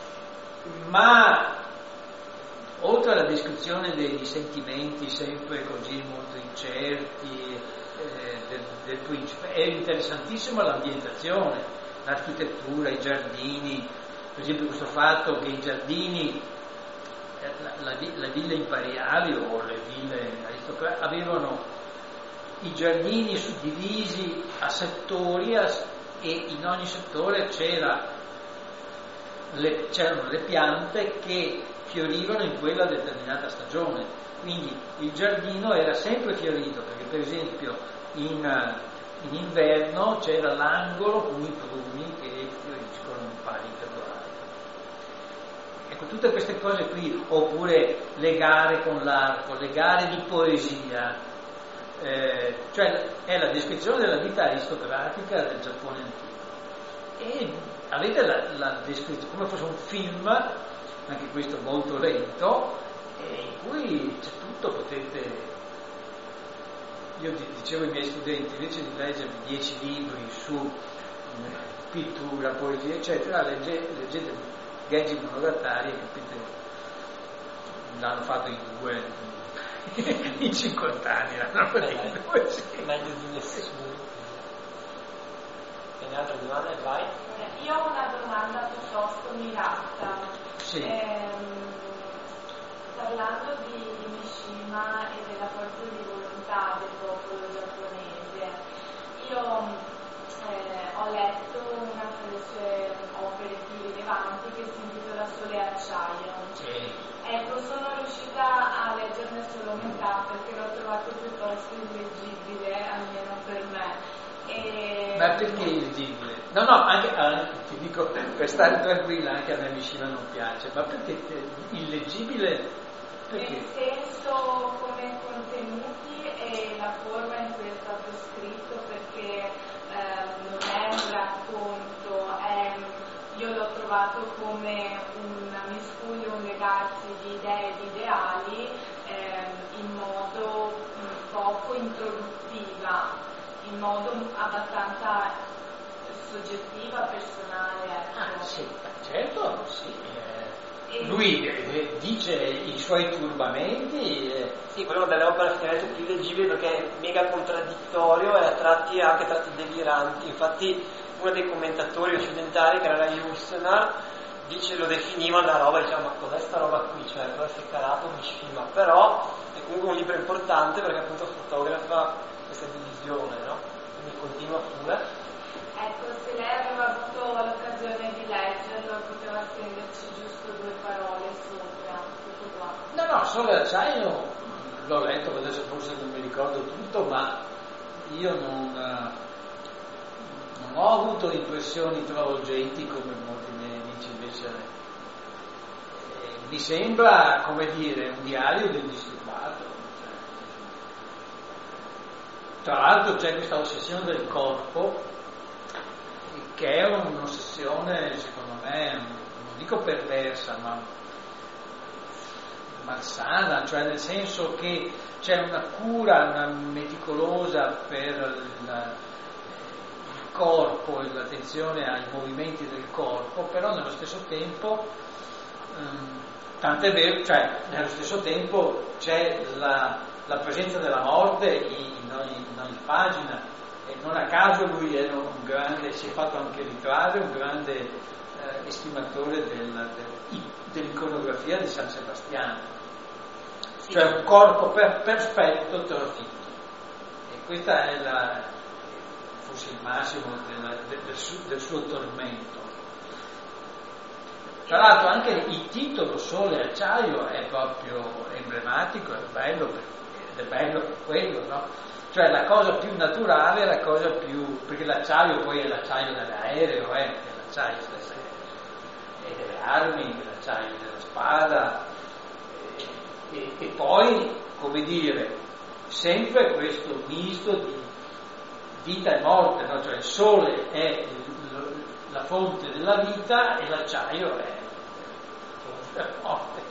Ma oltre alla descrizione dei sentimenti sempre così molto incerti eh, del, del principe, è interessantissima l'ambientazione, l'architettura, i giardini, per esempio questo fatto che i giardini, eh, la, la, le ville imperiali o le ville aristocratiche avevano i giardini suddivisi a settori a, e in ogni settore c'era le, c'erano le piante che fiorivano in quella determinata stagione, quindi il giardino era sempre fiorito, perché per esempio in, in inverno c'era l'angolo con i pruni che fioriscono in pari febbraio. Ecco, tutte queste cose qui, oppure le gare con l'arco, le gare di poesia, eh, cioè è la descrizione della vita aristocratica del Giappone antico. E avete la, la descrizione come fosse un film, anche questo molto lento, in cui c'è tutto, potete... Io dicevo ai miei studenti, invece di leggere dieci libri su pittura, poesia, eccetera, legge, leggete Genji Monogatari, capite? L'hanno fatto in due, in cinquanta anni, l'hanno fatto in due, sì. Meglio di nessuno. Bene, altre domande? Vai. Io ho una domanda piuttosto mirata. Sì. Ehm, parlando di Mishima e della forza di volontà del popolo giapponese, io eh, ho letto una delle sue opere più rilevanti che si intitola Sole e Acciaio. Sì. Ecco, sono riuscita a leggerne solo metà perché l'ho trovato piuttosto illeggibile, almeno per me. E... Ma perché illeggibile? No, no, anche, anche ti dico, per stare tranquilla, anche a me Mishima non piace, ma perché illeggibile? Perché? Nel senso come contenuti e la forma in cui è stato scritto, perché ehm, non è un racconto, è, io l'ho trovato come un miscuglio, un legarsi di idee e di ideali ehm, in modo mh, poco introduttiva, in modo abbastanza soggettiva, personale. Ecco. Ah, sì, certo, sì. Eh, lui eh, dice i suoi turbamenti. Eh. Sì, quello delle opere effettivamente più leggibili perché è mega contraddittorio e a tratti anche tratti deliranti. Infatti uno dei commentatori occidentali, che era la Jussenar, dice, lo definiva una roba, diceva, ma cos'è sta roba qui? Cioè, cosa si è calato Mishima? Però è comunque un libro importante perché appunto fotografa questa divisione, no? Quindi continua pure. Ecco, se lei aveva avuto l'occasione di leggerlo, poteva spenderci giusto due parole sopra, tutto qua. No, no, Sole e Acciaio l'ho letto, adesso forse non mi ricordo tutto, ma io non, non ho avuto impressioni travolgenti come molti miei amici invece. Eh, mi sembra, come dire, un diario di un disturbato. Tra l'altro c'è questa ossessione del corpo, che è un'ossessione, secondo me, non dico perversa, ma malsana, cioè nel senso che c'è una cura, una meticolosa per il, il corpo e l'attenzione ai movimenti del corpo, però nello stesso tempo, ehm, tant'è vero, cioè nello stesso tempo c'è la, la presenza della morte in, in, ogni, in ogni pagina. E non a caso lui era un grande, si è fatto anche ritrarre, un grande eh, estimatore del, del, dell'iconografia di San Sebastiano, sì. Cioè un corpo per, perfetto trafitto. E questo è la, forse il massimo del, del, del, suo, del suo tormento. Tra l'altro anche il titolo Sole e Acciaio è proprio emblematico, è bello, ed è bello per quello, no? Cioè la cosa più naturale, la cosa più... perché l'acciaio poi è l'acciaio dell'aereo, eh, è l'acciaio e delle armi, l'acciaio della spada, e, e, e poi, come dire, sempre questo misto di vita e morte, no? Cioè il sole è il, la fonte della vita e l'acciaio è la fonte della morte.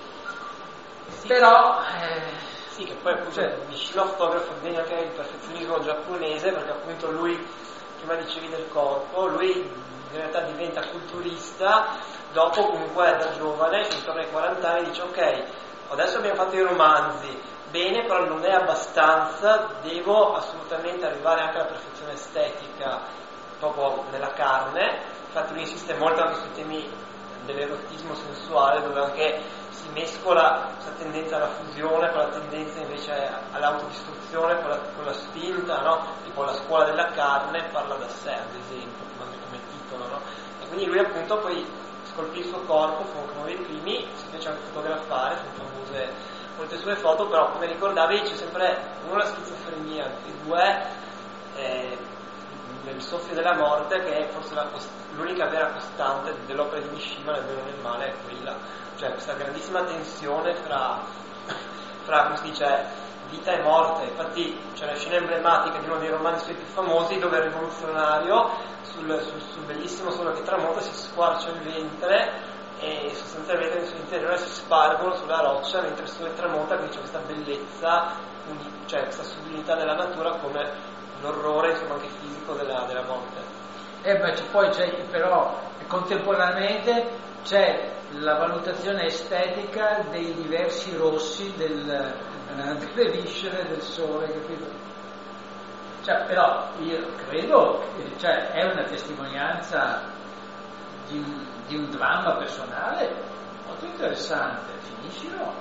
Sì. Però... Eh, Sì, che poi appunto cioè, Mishima fotografa bene anche il perfezionismo giapponese, perché appunto lui, prima dicevi del corpo, lui in realtà diventa culturista dopo, comunque da giovane, intorno ai quaranta anni, dice ok, adesso abbiamo fatto i romanzi, bene, però non è abbastanza, devo assolutamente arrivare anche alla perfezione estetica proprio nella carne. Infatti lui insiste molto anche sui temi dell'erotismo sensuale, dove anche si mescola questa tendenza alla fusione con la tendenza invece all'autodistruzione, con la, con la spinta, no? Tipo la scuola della carne parla da sé, ad esempio, come, come titolo, no? E quindi lui appunto poi scolpì il suo corpo, fu uno dei primi, si fece anche fotografare, sono famose molte sue foto, però come ricordavi c'è sempre uno la schizofrenia, e due eh, il soffio della morte, che è forse la, l'unica vera costante dell'opera di Mishima, nel bene e nel male, è quella, cioè questa grandissima tensione fra, fra come si dice, vita e morte. Infatti c'è una scena emblematica di uno dei romanzi suoi più famosi, dove il rivoluzionario sul, sul, sul bellissimo sole che tramonta si squarcia il ventre e sostanzialmente nel suo interiore si spargono sulla roccia mentre il sole tramonta, quindi c'è questa bellezza, cioè questa sublimità della natura come l'orrore, insomma, anche fisico della, della morte. E beh, c'è, poi c'è però contemporaneamente c'è la valutazione estetica dei diversi rossi del, eh, delle viscere del sole, capito? Cioè, però io credo che cioè, è una testimonianza di un, di un dramma personale molto interessante. Finiscilo.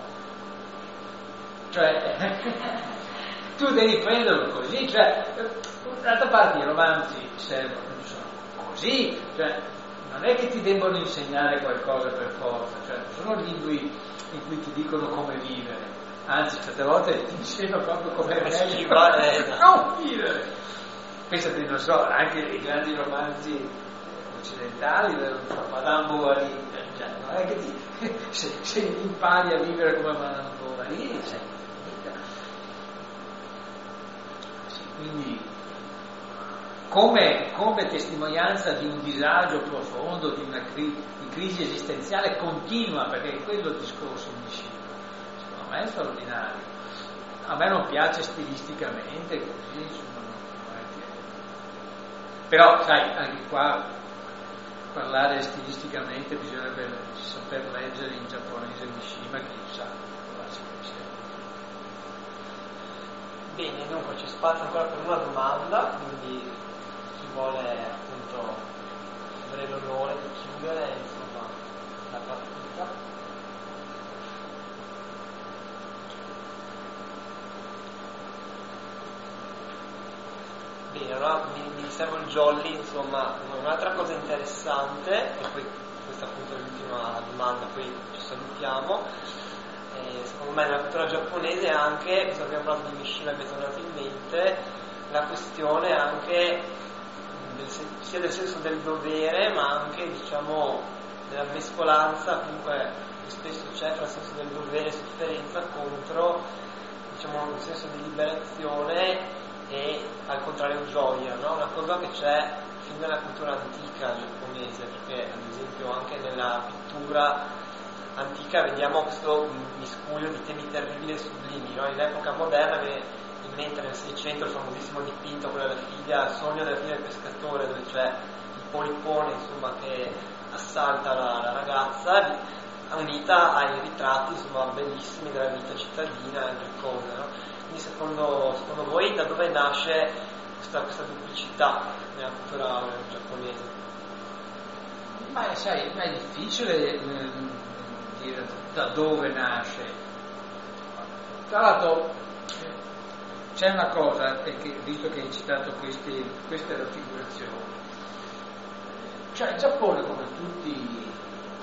Cioè tu devi prenderlo così, cioè d'altra parte i romanzi servono, sono così, cioè non è che ti debbono insegnare qualcosa per forza, cioè non sono libri in cui ti dicono come vivere, anzi certe volte ti insegnano proprio come meglio non vivere. Pensate, non so, anche i grandi romanzi occidentali, Madame Bovary, cioè, non è che ti, se, se impari a vivere come Madame Bovary, sei finita. Sì, quindi come, come testimonianza di un disagio profondo, di una cri, di crisi esistenziale continua, perché è quello il discorso di Mishima. Secondo me è straordinario. A me non piace stilisticamente, così, insomma, non è che... però sai, anche qua parlare stilisticamente bisognerebbe saper leggere in giapponese Mishima, che sa. Bene, dunque c'è spazio ancora per una domanda, quindi chi vuole appunto avere l'onore di chiudere insomma la partita. Bene, allora mi, mi servo il jolly, insomma, un'altra cosa interessante, e poi questa appunto è l'ultima domanda, poi ci salutiamo. Eh, secondo me nella cultura giapponese anche, visto che abbiamo parlato di Mishima e mi è tornato in mente, la questione anche del, sia del senso del dovere, ma anche diciamo della mescolanza comunque che spesso c'è tra il senso del dovere e sofferenza contro diciamo il senso di liberazione e al contrario gioia, no? Una cosa che c'è fin nella cultura antica giapponese, perché ad esempio anche nella pittura antica vediamo questo miscuglio di temi terribili e sublimi, no? In epoca moderna viene in mente nel Seicento il famosissimo dipinto, quello della figlia, il sogno della figlia del pescatore, dove c'è il polipone insomma che assalta la, la ragazza, unita ai ritratti insomma bellissimi della vita cittadina e giapponese, no? Quindi secondo, secondo voi da dove nasce questa, questa duplicità nella cultura giapponese? Ma sai, ma è difficile eh, dire da dove nasce. Tra l'altro c'è una cosa, perché, visto che hai citato queste, queste raffigurazioni, cioè il Giappone, come tutti i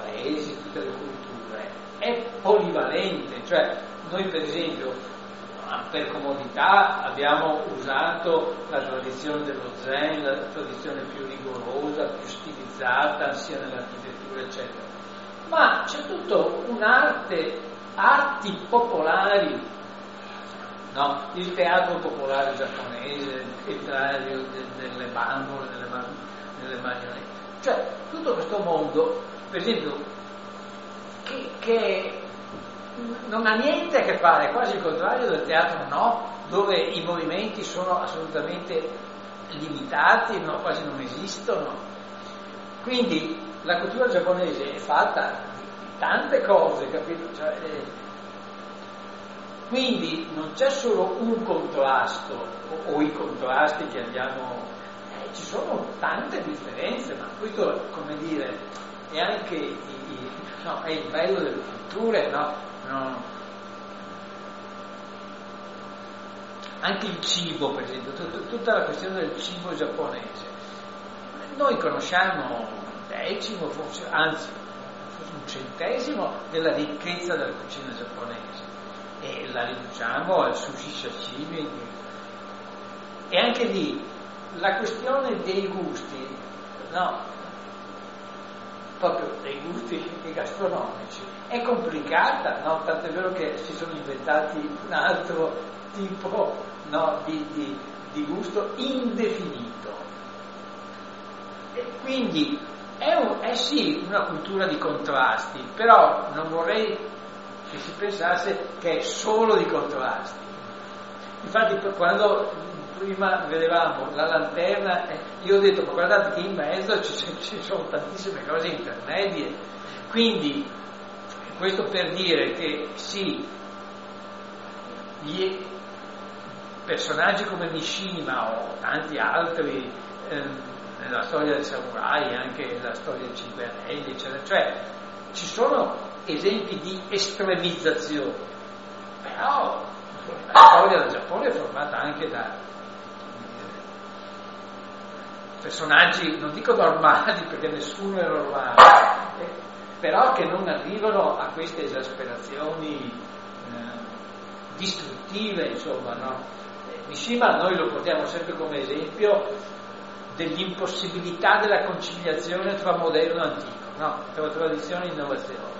paesi, tutte le culture, è polivalente, cioè noi per esempio per comodità abbiamo usato la tradizione dello Zen, la tradizione più rigorosa, più stilizzata sia nell'architettura eccetera, ma c'è tutto un'arte, arti popolari, no? Il teatro popolare giapponese, il teatro delle bambole, delle, delle marionette, cioè tutto questo mondo, per esempio, che, che non ha niente a che fare, quasi il contrario del teatro no, dove i movimenti sono assolutamente limitati, no, quasi non esistono. Quindi la cultura giapponese è fatta di tante cose, capito? Cioè, eh, quindi non c'è solo un contrasto o, o i contrasti che abbiamo, eh, ci sono tante differenze, ma questo, come dire, è anche i, i, no, è il bello delle culture, no? No. Anche il cibo, per esempio, tut- tutta la questione del cibo giapponese. Noi conosciamo un decimo, forse, anzi, forse un centesimo della ricchezza della cucina giapponese e la riduciamo al sushi sashimi. E anche lì la questione dei gusti, no? Proprio dei gusti gastronomici è complicata, no? Tanto è vero che si sono inventati un altro tipo, no, di, di, di gusto indefinito, e quindi è, un, è sì una cultura di contrasti, però non vorrei che si pensasse che è solo di contrasti. Infatti quando prima vedevamo la lanterna, eh, io ho detto, ma guardate che in mezzo ci, ci sono tantissime cose intermedie, quindi questo per dire che sì, gli personaggi come Mishima o tanti altri eh, nella storia del samurai, anche nella storia dei Cinque Anelli, eccetera, cioè ci sono esempi di estremizzazione, però la storia del Giappone è formata anche da personaggi, non dico normali perché nessuno è normale, eh, però che non arrivano a queste esasperazioni eh, distruttive, insomma, no? Eh, Mishima noi lo portiamo sempre come esempio dell'impossibilità della conciliazione tra moderno e antico, no? Tra tradizione e innovazione.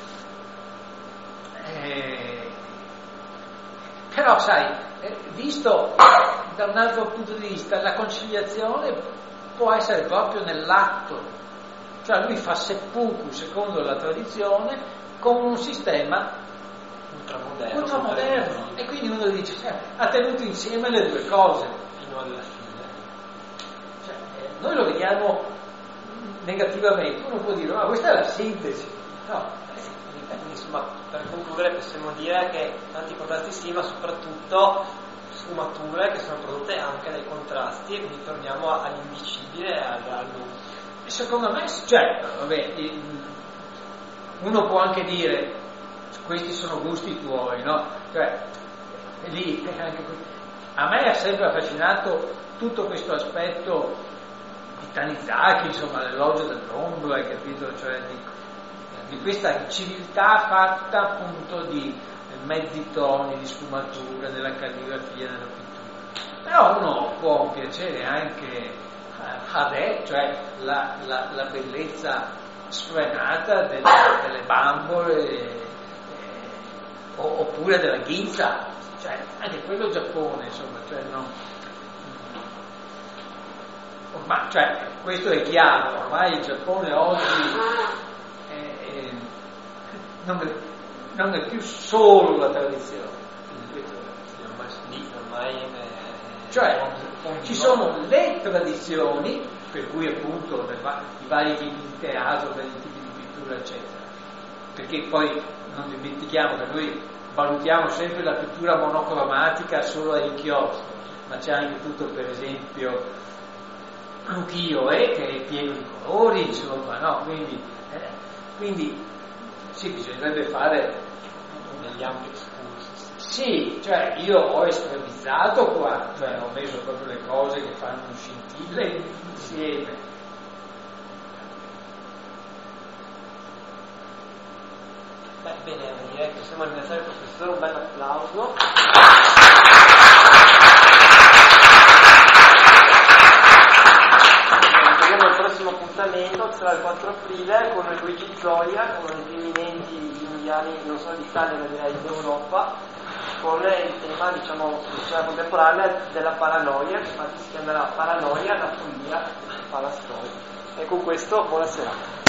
Eh, però sai, eh, visto da un altro punto di vista, la conciliazione può essere proprio nell'atto, cioè lui fa seppuku secondo la tradizione con un sistema ultramoderno, ultramoderno. E quindi uno dice, cioè, ha tenuto insieme le due cose fino alla fine. Cioè, eh, noi lo vediamo negativamente, uno può dire ma questa è la sintesi, no? Quindi, insomma, per concludere possiamo dire che tanti contrasti sì, ma soprattutto sfumature che sono prodotte anche dai contrasti, e quindi torniamo all'indicibile e all'uno. Secondo me, cioè, vabbè, uno può anche dire questi sono gusti tuoi, no? Cioè, lì anche a me ha sempre affascinato tutto questo aspetto di Tanizaki, insomma, l'elogio dell'ombra, hai capito? Cioè di, di questa civiltà fatta appunto di mezzi toni, di sfumature, nella calligrafia, nella pittura. Però uno può piacere anche uh, Hade, cioè la, la, la bellezza sfrenata delle, delle bambole, eh, o, oppure della ginza, cioè anche quello Giappone, insomma, cioè no. Ormai, cioè, questo è chiaro, ormai il Giappone oggi è, è, non è, non è più solo la tradizione, ormai è, cioè ci sono le tradizioni, per cui appunto i vari tipi di teatro, i vari tipi di pittura eccetera, perché poi non dimentichiamo che noi valutiamo sempre la pittura monocromatica solo ai chioschi, ma c'è anche tutto, per esempio l'ukiyo-e che è pieno di colori, insomma, no? Quindi, eh, quindi sì, bisognerebbe fare degli ampi excursus. Sì, cioè io ho estremizzato qua, cioè ho messo proprio le cose che fanno scintille insieme. Bene, direi che possiamo ringraziare il professore, un bel applauso. Ci vediamo al prossimo appuntamento, che sarà il quattro aprile, con Luigi Zoia, uno dei più eminenti indiani, non solo d'Italia ma direi d'Europa, con il tema, diciamo, della contemporanea della paranoia, che infatti si chiamerà Paranoia, la follia, fa la storia. E con questo, buonasera.